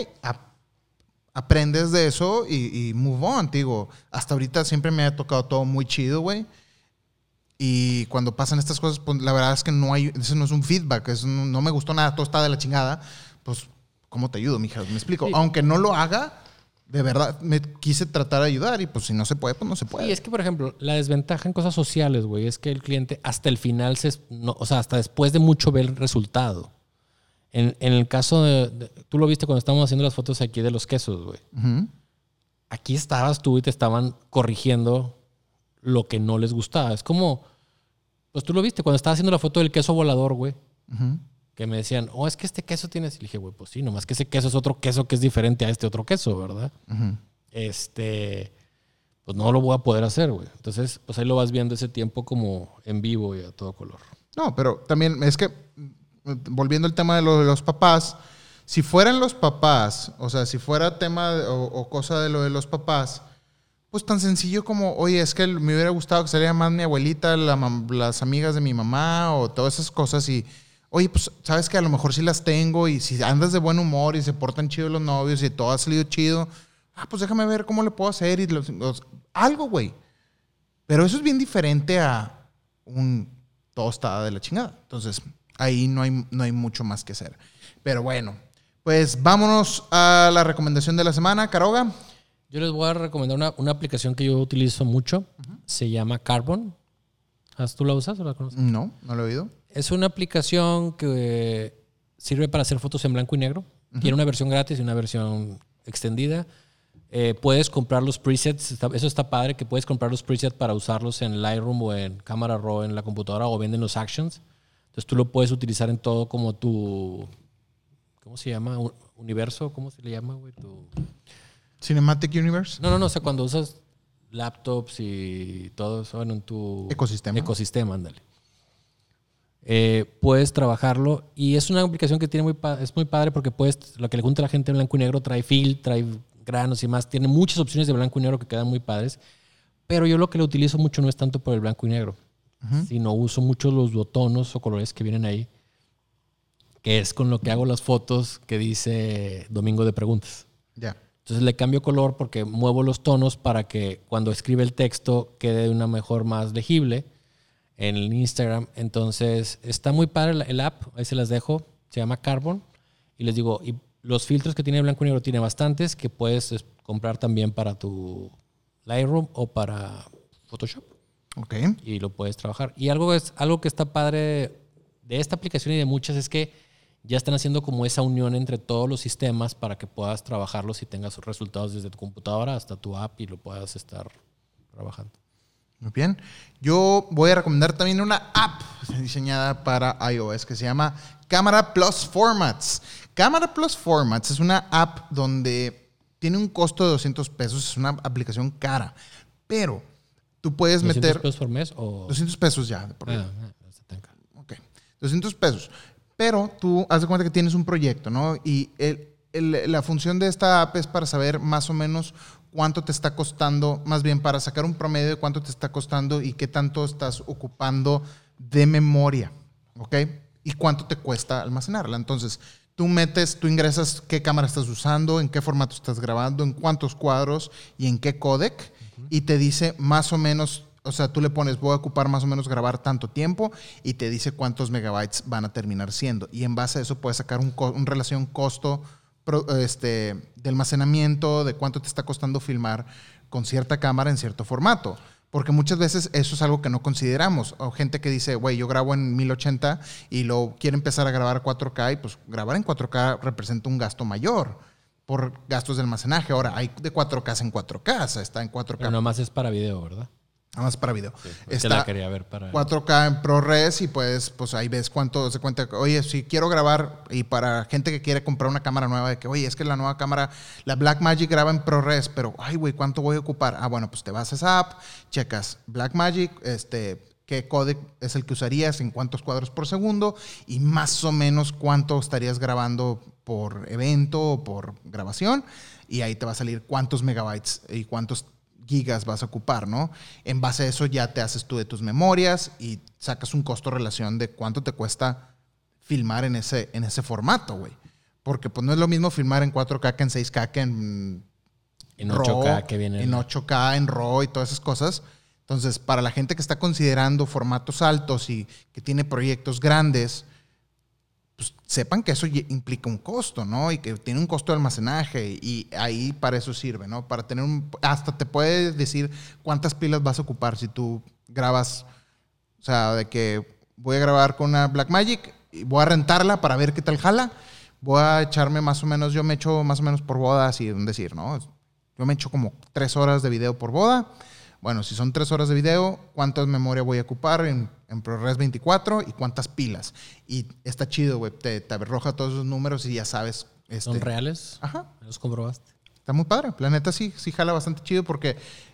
aprendes de eso y move on, digo. Hasta ahorita siempre me ha tocado todo muy chido, güey. Y cuando pasan estas cosas, pues la verdad es que eso no es un feedback, no me gustó nada, todo está de la chingada. Pues, ¿cómo te ayudo, mija? ¿Me explico? Sí. Aunque no lo haga, de verdad me quise tratar de ayudar y pues si no se puede, pues no se puede. Y es que, por ejemplo, la desventaja en cosas sociales, güey, es que el cliente hasta el final, o sea, hasta después de mucho ver el resultado. En el caso tú lo viste cuando estábamos haciendo las fotos aquí de los quesos, güey. Uh-huh. Aquí estabas tú y te estaban corrigiendo lo que no les gustaba. Es como, pues tú lo viste cuando estaba haciendo la foto del queso volador, güey. Uh-huh. Que me decían, es que este queso tienes... Y le dije, güey, pues sí, nomás que ese queso es otro queso que es diferente a este otro queso, ¿verdad? Uh-huh. Pues no lo voy a poder hacer, güey. Entonces, pues ahí lo vas viendo ese tiempo como en vivo y a todo color. No, pero también es que, volviendo al tema de los papás, si fueran los papás, o sea, si fuera tema o cosa de lo de los papás, pues tan sencillo como, oye, es que me hubiera gustado que saliera más mi abuelita, las amigas de mi mamá o todas esas cosas y... Oye, pues, ¿sabes que a lo mejor sí las tengo y si andas de buen humor y se portan chido los novios y todo ha salido chido, pues déjame ver cómo le puedo hacer y algo, güey. Pero eso es bien diferente a un todo está de la chingada. Entonces, ahí no hay mucho más que hacer. Pero bueno, pues vámonos a la recomendación de la semana, Caroga. Yo les voy a recomendar una aplicación que yo utilizo mucho. Se llama Carbon. ¿Tú la usas o la conoces? No lo he oído. Es una aplicación que sirve para hacer fotos en blanco y negro. Tiene una versión gratis y una versión extendida. Puedes comprar los presets. Eso está padre, que puedes comprar los presets para usarlos en Lightroom o en Camera Raw en la computadora, o venden los actions. Entonces tú lo puedes utilizar en todo como tu... ¿Cómo se llama? ¿Universo? ¿Cómo se le llama, güey? Cinematic Universe. No. O sea, cuando usas laptops y todo eso en tu... Ecosistema, ándale. Puedes trabajarlo y es una aplicación que es muy padre porque lo que le gusta a la gente en blanco y negro, trae granos y más, tiene muchas opciones de blanco y negro que quedan muy padres, pero yo lo que lo utilizo mucho no es tanto por el blanco y negro, sino uso mucho los botones o colores que vienen ahí, que es con lo que hago las fotos que dice Domingo de Preguntas. Ya. Entonces le cambio color porque muevo los tonos para que cuando escribe el texto quede de una mejor más legible en el Instagram. Entonces está muy padre el app, ahí se las dejo, se llama Carbon. Y les digo, y los filtros que tiene blanco y negro tiene bastantes que puedes comprar también para tu Lightroom o para Photoshop. Ok. Y lo puedes trabajar. Y algo que está padre de esta aplicación y de muchas es que ya están haciendo como esa unión entre todos los sistemas para que puedas trabajarlos y tengas sus resultados desde tu computadora hasta tu app y lo puedas estar trabajando. Muy bien. Yo voy a recomendar también una app diseñada para iOS que se llama Camera Plus Formats. Camera Plus Formats es una app donde tiene un costo de $200. Es una aplicación cara. Pero tú puedes meter... ¿$200 por mes o...? $200 ya. No está tan caro. Ok. $200. Pero tú haz de cuenta que tienes un proyecto, ¿no? Y la función de esta app es para saber más o menos cuánto te está costando, más bien para sacar un promedio de cuánto te está costando y qué tanto estás ocupando de memoria, ¿ok? Y cuánto te cuesta almacenarla. Entonces, tú ingresas qué cámara estás usando, en qué formato estás grabando, en cuántos cuadros y en qué códec, y te dice más o menos, o sea, tú le pones, voy a ocupar más o menos grabar tanto tiempo, y te dice cuántos megabytes van a terminar siendo. Y en base a eso puedes sacar una relación costo de almacenamiento, de cuánto te está costando filmar con cierta cámara en cierto formato. Porque muchas veces eso es algo que no consideramos. O gente que dice, güey, yo grabo en 1080 y lo quiere empezar a grabar 4K, y pues grabar en 4K representa un gasto mayor por gastos de almacenaje. Ahora, hay de 4K en 4K, o sea, está en 4K. Pero nomás es para video, ¿verdad? Nada más para video. Sí, está la quería ver para 4K en ProRes y pues ahí ves cuánto se cuenta. Oye, si quiero grabar, y para gente que quiere comprar una cámara nueva, de que, oye, es que la nueva cámara, la Blackmagic graba en ProRes, pero, ay, güey, ¿cuánto voy a ocupar? Bueno, pues te vas a esa app, checas Blackmagic, qué códec es el que usarías, en cuántos cuadros por segundo y más o menos cuánto estarías grabando por evento o por grabación, y ahí te va a salir cuántos megabytes y cuántos gigas vas a ocupar, ¿no? En base a eso ya te haces tú de tus memorias y sacas un costo-relación de cuánto te cuesta filmar en ese formato, güey. Porque pues no es lo mismo filmar en 4K que en 6K que en 8K RAW, que viene en 8K, en RAW y todas esas cosas. Entonces, para la gente que está considerando formatos altos y que tiene proyectos grandes, pues sepan que eso implica un costo, ¿no? Y que tiene un costo de almacenaje, y ahí para eso sirve, ¿no? Para tener hasta te puede decir cuántas pilas vas a ocupar si tú grabas, o sea, de que voy a grabar con una Blackmagic y voy a rentarla para ver qué tal jala. Voy a echarme más o menos, yo me echo más o menos por boda, así un decir, ¿no? Yo me echo como 3 horas de video por boda. Bueno, si son 3 horas de video, ¿cuánta memoria voy a ocupar en ProRes 24 y cuántas pilas? Y está chido, güey. Te arroja todos esos números y ya sabes. ¿Son reales? Ajá. ¿Los comprobaste? Está muy padre. La neta sí jala bastante chido porque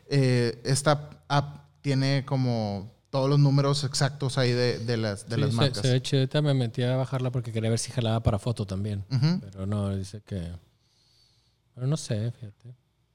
esta app tiene como todos los números exactos ahí de las marcas. Se ve chido. Ahorita me metí a bajarla porque quería ver si jalaba para foto también. Uh-huh. Pero no, dice que... Pero no sé, fíjate.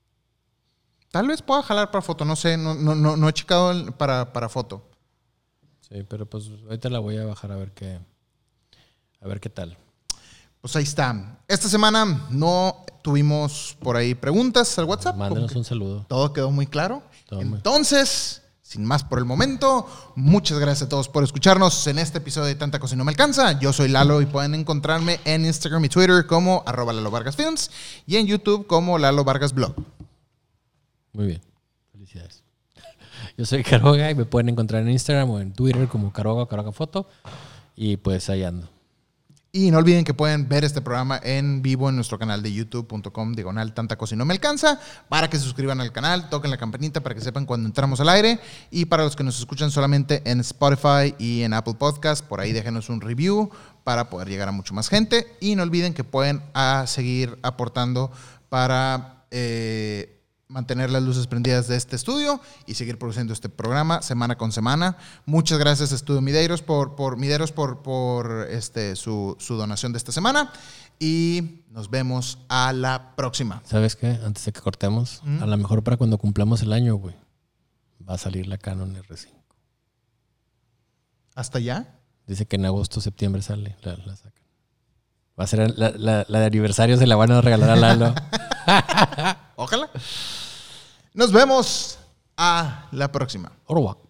Tal vez pueda jalar para foto, no sé, no he checado para foto. Sí, pero pues ahorita la voy a bajar a ver qué A ver qué tal. Pues ahí está. Esta semana no tuvimos por ahí preguntas al WhatsApp. Mándenos un saludo. Todo quedó muy claro. Entonces, sin más por el momento, muchas gracias a todos por escucharnos en este episodio de Tanta Cosa y No Me Alcanza. Yo soy Lalo y pueden encontrarme en Instagram y Twitter como @LaloVargasFilms y en YouTube como Lalo Vargas Blog. Muy bien. Felicidades. Yo soy Caroga y me pueden encontrar en Instagram o en Twitter como Caroga o Caroga Foto. Y pues ahí ando. Y no olviden que pueden ver este programa en vivo en nuestro canal de youtube.com/Tanta Cosa y No Me Alcanza, para que se suscriban al canal, toquen la campanita para que sepan cuando entramos al aire. Y para los que nos escuchan solamente en Spotify y en Apple Podcast, por ahí déjenos un review para poder llegar a mucho más gente. Y no olviden que pueden seguir aportando para mantener las luces prendidas de este estudio y seguir produciendo este programa semana con semana. Muchas gracias a Estudio Mideros por su donación de esta semana y nos vemos a la próxima. ¿Sabes qué? Antes de que cortemos, a lo mejor para cuando cumplamos el año, güey, va a salir la Canon R5. ¿Hasta ya? Dice que en agosto, septiembre sale, la sacan. Va a ser la de aniversario, se la van a regalar a Lalo. Ojalá. Nos vemos a la próxima. Orwa.